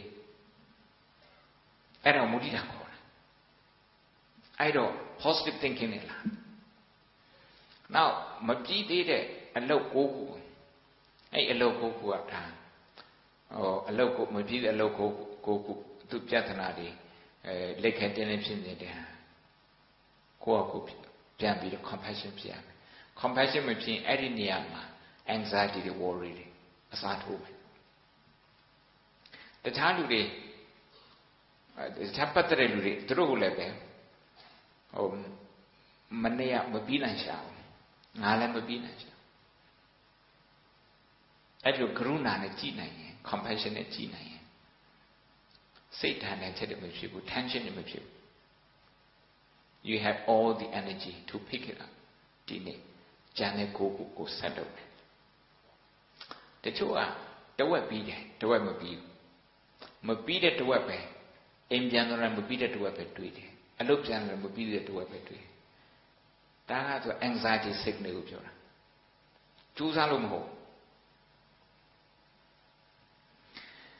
အဲ့တော့မုဒိတာခေါ်တာအဲ့တော့ positive thinking နဲ့လား now မပြီးသေးတဲ့အလုပ်ကိုခုအဲ့အလုပ်ကိုခုကဒါဟိုအလုပ်ကိုမပြီးတဲ့အလုပ်ကိုကိုခုသူပြဿနာတွေအဲလက်ခဲတင်းတင်းဖြစ်နေတဲ့ကိုယ့်အကူပြန်ပြီးတော့ compassion ဖြစ်ရမယ် compassion မဖြစ်အဲ့ဒီနေရာမှာ anxiety တွေ worry တွေအစားထိုးမယ်တခြားလူတွေတခြားပတ်သက်တဲ့လူတွေသူတို့ကိုလည်းပဲဟိုမနေ့ကမပြီးနိုင်ရှာဘူးငါလည်းမပြီးနိုင်ရှာအဲ့လိုကရုဏာနဲ့ကြည်နိုင်ရင် compassion နဲ့ကြည်နိုင်ရင်စိတ်ဓာတ်နဲ့ချက်တွေမဖြစ်ဘူး tension တွေမဖြစ်ဘူး you have all the energy to pick it up ဒီနေ့ဉာဏ်နဲ့ကိုယ်ကိုကိုဆက်လုပ်တယ်တချို့ကတဝက်ပြီးတယ်တဝက်မပြီးဘူးမပြီးတဲ့တဝက်ပဲအိမ်ပြန်တော့မပြီးတဲ့တဝက်ပဲတွေးတယ်အလုပ်ပြန်တော့မပြီးတဲ့တဝက်ပဲတွေးဒါကဆို anxiety sickness ကိုပြောတာကြိုးစားလို့မဟုတ်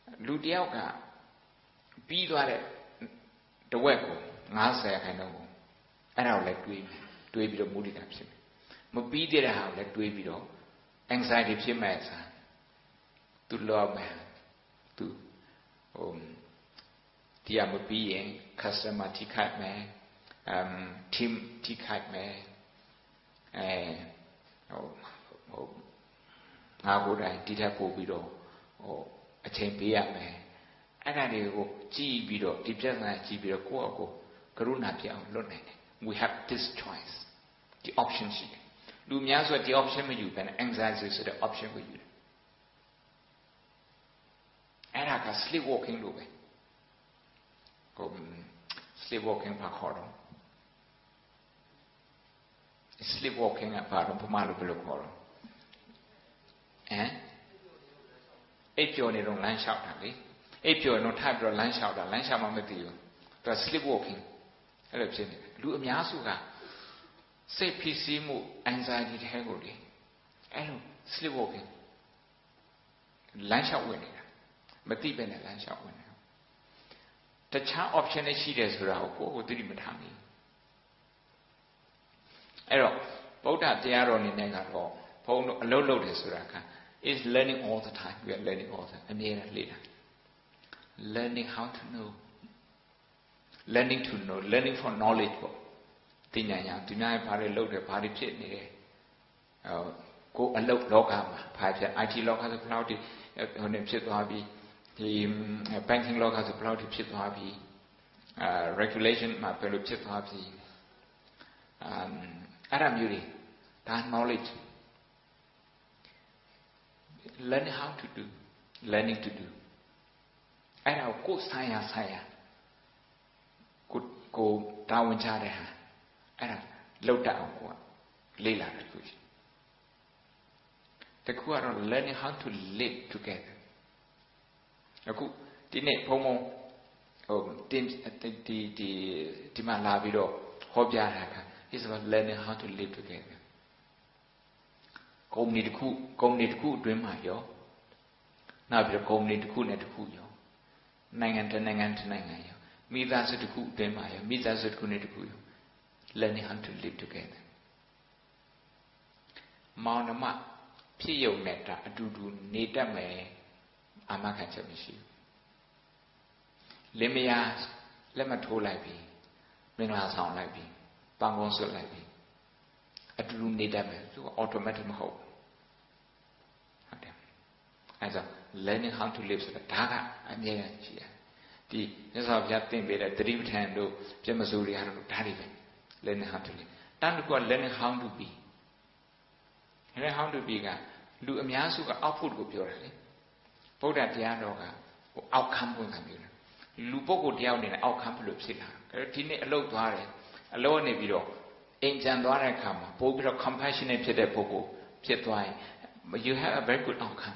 လူတယောက်ကပြီးသွားတဲ့တဝက်ကိုninetyခိုင်နှုန်းကိုအဲ့ဒါကိုလည်းတွေးတွေးပြီးတော့မူရိတာဖြစ်မယ်မပြီးတဲ့ဟာကိုလည်းတွေးပြီးတော့ anxiety ဖြစ်မဲ့ဆာသူလောမယ်သူဟိုတရားမပြီးရင် customer ထိခိုက်မယ် um team ထိခိုက်မယ်အဲဟိုဟိုငါကိုယ်တိုင်ဒီထက်ပိုပြီးတော့ဟိုအချိန်ပေးရမယ်အဲ့ဒါတွေကိုကြည့်ပြီးတော့ဒီပြဿနာကြည့်ပြီးတော့ကိုယ့်အကိုကရုဏာပြအောင်လွတ်နိုင်တယ် we have this choice ဒီ option ရှိတယ်လူများဆိုဒီ option မယူဘဲနဲ့ anxiety ဆိုတဲ့ option ကိုယူတယ်အဲ့ဒါက sleep walking လို့ပဲကို sleep walking ပါခေါ်တော့ sleep walking ကဘာတော့ဘာမှလို့ဘယ်လိုခေါ်တော့ဟမ်အိပ်ပျော်နေတော့လမ်းလျှောက်တာလေအိပ်ပျော်နေတော့ထပ်ပြီးတော့လမ်းလျှောက်တာလမ်းလျှောက်မှမသိဘူးသူက sleep walking အဲ့လိုဖြစ်နေတယ်လူအများစုကစိတ်ဖိစီးမှု anxiety ထဲကိုလေအဲ့လို sleep walking လမ်းလျှောက်ဝင်နေတာမသိပဲနဲ့လမ်းလျှောက်ဝင်နေတာတခြား option တွေရှိတယ်ဆိုတာကိုကိုယ်ကိုသိမထားဘူးအဲ့တော့ဗုဒ္ဓတရားတော်အနေနဲ့ကတော့ဘုန်းတို့အလုပ်လုပ်တယ်ဆိုတာက is learning all the time we are learning all the time အမြဲတမ်းလေ့လာ learning how to know learning to know learning for knowledge ပေါ့သိဉာဏ်ရသူများဘာတွေလုပ်တယ်ဘာတွေဖြစ်နေတယ်ဟိုကိုအလုပ်လောကမှာဘာဖြစ် I T လောကဆိုဘယ်လောက်ဒီဟိုနေဖြစ်သွားပြီဒီ banking လောကဆိုဘယ်လောက်ဒီဖြစ်သွားပြီအာ regulation မှာဘယ်လိုဖြစ်သွားပြီအမ်အဲ့ဒါမျိုးတွေဒါ knowledge learning how to do learning to do အဲ့ဒါကိုဆိုင်ရဆိုင်ရကိုကိုတာဝန်ချတဲ့ဟာအဲ့ဒါလောက်တအောင်ကိုလေ့လာတယ်ကိုတခုကတော့ learning how to live together အခုဒီနေ့ဘုံဘုံဟိုတင်ဒီဒီဒီမှာလာပြီးတော့ဟောပြတာက is about learning how to live together ကုမ္ပဏီတစ်ခုကုမ္ပဏီတစ်ခုအတွင်းမှာရောနောက်ပြီးတော့ကုမ္ပဏီတစ်ခုနဲ့တစ်ခုရောနိုင်ငံတစ်နိုင်ငံတစ်နိုင်ငံရောမိသားစုတစ်ခုအတွင်းမှာရောမိသားစုတစ်ခုနဲ့တစ်ခုရော learning how to live together မောင်နှမဖြစ်ရုံနဲ့တာအတူတူနေတတ်မယ်အာမခံချက်မရှိဘူးလင်မယားလက်မထိုးလိုက်ပြီမင်္ဂလာဆောင်လိုက်ပြီပန်းကုန်းဆွတ်လိုက်ပြီအတူတူနေတတ်မယ်သူက automatic မဟုတ်ဟုတ်တယ်အဲဒါ learning how to live ဆိုတာဒါကအမြဲတမ်းရှိတယ်ဒီမြတ်စွာဘုရားသင်ပေးတဲ့သတိပဋ္ဌာန်တို့ပြမစိုးတွေကတော့ဒါတွေပဲ learning how to live တန်တကွာ learning how to be learning how to be ကလူအများစုက output ကိုပြောတယ်လေဗုဒ္ဓတရားတော်ကဟို outcome ပုံစံမျိုးလူပုဂ္ဂိုလ်တယောက်အနေနဲ့ outcome ဘယ်လိုဖြစ်လာလဲဒီနေ့အလုပ်သွားတယ်အလုပ်ကနေပြီးတော့အိမ်ကျန်သွားတဲ့အခါမှာပို့ပြီးတော့ compassionate ဖြစ်တဲ့ပုဂ္ဂိုလ်ဖြစ်သွားရင် you have a very good outcome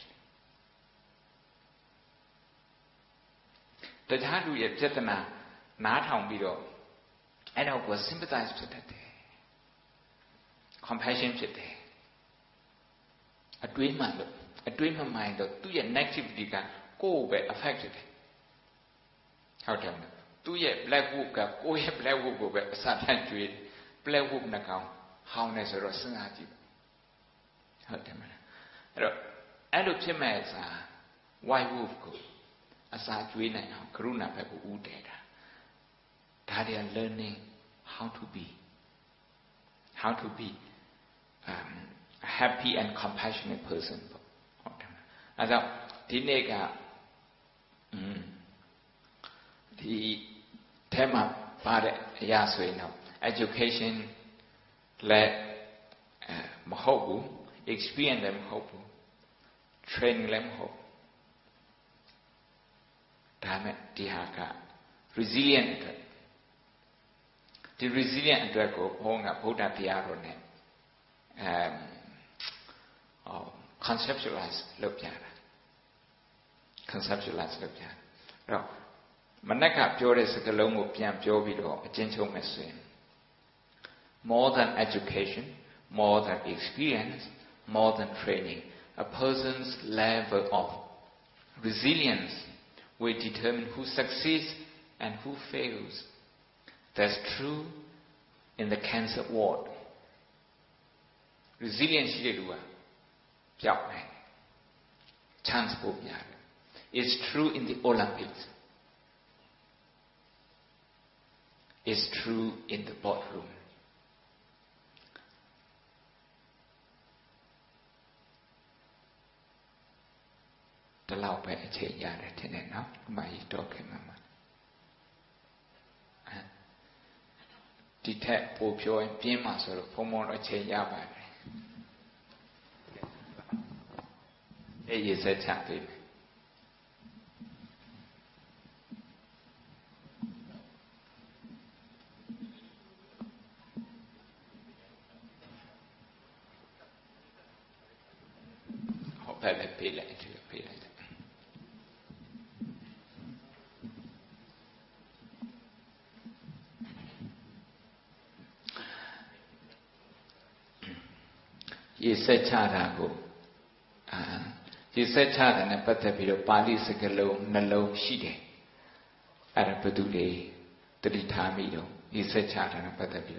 တရားလူရဲ့ပြဿနာနားထောင်ပြီးတော့အဲ့တော့ကို sympathize ဖြစ်တတ်တယ် compassion ဖြစ်တယ်အတွေးမှန်လို့အတွေးမှမှန်တော့သူ့ရဲ့ negativity ကကိုယ်ပဲ affect ဖြစ်တယ်ဟုတ်တယ်မလားသူ့ရဲ့ black wood ကကိုယ့်ရဲ့ black wood ကိုပဲအစာဖြန့်ကျွေး black wood နှကောင်ဟောင်းနေဆိုတော့စဉ်းစားကြည့်ဟုတ်တယ်မလားအဲ့တော့အဲ့လိုဖြစ်မဲ့စာ white wolf ကိုအစာကျွေးနိုင်အောင်ကရုဏာဘက်ကိုဦးတည်တာဒါတွေ learning how to be how to be um, a happy and compassionate person ဟုတ်တယ်မလားအဲ့တော့ဒီနေ့ကอืมဒီထဲမှာပါတဲ့အရာဆိုရင်တော့ education လည်းမဟုတ်ဘူး experience လည်းမဟုတ်ဘူး training လည်းမဟုတ်ဒါမဲ့ဒီဟာက resilient အတွက်ဒီ resilient အတွက်ကိုဘုန်းကဗုဒ္ဓတရားတော်နဲ့အဲဟော conceptualize လုပ်ပြတာ conceptualize လုပ်ပြတာအဲ့တော့မနက်ကပြောတဲ့စကားလုံးကိုပြန်ပြောပြီးတော့အကျဉ်းချုပ်မယ်ဆိုရင် more than education more than experience more than training a person's level of resilience will determine who succeeds and who fails. That's true in the cancer ward. Resilience chance is true in the Olympics. It's true in the boardroom. The law by a chain yard at ten and now, my talking mamma. Detect Popio and Pimas or Pomon or chain yard. It is a champion. Hope I pay like to pay like that. He said, Chadago. He said, Chad and a patapiro, Pali Sakalo, Nalo, Shide. Arapadude, the Litamido. He said, Chad and a patapiro.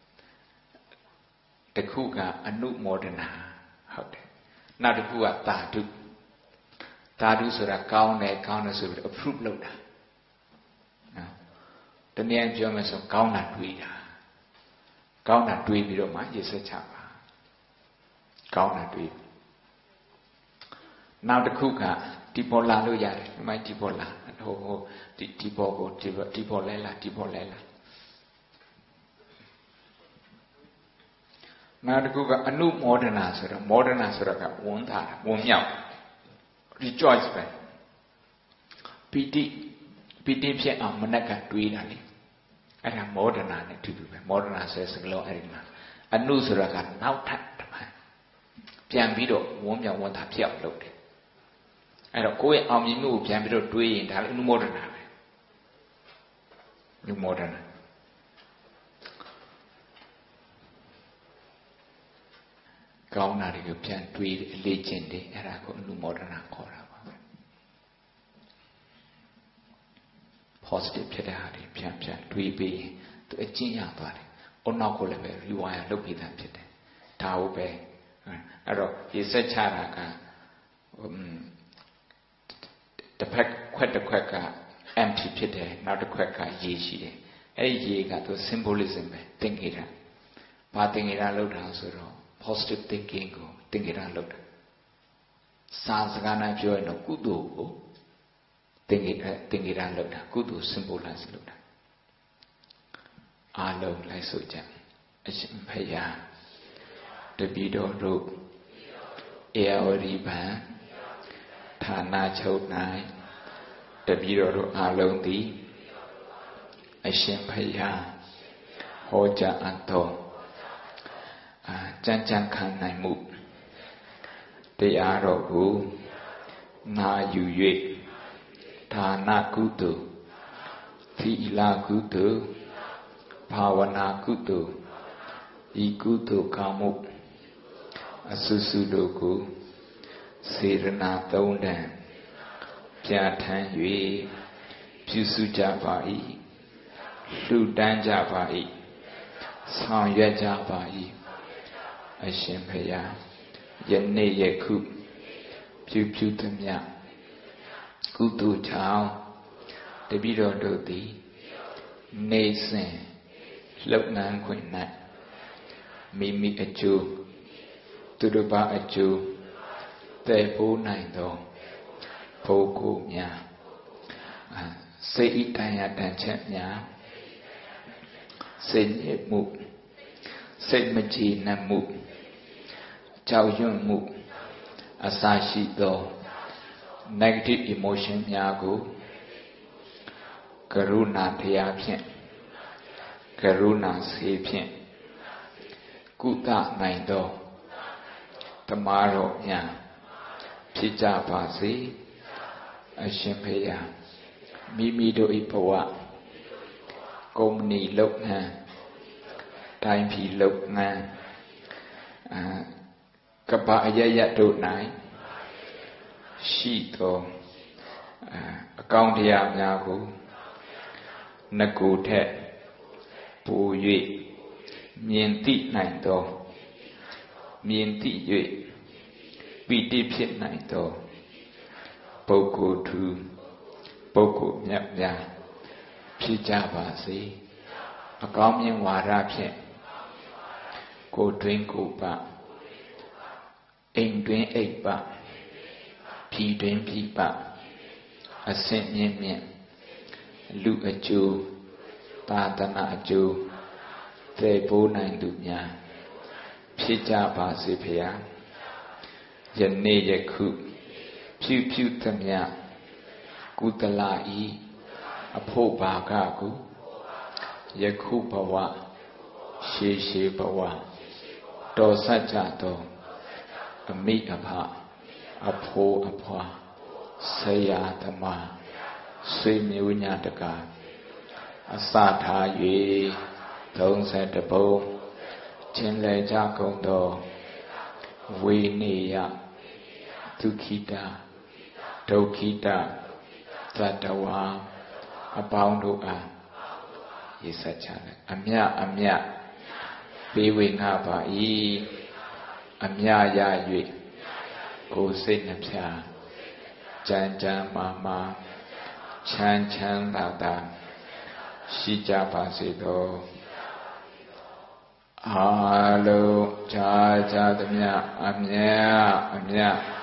The Kuga, a new modern how now the Kua Tadu. Tadu Sura Kaune, Kauna Sura, a fruit loader. Now, the name Germans of Kauna Tweeda. Kauna Tweedo, my, he said, Chapa. Kauna Tweed. Now the Kuka, Tipola Luya, my Tipola, and ho, Tipogo, Tipolela, Tipolela. Now the Kuka, a new modern answer, modern answer, one time, one young. Rejoice, man. Pity, pity, Pia, Manaka, Tweedani. I have modern answer to do, modern answer, Glow Arena. A new Suraka, now tap. Piambido, one young one tap loaded. I don't go on me move, Piambido doing that new modern. New modern. Gauna, you can tweet legend, and I got new modern. Positive Chedari, Piam Piam, tweet be to a genius body. Or not call it, you are looking at it. Tao Bay. I don't, he said, Charaka. The pack quite the quacker empty pit, not the quacker ye she. A ye got to symbolism, think it up. But think it out loud house or positive thinking, go, think it out loud. Sans gana joy no kudu, think it, think it out loud, kudu symbolize load. I love like so jam. It's paya. The Bido Rook, Eoriban, Tana Chod Nine, the Bido Alone thee, a Shimpaya, Hoja Anto, Janjan Kan Naimu, the Arogu, Na Yu Tana Kutu, Tila Kutu, Pawana Kutu, Ikutu Kamu. Asusudoku, Sirana Thondan, Piatan Yui, Pusu Javai, Ludan Javai, Sanya Javai, Ashimpaya, Yane Yaku, Puputamya, Kutu Chao, the Bido Doti, Nason, Lopnan Quinat, Mimi Achu. To the bar at you, they pull nine though. Poco, ya. Say it, I had that chat, ya. Say it, move. Say machine and move. Chow yun move. Asashi though. Negative emotion, ya go. Karuna Tiapian. Karuna Sapian. Kuta nine though. Tomorrow, yeah. Pija Pasi, Ashimpaya, Mimido Ipawa, Gomni Lokna, Time P Lokna, Kapa Ayayato Nai, Shito, အကောင်းတရားများကိုနဂုထက်ပို၍မြင်သိနိုင်သောမြင်သိ၍ပီတိဖြစ်နိုင်သောပုဂ္ဂိုလ်သူပုဂ္ဂိုလ်မြတ်များဖြစ်ကြပါစေအကောင်းမြင်ဝါဒဖြင့်ကိုယ်တွင်ကိုယ်ပအိမ်တွင်အိပ်ပဖြီတွင်ဖြီပအစင်မြင့်မြင့်လူအကျိုးသာသနာအကျိုးသေပိုးနိုင်သူများဖြစ်ကြပါစေဖေယယနေ့ယခုဖြူဖြူသမျှကုသလဤအဖို့ဘာကကုယခုဘဝရှေရှေဘဝတော်စัจကြသောအမိအဖအဖိုးအဖွာဆရာသမားဆွေမျိုးညာတကာအစထား၍သုံးဆယ်တပုံချင်းလဲကြကုန်သောဝေနေယဒုက္ခိတဒုက္ခိတသတ္တဝါအပေါင်းတို့အားရေးဆက်ချလိုက်အမြအမြပေးဝေငှပါ၏အမြရ၍ကိုယ်စိတ်နှပြကြံကြံမာမာချမ်းချမ်းသာသာရှိကြပါစေသောအားလုံးခြားခြားသမျှအမြအမြ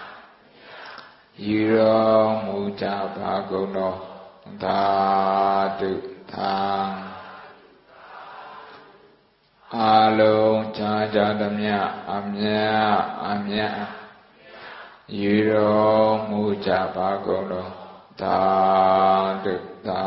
ယူတော်မူကြပါကုန်သောသာဓုသာအားလုံးခြားခြားသမျှအမြအမြယူတော်မူကြပါကုန်သောသာဓုသာ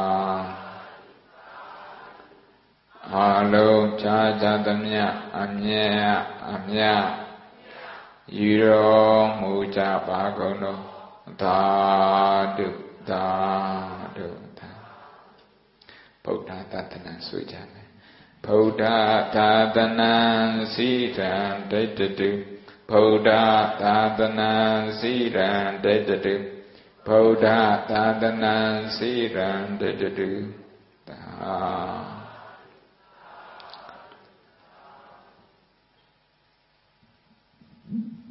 အားလုံးခြားခြားသမျှအမြအမြယူတော်မူကြပါကုန်သောသာဓုသာဓုသာဗုဒ္ဓသာသနာဆိုကြမယ်ဗုဒ္ဓသာသနာစိရံဒိဋ္ဌတုဗုဒ္ဓသာသနာစိရံဒိဋ္ဌတုဗုဒ္ဓသာသနာစိရံဒိဋ္ဌတုသာ